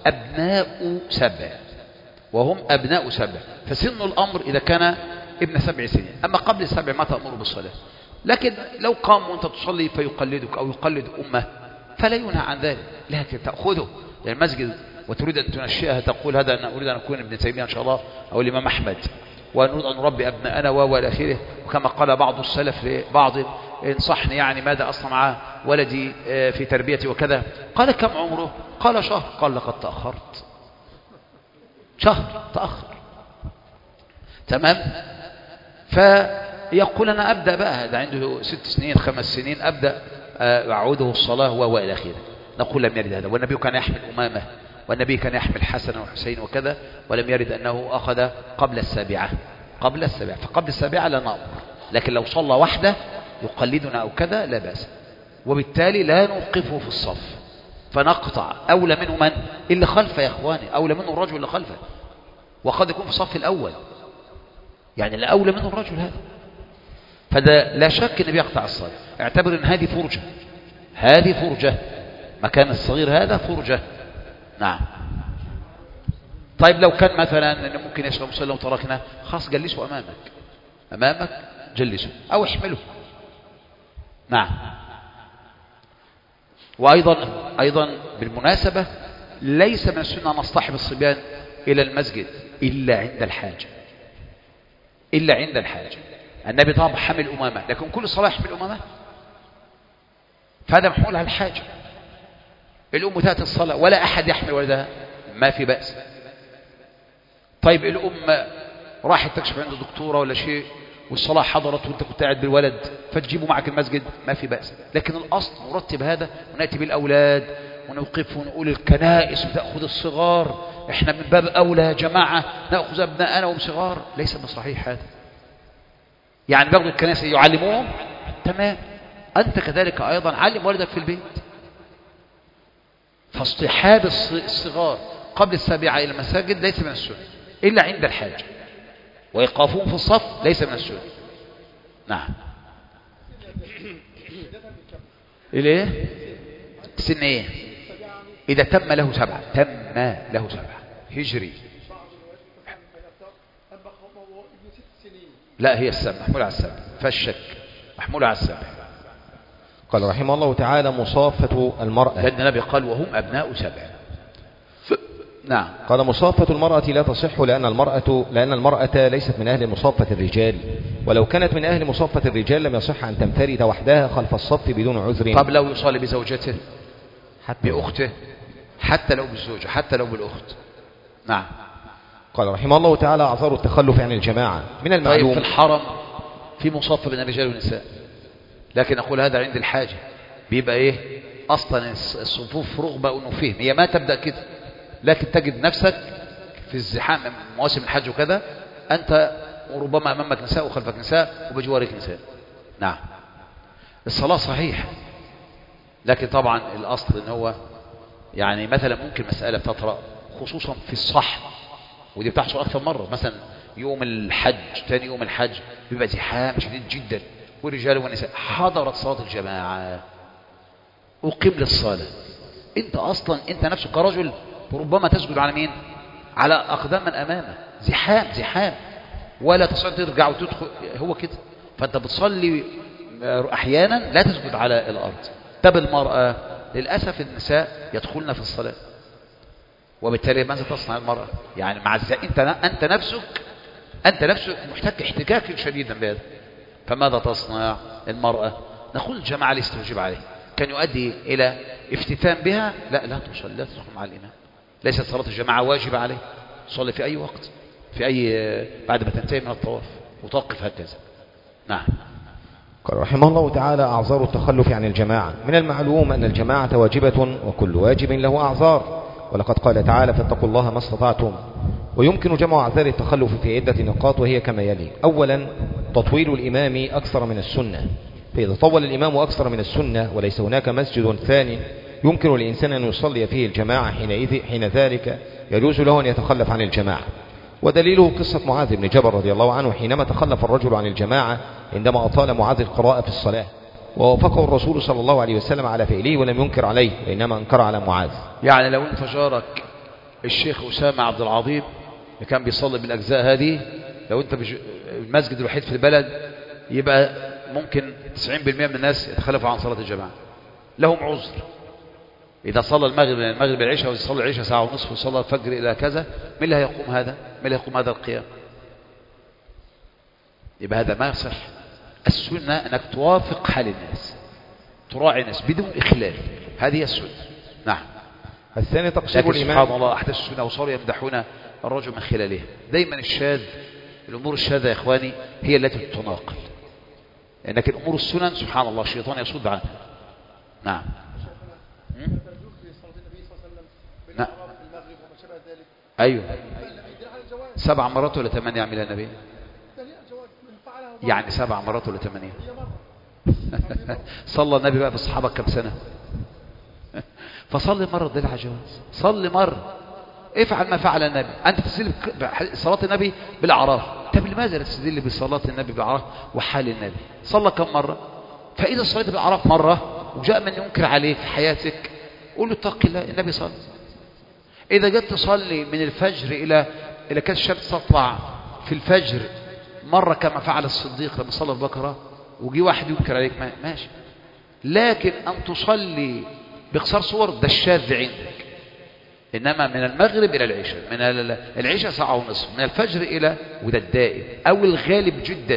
أبناء 7، فسن الأمر إذا كان ابن 7 سنين. أما قبل 7 ما تأمر بالصلاة، لكن لو قام وأنت تصلي فيقلدك أو يقلد أمه فلا ينهى عن ذلك، لكن تأخذه للمسجد وتريد أن تنشئها، تقول هذا أنا أريد أن أكون ابن تيمية إن شاء الله أو الإمام أحمد، ونريد أن نربي أبناءنا وإلى آخره. وكما قال بعض السلف لبعض: انصحني يعني ماذا أصنع ولدي في تربيتي وكذا. قال: كم عمره؟ قال: شهر. قال: لقد تأخرت، شهر تأخر. تمام. فيقول: أنا أبدأ بقى، هذا عنده 6 سنين 5 سنين أبدأ أعوده الصلاة وإلى آخره. نقول: لم يرد هذا. والنبي كان يحمل أمامه، والنبي كان يحمل حسن وحسين وكذا، ولم يرد أنه أخذ قبل 7. فقبل 7 لا نأمر، لكن لو صلى وحده يقلدنا أو كذا لا بأس. وبالتالي لا نوقفه في الصف فنقطع. أولى منه من؟ اللي خلفه يا إخواني، أولى منه الرجل اللي خلفه، وقد يكون في الصف الأول، يعني لا أولى منه الرجل هذا. فده لا شك أنه بيقطع الصلاة. اعتبر أن هذه فرجة، مكان الصغير هذا فرجة. نعم. طيب لو كان مثلا إنه ممكن يشرب مصلى وتركنا، خلاص جلسه أمامك جلسه أو احمله. نعم. وأيضا بالمناسبة ليس من السنة أن نصطحب الصبيان إلى المسجد إلا عند الحاجة. النبي طبعا حمل أمامة، لكن كل صلاة يحمل أمامة، فهذا محمول على الحاجة. الأم تأتي الصلاة ولا أحد يحمل ولدها، ما في بأس. طيب الأم راحت تكشف عند الدكتورة ولا شيء والصلاة حضرت وانت كنت قاعد بالولد فتجيبه معك المسجد، ما في بأس. لكن الأصل نرتب هذا ونأتي بالأولاد ونوقف ونقول الكنائس وتأخذ الصغار، احنا من باب أولى يا جماعة نأخذ أبناءنا وهم صغار، ليس بصحيح هذا. يعني بأخذ الكنائس يعلموهم، تمام، أنت كذلك أيضا علم والدك في البيت. فاصطحاب الصغار قبل السابعة إلى المساجد ليس من السنة إلا عند الحاجة، وإيقافهم في الصف ليس من السنة. نعم. إليه سن إيه؟ إذا تم له 7 هجري. لا، هي السبع محمولة على السبع، فالشك محمولة على السبع. قال رحمه الله تعالى: مصافة المرأة، لأن النبي قال وهم أبناء 7. نعم. قال: مصافة المرأة لا تصح لأن المرأة ليست من أهل مصافة الرجال، ولو كانت من أهل مصافة الرجال لم يصح أن تنفرد وحدها خلف الصف بدون عذر. طب لو يصلي بزوجته، بأخته، حتى لو بالزوجة، حتى لو بالأخت. نعم. قال رحمه الله تعالى: أعذار التخلف عن الجماعة من المعلوم. طيب في الحرم في مصافة بين الرجال والنساء، لكن أقول هذا عند الحاجة، بيبقى إيه أصلا الصفوف رغبة أنه فهم، هي ما تبدأ كده، لكن تجد نفسك في الزحام مواسم الحج وكذا، أنت وربما أمامك نساء وخلفك نساء وبجوارك نساء. نعم. الصلاة صحيح، لكن طبعا الأصل إن هو يعني مثلا ممكن مسألة تطرأ خصوصا في الصحن، ودي بتحصل أكثر مرة، مثلا يوم الحج، ثاني يوم الحج بيبقى زحام شديد جدا والرجال والنساء، حضرت صلاة الجماعة، أقيم للصلاة، أنت أصلا أنت نفسك كرجل ربما تسجد على مين؟ على أقدام من أمامه، زحام ولا تستطيع ترجع وتدخل، هو كده. فأنت بتصلي أحيانا لا تسجد على الأرض. طب المرأة للأسف النساء يدخلن في الصلاة، وبالتالي ماذا تصنع المرأة؟ يعني مع أنت نفسك محتاج احتكاك شديدا بهذا، فماذا تصنع المرأة؟ نقول الجماعة اللي يستوجب عليه كان يؤدي إلى افتتان بها، لا تصلي، لا تدخل مع الإمام، ليست صلاة الجماعة واجبة عليه، تصلي في أي وقت، في أي بعد ما تنتهي من الطواف وتوقف هكذا. نعم. قال رحمه الله تعالى: أعذار التخلف عن الجماعة من المعلوم أن الجماعة واجبة وكل واجب له أعذار، ولقد قال تعالى: فاتقوا الله ما استطعتم. ويمكن جمع أعذار التخلف في عدة نقاط، وهي كما يلي: أولا، تطويل الإمام أكثر من السنة، فإذا طول الإمام أكثر من السنة وليس هناك مسجد ثاني يمكن للإنسان أن يصلي فيه الجماعة، حين ذلك يجوز له أن يتخلف عن الجماعة. ودليله قصة معاذ بن جبل رضي الله عنه حينما تخلف الرجل عن الجماعة عندما أطال معاذ القراءة في الصلاة، ووافقه الرسول صلى الله عليه وسلم على فعله ولم ينكر عليه، وإنما أنكر على معاذ. يعني لو انت جارك الشيخ أسامة عبد العظيم اللي كان بيصلي بالأجزاء هذه، لو انت المسجد الوحيد في البلد، يبقى ممكن 90% من الناس يتخلفوا عن صلاة الجماعة، لهم عذر. إذا صلى المغرب العشاء ويصلي العشاء ساعة ونصف وصلى الفجر إلى كذا، من اللي هيقوم هذا؟ من اللي هيقوم هذا القيام؟ يبقى هذا ما يصح. السنة أنك توافق حال الناس، تراعي الناس بدون إخلال، هذه السنة. نعم. الثاني تقصير الإمام. سبحان الله، أحدث السنة وصاروا يمدحون الرجل من خلالها. دايما الأمور الشاذة يا إخواني هي التي تتناقل، لكن أمور السنن سبحان الله الشيطان يصد عنها. نعم. نعم. أيوه. 7 مرات ولا 8 يعملها النبي؟ يعني 7 مرات ولا 8؟ صلى النبي بقى بالصحابة كم سنة؟ فصلي مرة دل على جواز، صلي مرة، افعل ما فعل النبي. أنت تستدل صلاة النبي بالأعراف، طب لماذا لا تستدل بصلاة النبي بالأعراف وحال النبي؟ صلى كم مرة؟ فإذا صليت بالأعراف مرة وجاء من ينكر عليه في حياتك، قول له اتق الله، النبي صلى. إذا جيت تصلي من الفجر إلى كانت الشمس تطلع في الفجر مرة كما فعل الصديق لما صلى البقرة وجي واحد ينكر عليك ماشي، لكن أن تصلي باقصار صور ده الشاذ عندك. إنما من المغرب إلى العشاء، من العشاء ساعة ونصف، من الفجر إلى، وده الدائم أو الغالب جدا.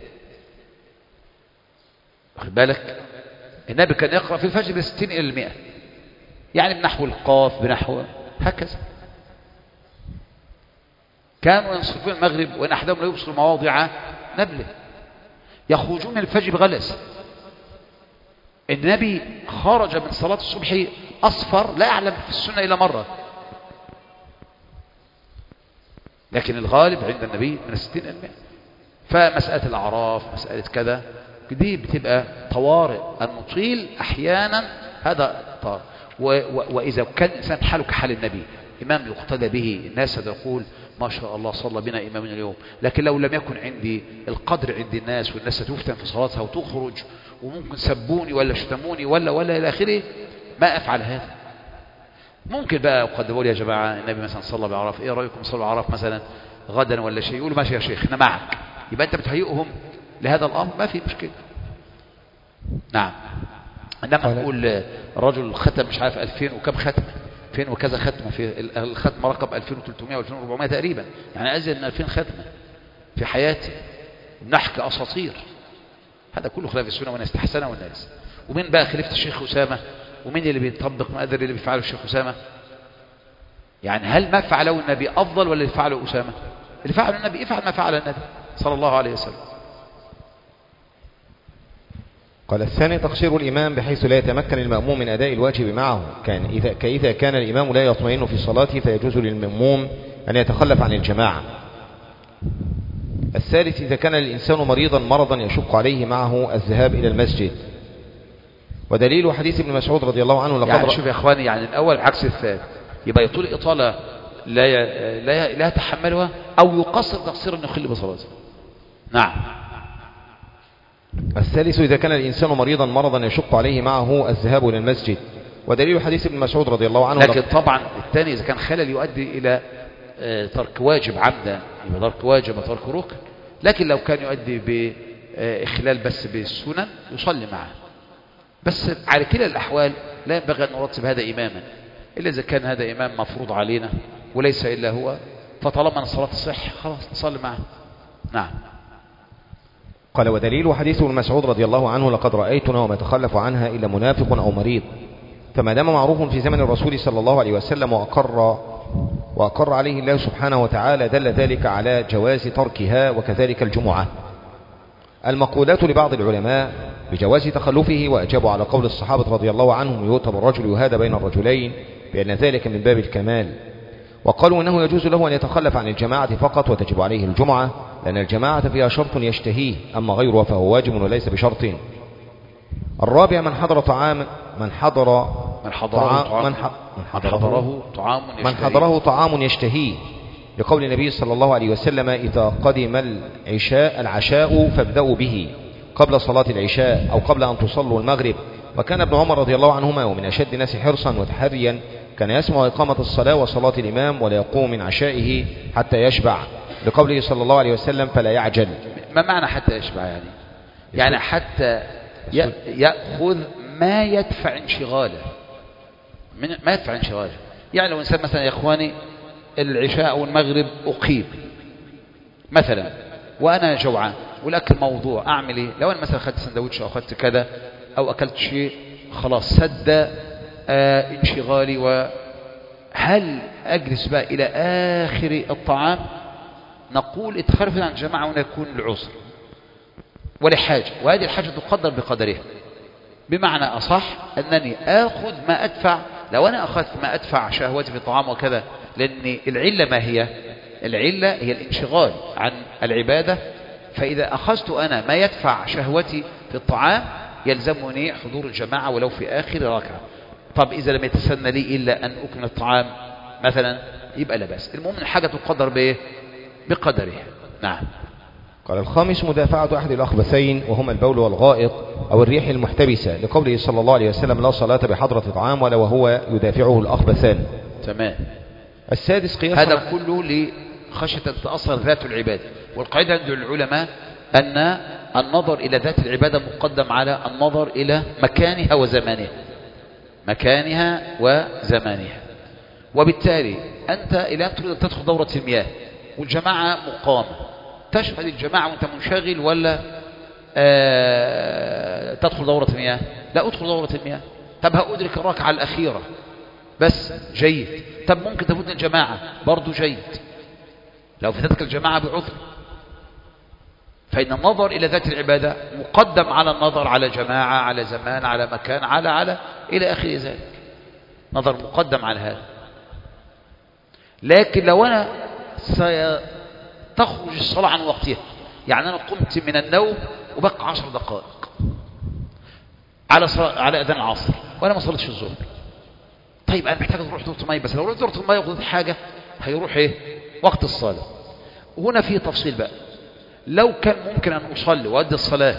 واخد بالك؟ النبي كان يقرأ في الفجر ب 60 إلى 100، يعني بنحو القاف بنحو هكذا. كانوا ينصرفون المغرب وإن أحدهم لا يبصر مواضع نبله، يخرجون من الفجر بغلس. النبي خرج من صلاة الصبح أصفر لا أعلم في السنة إلا مرة، لكن الغالب عند النبي من 60 إلى 100. فمسألة الأعراف مسألة كذا دي بتبقى طوارئ، المطيل أحيانا هذا طارئ. وإذا كان الإنسان حاله كحال النبي إمام يقتدى به، الناس يقول ما شاء الله صلى بنا إمام اليوم. لكن لو لم يكن عندي القدر عند الناس والناس ستفتن في صلاتها وتخرج وممكن سبوني ولا شتموني ولا إلى آخره، ما أفعل هذا. ممكن بقى قدموا لي يا جماعة النبي مثلا صلى بعرف، إيه رأيكم صلوا بعرف مثلا غدا ولا شيء؟ يقولوا ماشي يا شيخ أنا معك، يبقى أنت بتهيئهم لهذا الأمر، ما في مشكلة. نعم. عندما نقول الرجل ختم مش عارف 2000 وكم ختمة، 2000 وكذا ختمة، في الختمة رقم 2300 و 2400 تقريبا، يعني أزيد من 2000 ختمة في حياتي، نحكي أساطير. هذا كله خلاف السنة والناس تحسنه والناس. ومن بقى خليفة الشيخ أسامة، ومن اللي بيطبق مقدر اللي بيفعله الشيخ أسامة؟ يعني هل ما فعله النبي أفضل ولا اللي فعله أسامة؟ اللي فعله النبي افعل ما فعل النبي صلى الله عليه وسلم. قال الثاني تقصير الإمام بحيث لا يتمكن المأموم من أداء الواجب معه، إذا كان الإمام لا يطمئن في صلاته فيجوز للمأموم أن يتخلف عن الجماعة. الثالث إذا كان الإنسان مرضا يشق عليه معه الذهاب إلى المسجد. ودليل حديث ابن مسعود رضي الله عنه يعني شوف يا إخواني، يعني الأول عكس الثاني، يبقى يطول إطالة لا يتحملها أو يقصر تقصيرا يخل بصلاته. نعم. الثالث إذا كان الإنسان مرضا يشق عليه معه الذهاب إلى المسجد. ودليل حديث ابن مسعود رضي الله عنه. لكن طبعا الثاني إذا كان خلل يؤدي إلى ترك واجب عمدا يبقى ترك واجب وترك ركن، لكن لو كان يؤدي بإخلال بس بالسنن يصلي معه. بس على كلا الأحوال لا ينبغي أن نرتب هذا إماما إلا إذا كان هذا إمام مفروض علينا وليس إلا هو، فطالما أن الصلاة الصح خلاص نصلي معه. نعم. قال ودليل حديث ابن مسعود رضي الله عنه لقد رأيتنا وما يتخلف عنها إلا منافق أو مريض. فما دام معروف في زمن الرسول صلى الله عليه وسلم وأقر عليه الله سبحانه وتعالى دل ذلك على جواز تركها، وكذلك الجمعة. المقولات لبعض العلماء بجواز تخلفه وأجابوا على قول الصحابة رضي الله عنهم يؤتى بالرجل يهادى بين الرجلين بأن ذلك من باب الكمال، وقالوا إنه يجوز له أن يتخلف عن الجماعة فقط وتجب عليه الجمعة، لأن الجماعة فيها شرط يشتهيه، أما غيره فهو واجب وليس بشرط. الرابع من حضره طعام يشتهيه، لقول النبي صلى الله عليه وسلم إذا قدم العشاء فابدأوا به قبل صلاة العشاء أو قبل أن تصلوا المغرب. وكان ابن عمر رضي الله عنهما ومن أشد الناس حرصا وتحريا كان يسمع إقامة الصلاة وصلاة الإمام ولا يقوم من عشائه حتى يشبع، لقوله صلى الله عليه وسلم فلا يعجل. ما معنى حتى يشبع؟ يعني حتى يأخذ ما يدفع انشغاله، ما يدفع انشغاله. يعني لو إنسان مثلا يا إخواني العشاء أو المغرب أقيم مثلا وأنا جوعان والأكل موضوع، أعمل إيه؟ لو أنا مثلا أخذت سندوتش أو أخذت كذا أو أكلت شيء خلاص سد انشغالي، وهل أجلس بقى إلى آخر الطعام؟ نقول اتخلف عن الجماعة هنا يكون العسر ولحاجة، وهذه الحاجة تقدر بقدرها. بمعنى أصح أنني آخذ ما أدفع، لو أنا أخذت ما أدفع شهوتي في الطعام وكذا، لأن العلة ما هي؟ العلة هي الانشغال عن العبادة. فإذا أخذت أنا ما يدفع شهوتي في الطعام يلزمني حضور الجماعة ولو في آخر ركعة. طب إذا لم يتسنى لي إلا أن أكمل الطعام مثلا يبقى لا بأس. المهم الحاجة تقدر بإيه؟ بقدرها. نعم. قال الخامس مدافعة أحد الأخبثين وهما البول والغائط أو الريح المحتبسة، لقوله صلى الله عليه وسلم لا صلاة بحضرة طعام ولا وهو يدافعه الأخبثان. تمام. السادس قياسا هذا كله لخشية أن تأثر ذات العبادة. والقاعدة عند العلماء أن النظر إلى ذات العبادة مقدم على النظر إلى مكانها وزمانها، مكانها وزمانها. وبالتالي أنت إلى أن تريد أن تدخل دورة المياه والجماعة مقامة، تشهد الجماعة وأنت منشغل ولا تدخل دورة المياه؟ لا، أدخل دورة المياه. طب هأدرك الركعة الأخيرة بس، جيد. طب ممكن تفوتني الجماعة برضو، جيد، لو فاتتك الجماعة بعذر. فإن النظر إلى ذات العبادة مقدم على النظر على جماعة، على زمان، على مكان، على إلى آخر ذلك، نظر مقدم على هذا. لكن لو أنا ستخرج الصلاة عن وقتها، يعني أنا قمت من النوم وبقى 10 دقائق على أذان العصر وأنا ما صليتش الظهر، طيب أنا محتاج أروح دورة المية، بس لو رحت دورة المية وقضيت حاجة هيروح إيه؟ وقت الصلاة. وهنا في تفصيل بقى، لو كان ممكن أن أصلي وأدي الصلاة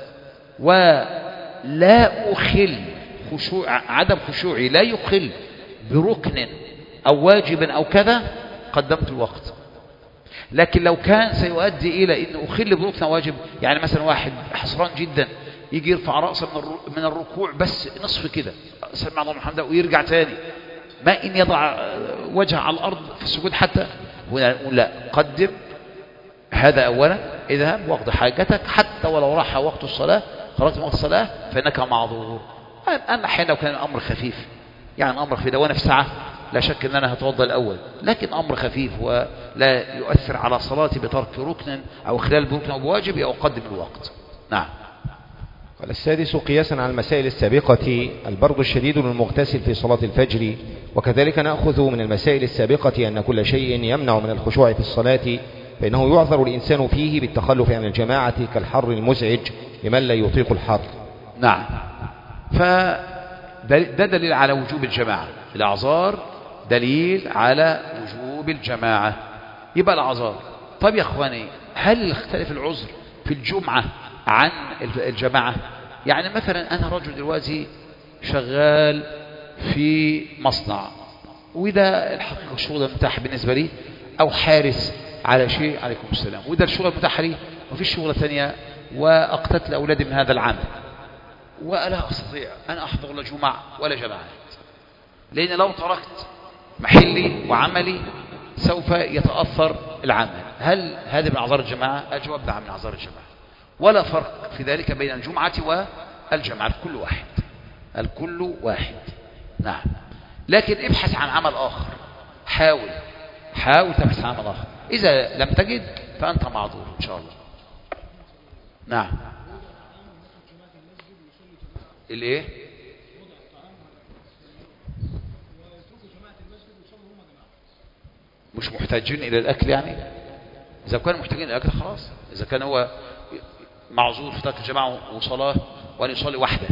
ولا أخل عدم خشوعي لا يخل بركن أو واجب أو كذا، قدمت الوقت. لكن لو كان سيؤدي إلى أن أخل بركن أو واجب، يعني مثلا واحد حصران جدا يجي يرفع رأسه من الركوع بس نصف كده، سمع الله محمدا، ويرجع تاني، ما إن يضع وجهه على الأرض في السجود حتى، لا، قدم هذا أولا، اذهب واقضي حاجتك حتى ولو راح وقت الصلاة، خرجت من وقت الصلاة فإنك معذور. أما حين لو كان الأمر خفيف، يعني الأمر في دوانة في ساعة، لا شك أن أنا هتوضى الأول، لكن أمر خفيف ولا يؤثر على صلاتي بترك ركن أو خلال بركن أو بواجب، أقدم الوقت. نعم. قال السادس قياسا على المسائل السابقة البرد الشديد للمغتسل في صلاة الفجر. وكذلك نأخذ من المسائل السابقة أن كل شيء يمنع من الخشوع في الصلاة فإنه يعذر الإنسان فيه بالتخلف عن الجماعة كالحر المزعج لمن لا يطيق الحر. نعم. فده دليل على وجوب الجماعة، الأعذار دليل على وجوب الجماعة. يبقى الأعذار. طيب يا أخواني، هل يختلف العذر في الجمعة عن الجماعة؟ يعني مثلا أنا رجل دلوقتي شغال في مصنع، وده الحقيقة الشغل المتاح بالنسبة لي، أو حارس على شيء، عليكم السلام، وده الشغل المتاح لي، وفي شغلة ثانية، وأقتتل أولادي من هذا العمل، ولا أستطيع أن أحضر لا جمعة ولا جماعات، لأن لو تركت محلي وعملي سوف يتأثر العمل. هل هذا من أعذار الجماعة؟ الجواب نعم، من أعذار الجماعة، ولا فرق في ذلك بين الجمعة والجماعة، الكل واحد، الكل واحد. نعم. لكن ابحث عن عمل آخر، حاول تبحث عن عمل آخر، إذا لم تجد فأنت معذور إن شاء الله. نعم. الايه؟ مش محتاجين الى الاكل يعني؟ اذا كانوا محتاجين الى الاكل خلاص، اذا كان هو معذور في ترك الجماعه وصلاه وان يصلي وحده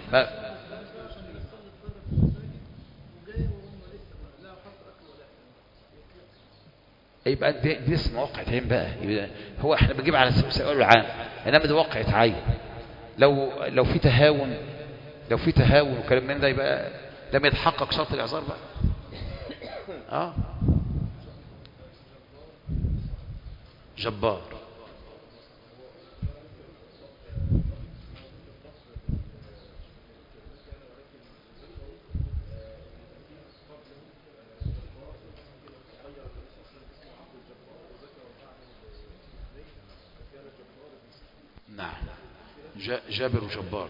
يبقى دي اسمه واقعة عين بقى. هو احنا بنجيب على السؤال العام، انما ده واقعة عين. لو في تهاون وكلام من ده يبقى لم يتحقق شرط الاعذار بقى. جبار. نعم. جابر وجبار.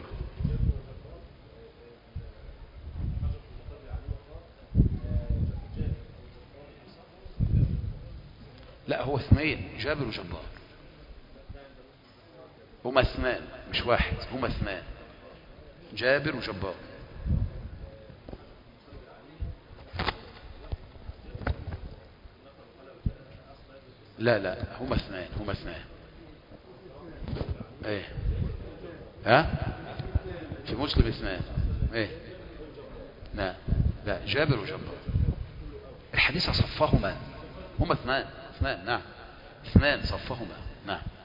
لا، هو اثنين، جابر وجبار، هما اثنان مش واحد، هما اثنان، جابر وجبار. لا هما اثنان. ايه؟ في مسلم اثنان. ايه؟ لا جابر وجبار، الحديث صفهما، هما اثنان. نعم، اثنان صفهما. نعم.